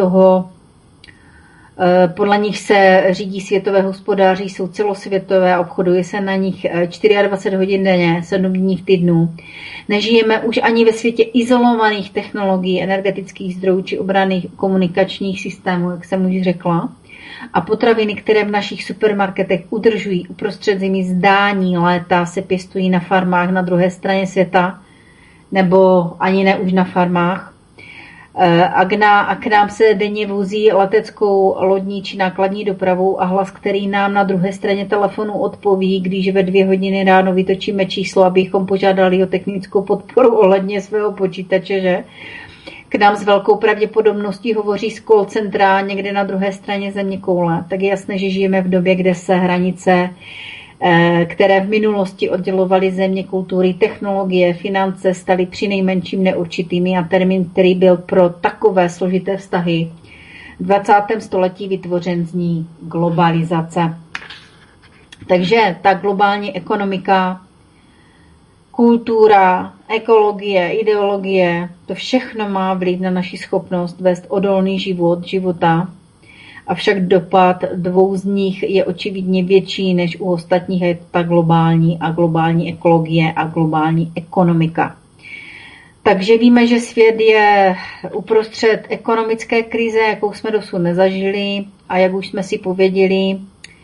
Speaker 3: podle nich se řídí světové hospodáři, jsou celosvětové, obchoduje se na nich 24 hodin denně, 7 dní v týdnu. Nežijeme už ani ve světě izolovaných technologií, energetických zdrojů či obranných komunikačních systémů, jak jsem už řekla. A potraviny, které v našich supermarketech udržují uprostřed zimy zdání léta, se pěstují na farmách na druhé straně světa, nebo ani ne už na farmách. A k nám se denně vozí leteckou, lodní či nákladní dopravou a hlas, který nám na druhé straně telefonu odpoví, když ve 2 hodiny ráno vytočíme číslo, abychom požádali o technickou podporu ohledně svého počítače, že? K nám s velkou pravděpodobností hovoří z call centra někde na druhé straně zeměkoule. Tak je jasné, že žijeme v době, kde se hranice, které v minulosti oddělovaly země, kultury, technologie, finance, staly přinejmenším neurčitými a termín, který byl pro takové složité vztahy v 20. století vytvořen, zní globalizace. Takže ta globální ekonomika, kultura, ekologie, ideologie, to všechno má vliv na naši schopnost vést odolný života. Avšak dopad 2 z nich je očividně větší než u ostatních, je to ta globální ekologie a globální ekonomika. Takže víme, že svět je uprostřed ekonomické krize, jakou jsme dosud nezažili, a jak už jsme si pověděli,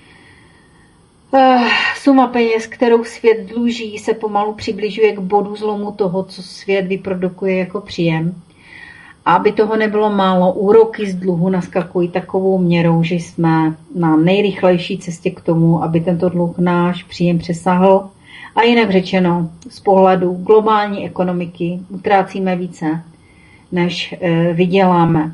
Speaker 3: suma peněz, kterou svět dluží, se pomalu přibližuje k bodu zlomu toho, co svět vyprodukuje jako příjem. A aby toho nebylo málo, úroky z dluhu naskakují takovou měrou, že jsme na nejrychlejší cestě k tomu, aby tento dluh náš příjem přesahl. A jinak řečeno, z pohledu globální ekonomiky utrácíme více, než vyděláme.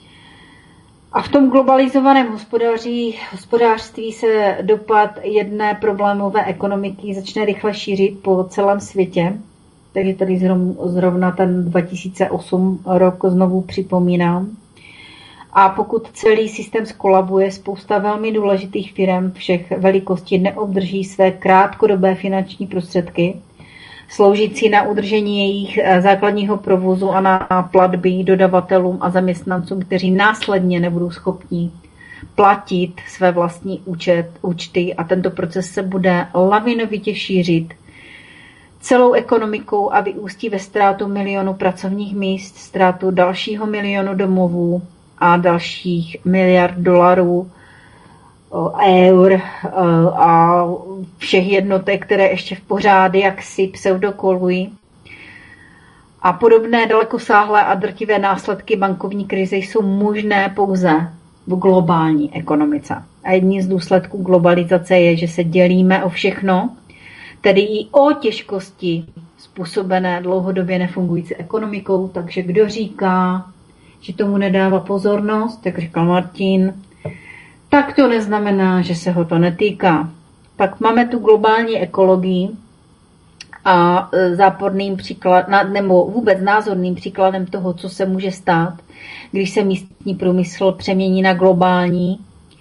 Speaker 3: A v tom globalizovaném hospodářství se dopad jedné problémové ekonomiky začne rychle šířit po celém světě. Takže tady zrovna ten 2008 rok znovu připomínám. A pokud celý systém skolabuje, spousta velmi důležitých firm všech velikostí neobdrží své krátkodobé finanční prostředky, sloužící na udržení jejich základního provozu a na platby dodavatelům a zaměstnancům, kteří následně nebudou schopni platit své vlastní účty, a tento proces se bude lavinovitě šířit celou ekonomikou a vyústí ve ztrátu milionu pracovních míst, ztrátu dalšího milionu domovů a dalších miliard dolarů, eur a všech jednotek, které ještě v pořád jaksi pseudokolují. A podobné dalekosáhlé a drtivé následky bankovní krize jsou možné pouze v globální ekonomice. A jedním z důsledků globalizace je, že se dělíme o všechno, tedy i o těžkosti způsobené dlouhodobě nefungující ekonomikou. Takže kdo říká, že tomu nedává pozornost, jak říkal Martin, tak to neznamená, že se ho to netýká. Pak máme tu globální ekologii a záporným příkladem, nebo vůbec názorným příkladem toho, co se může stát, když se místní průmysl přemění na globální,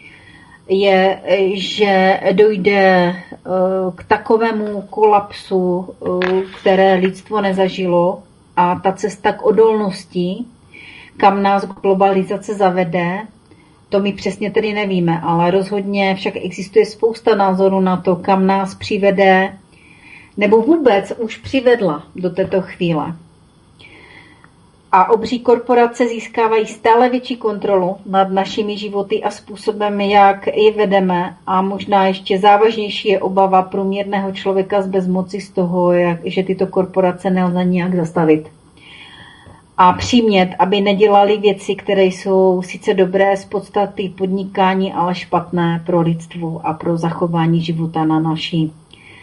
Speaker 3: je, že dojde k takovému kolapsu, které lidstvo nezažilo, a ta cesta k odolnosti, kam nás globalizace zavede, to my přesně tedy nevíme, ale rozhodně však existuje spousta názorů na to, kam nás přivede, nebo vůbec už přivedla do této chvíle. A obří korporace získávají stále větší kontrolu nad našimi životy a způsobem, jak je vedeme. A možná ještě závažnější je obava průměrného člověka z bezmoci z toho, že tyto korporace nelze nijak zastavit. A přimět, aby nedělali věci, které jsou sice dobré z podstaty podnikání, ale špatné pro lidstvo a pro zachování života na naší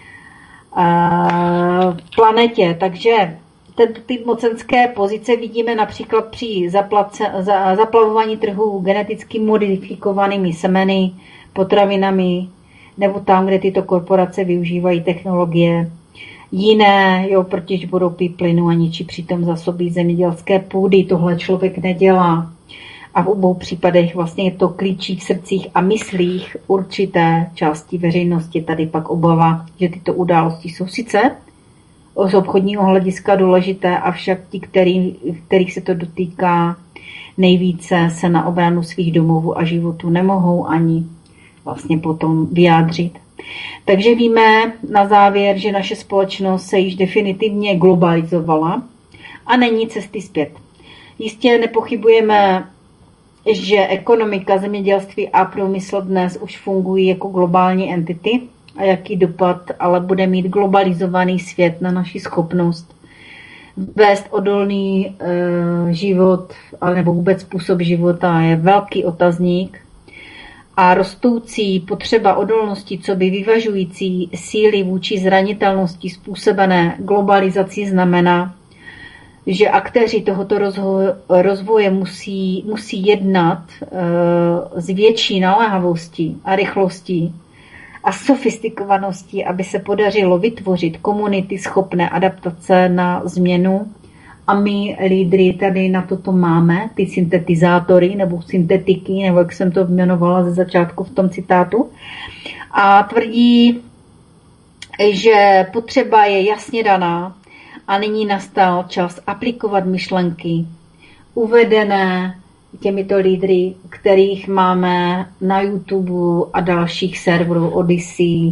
Speaker 3: planetě. Takže ty mocenské pozice vidíme například při zaplavování trhu geneticky modifikovanými semeny, potravinami, nebo tam, kde tyto korporace využívají technologie jiné, pro těžbu plynu a ničí přitom zásoby zemědělské půdy. Tohle člověk nedělá. A v obou případech vlastně je to klíčí v srdcích a myslích určité části veřejnosti. Tady pak obava, že tyto události jsou sice z obchodního hlediska důležité, avšak ti, kterých se to dotýká nejvíce, se na obranu svých domovů a životů nemohou ani vlastně potom vyjádřit. Takže víme na závěr, že naše společnost se již definitivně globalizovala a není cesty zpět. Jistě nepochybujeme, že ekonomika, zemědělství a průmysl dnes už fungují jako globální entity a jaký dopad ale bude mít globalizovaný svět na naši schopnost vést odolný život, nebo vůbec způsob života, je velký otazník. A rostoucí potřeba odolnosti, co by vyvažující síly vůči zranitelnosti způsobené globalizací znamená, že aktéři tohoto rozvoje musí jednat s větší naléhavostí a rychlostí a sofistikovaností, aby se podařilo vytvořit komunity schopné adaptace na změnu. A my, lídry, tady na toto máme, ty syntetizátory nebo syntetiky, nebo jak jsem to jmenovala ze začátku v tom citátu. A tvrdí, že potřeba je jasně daná a nyní nastal čas aplikovat myšlenky uvedené těmito lídry, kterých máme na YouTube a dalších serverů Odyssey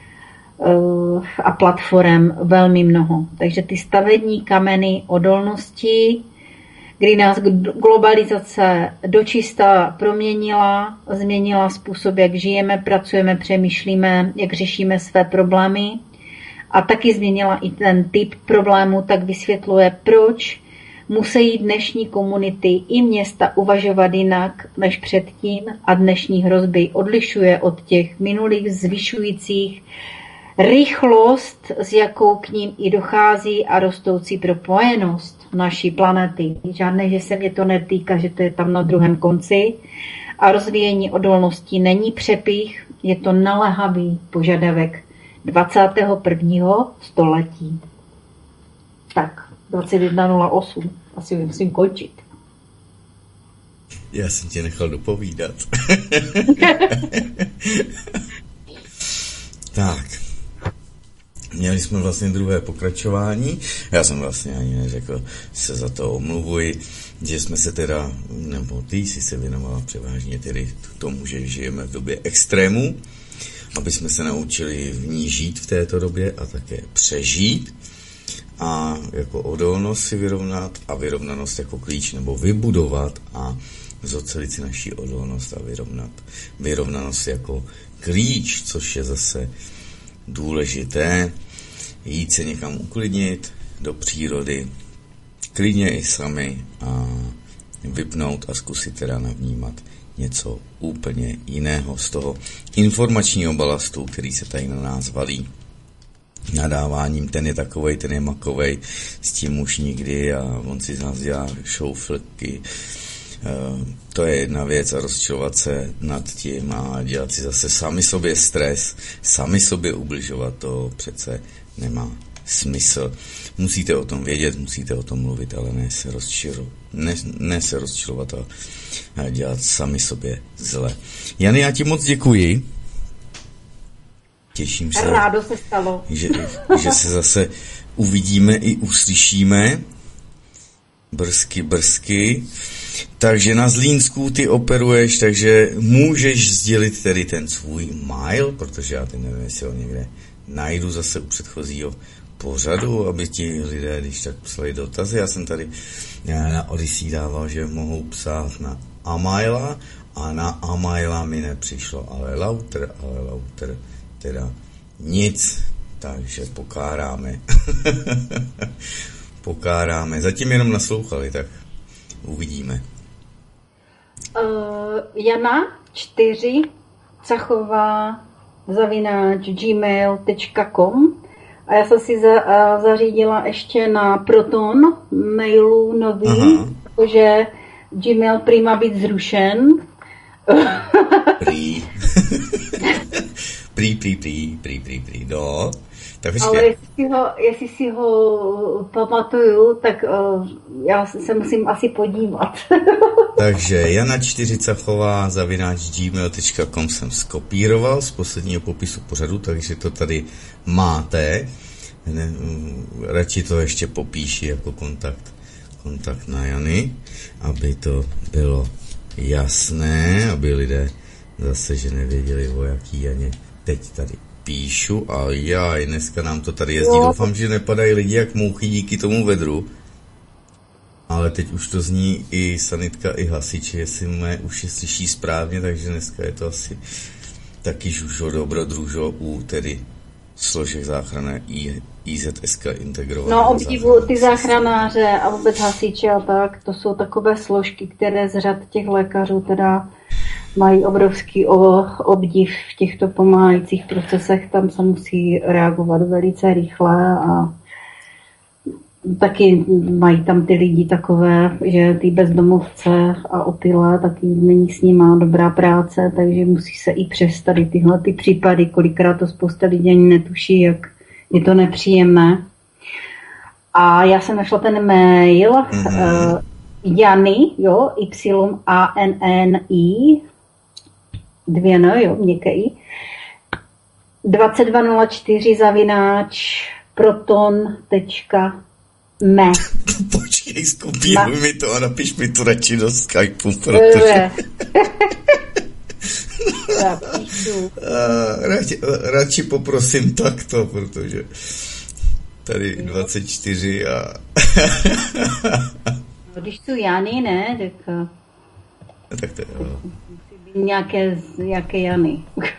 Speaker 3: a platform velmi mnoho. Takže ty stavební kameny odolnosti, kdy nás globalizace dočista proměnila, změnila způsob, jak žijeme, pracujeme, přemýšlíme, jak řešíme své problémy a taky změnila i ten typ problému, tak vysvětluje, proč musí dnešní komunity i města uvažovat jinak než předtím a dnešní hrozby odlišuje od těch minulých zvyšujících rychlost, s jakou k ním i dochází a rostoucí propojenost naší planety. Žádné, že se mě to netýká, že to je tam na druhém konci. A rozvíjení odolnosti není přepich, je to naléhavý požadavek 21. století. Tak, 21:08. Asi musím končit.
Speaker 1: Já jsem tě nechal dopovídat. Tak. Měli jsme vlastně druhé pokračování. Já jsem vlastně ani neřekl, se za to omluvuji, že jsme se teda, nebo ty jsi se věnovala převážně tedy tomu, že žijeme v době extrémů, aby jsme se naučili v ní žít v této době a také přežít a jako odolnost si vyrovnat a vyrovnanost jako klíč, nebo vybudovat a zocelit si naši odolnost a vyrovnanost jako klíč, což je zase důležité, jít se někam uklidnit do přírody, klidně i sami a vypnout a zkusit teda navnímat něco úplně jiného z toho informačního balastu, který se tady na nás valí. Nadáváním, ten je takovej, ten je makovej, s tím už nikdy a on si z nás dělá šouflky. To je jedna věc a rozčilovat se nad tím a dělat si zase sami sobě stres, sami sobě ubližovat, to přece nemá smysl. Musíte o tom vědět, musíte o tom mluvit, ale ne se rozčilovat a dělat sami sobě zle. Jany, já ti moc děkuji. Těším se.
Speaker 3: Rádo se stalo.
Speaker 1: Že se zase uvidíme i uslyšíme. Brzky. Takže na Zlínsku ty operuješ, takže můžeš sdělit tedy ten svůj mail, protože já teď nevím, jestli ho někde najdu zase u předchozího pořadu, aby ti lidé, když tak psali dotazy. Já jsem tady na Odyssey dával, že mohou psát na Amaila a na Amaila mi nepřišlo, ale Lauter, teda nic, takže pokáráme. Pokáráme. Zatím jenom naslouchali, tak uvidíme.
Speaker 3: Jana 4 Cachová @gmail.com a já jsem si zařídila ještě na Proton mailu nový, protože Gmail prý má být zrušen.
Speaker 1: Prý. No, tak
Speaker 3: ale jestli si ho pamatuju, tak já se musím asi podívat.
Speaker 1: Takže Jana 4 Cachová @gmail.com jsem skopíroval z posledního popisu pořadu, takže to tady máte. Radši to ještě popíši jako kontakt na Jany, aby to bylo jasné, aby lidé zase, že nevěděli, o jaký Janě teď tady píšu. A dneska nám to tady jezdí. Doufám, že nepadají lidi jak mouchy díky tomu vedru. Ale teď už to zní i sanitka, i hasiči, jestli mé uši slyší správně, takže dneska je to asi taky žužo, dobrodružo u tedy složek záchranné IZSK integrované.
Speaker 3: No, obdivu ty záchranáře a vůbec hasiči a tak, to jsou takové složky, které z řad těch lékařů teda mají obrovský obdiv v těchto pomáhajících procesech, tam se musí reagovat velice rychle a taky mají tam ty lidi takové, že ty bezdomovce a opilé, taky není s nima dobrá práce, takže musí se i přes tady tyhle ty případy, kolikrát to spousta lidí ani netuší, jak je to nepříjemné. A já jsem našla ten mail Jany, YANNI, 2 N, měkké I, 2204 @proton.me.
Speaker 1: Počkej, skopíruj mi to a napiš mi to radši do Skypeu, protože... radši poprosím takto, protože tady 24 a...
Speaker 3: Když jsou Jany, ne,
Speaker 1: tak to jo.
Speaker 3: Nějaké Jany.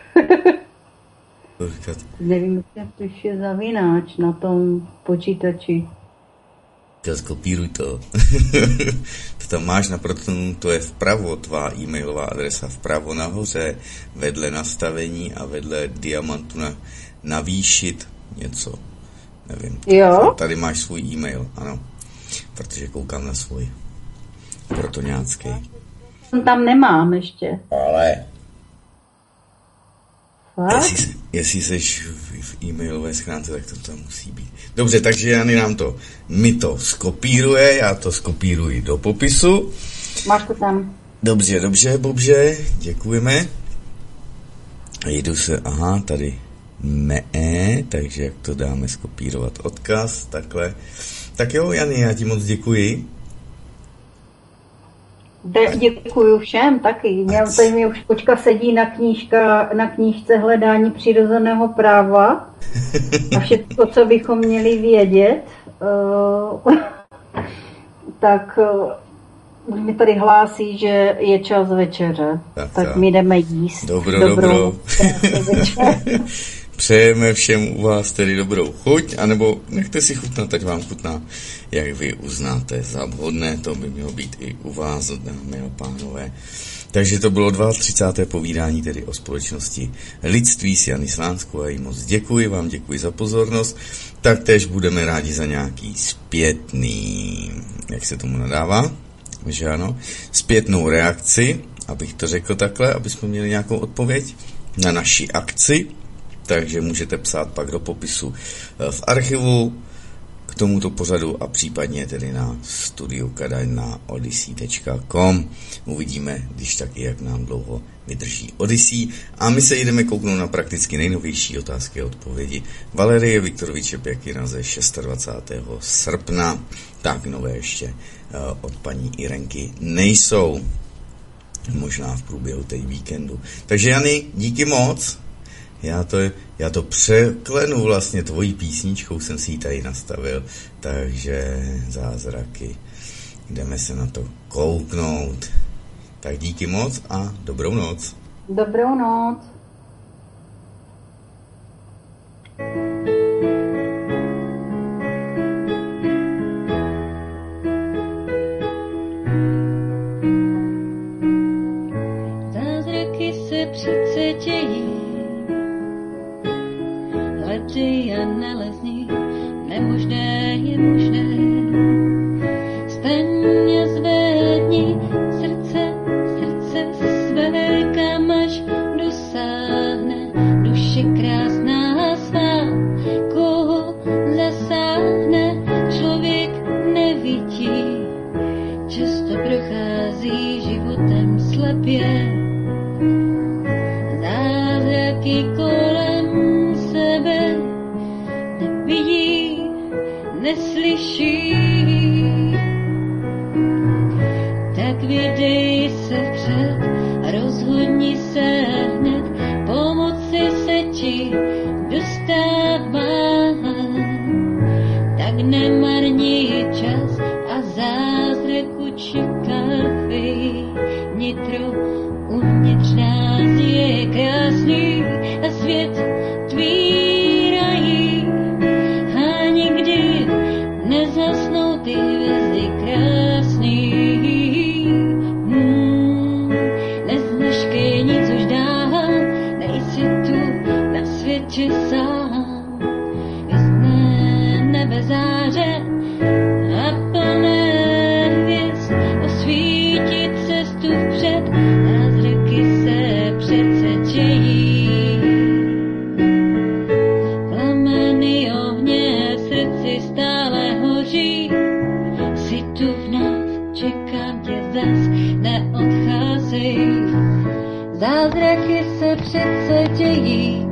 Speaker 3: Nevím, jak to je zavináč na tom počítači.
Speaker 1: Skopíruj to. To tam máš na Protonu, to je vpravo, tvá e-mailová adresa, vpravo nahoře, vedle nastavení a vedle diamantu navýšit něco. Nevím.
Speaker 3: Jo?
Speaker 1: Tady máš svůj e-mail, ano. Protože koukám na svůj protoňácký.
Speaker 3: Tam nemám ještě.
Speaker 1: Ale... Jestli seš v e-mailové schránce, tak to tam musí být. Dobře, takže Jany mi to skopíruje, já to skopíruji do popisu.
Speaker 3: Máš to tam.
Speaker 1: Dobře, Bobře, děkujeme. Jdu se, tady takže jak to dáme skopírovat odkaz, takhle. Tak jo, Jany, já ti moc děkuji.
Speaker 3: Děkuju všem taky. Tady už počka sedí na knížce Hledání přirozeného práva a všechno, co bychom měli vědět. Tak mi tady hlásí, že je čas večeře. Tak my jdeme jíst.
Speaker 1: Dobrou. Přejeme všem u vás tedy dobrou chuť, anebo nechte si chutnat, ať vám chutná, jak vy uznáte za vhodné, to by mělo být i u vás, dámy a pánové. Takže to bylo 32. povídání tedy o společnosti lidství s Jany Slánskou a jí moc děkuji, vám děkuji za pozornost, taktéž budeme rádi za nějaký zpětný, jak se tomu nadává, že ano, zpětnou reakci, abych to řekl takhle, aby jsme měli nějakou odpověď na naši akci. Takže můžete psát pak do popisu v archivu k tomuto pořadu a případně tedy na studiu Kadaň na odyssey.com. Uvidíme, když tak, jak nám dlouho vydrží Odyssey. A my se jdeme kouknout na prakticky nejnovější otázky a odpovědi Valerie Viktoroviče Pěkina ze 26. srpna. Tak nové ještě od paní Irenky nejsou. Možná v průběhu té víkendu. Takže Jany, díky moc. Já to překlenu vlastně tvojí písničkou, jsem si ji tady nastavil, takže zázraky. Jdeme se na to kouknout. Tak díky moc a dobrou noc.
Speaker 3: Dobrou noc.
Speaker 4: Zázraky se přece dějí, hledej a nalezní, nemožné je možné. Staň a zvedni srdce své, kam až dosáhne duše krásná svá, koho zasáhne, člověk nevidí, často prochází životem slepě. Zázraky kolem sebe nevidí, neslyší, tak vydej se vpřed, rozhodni se hned, pomoci se ti dostává. Tak nemarni čas a zázraku čekávej, nitro uvnitř nás je krásný a svět tvý rají. A nikdy nezhasnou ty hvězdy krásný. Nezmeškej nic už dál, nejsi tu na světě sám. Jasné nebe záře a plné hvězd osvítit cestu vpřed, zázraky se přece dějí. Plameny ohně v srdci stále hoří, si tu v nás, čekám tě zas, neodcházej. Zázraky se přece dějí.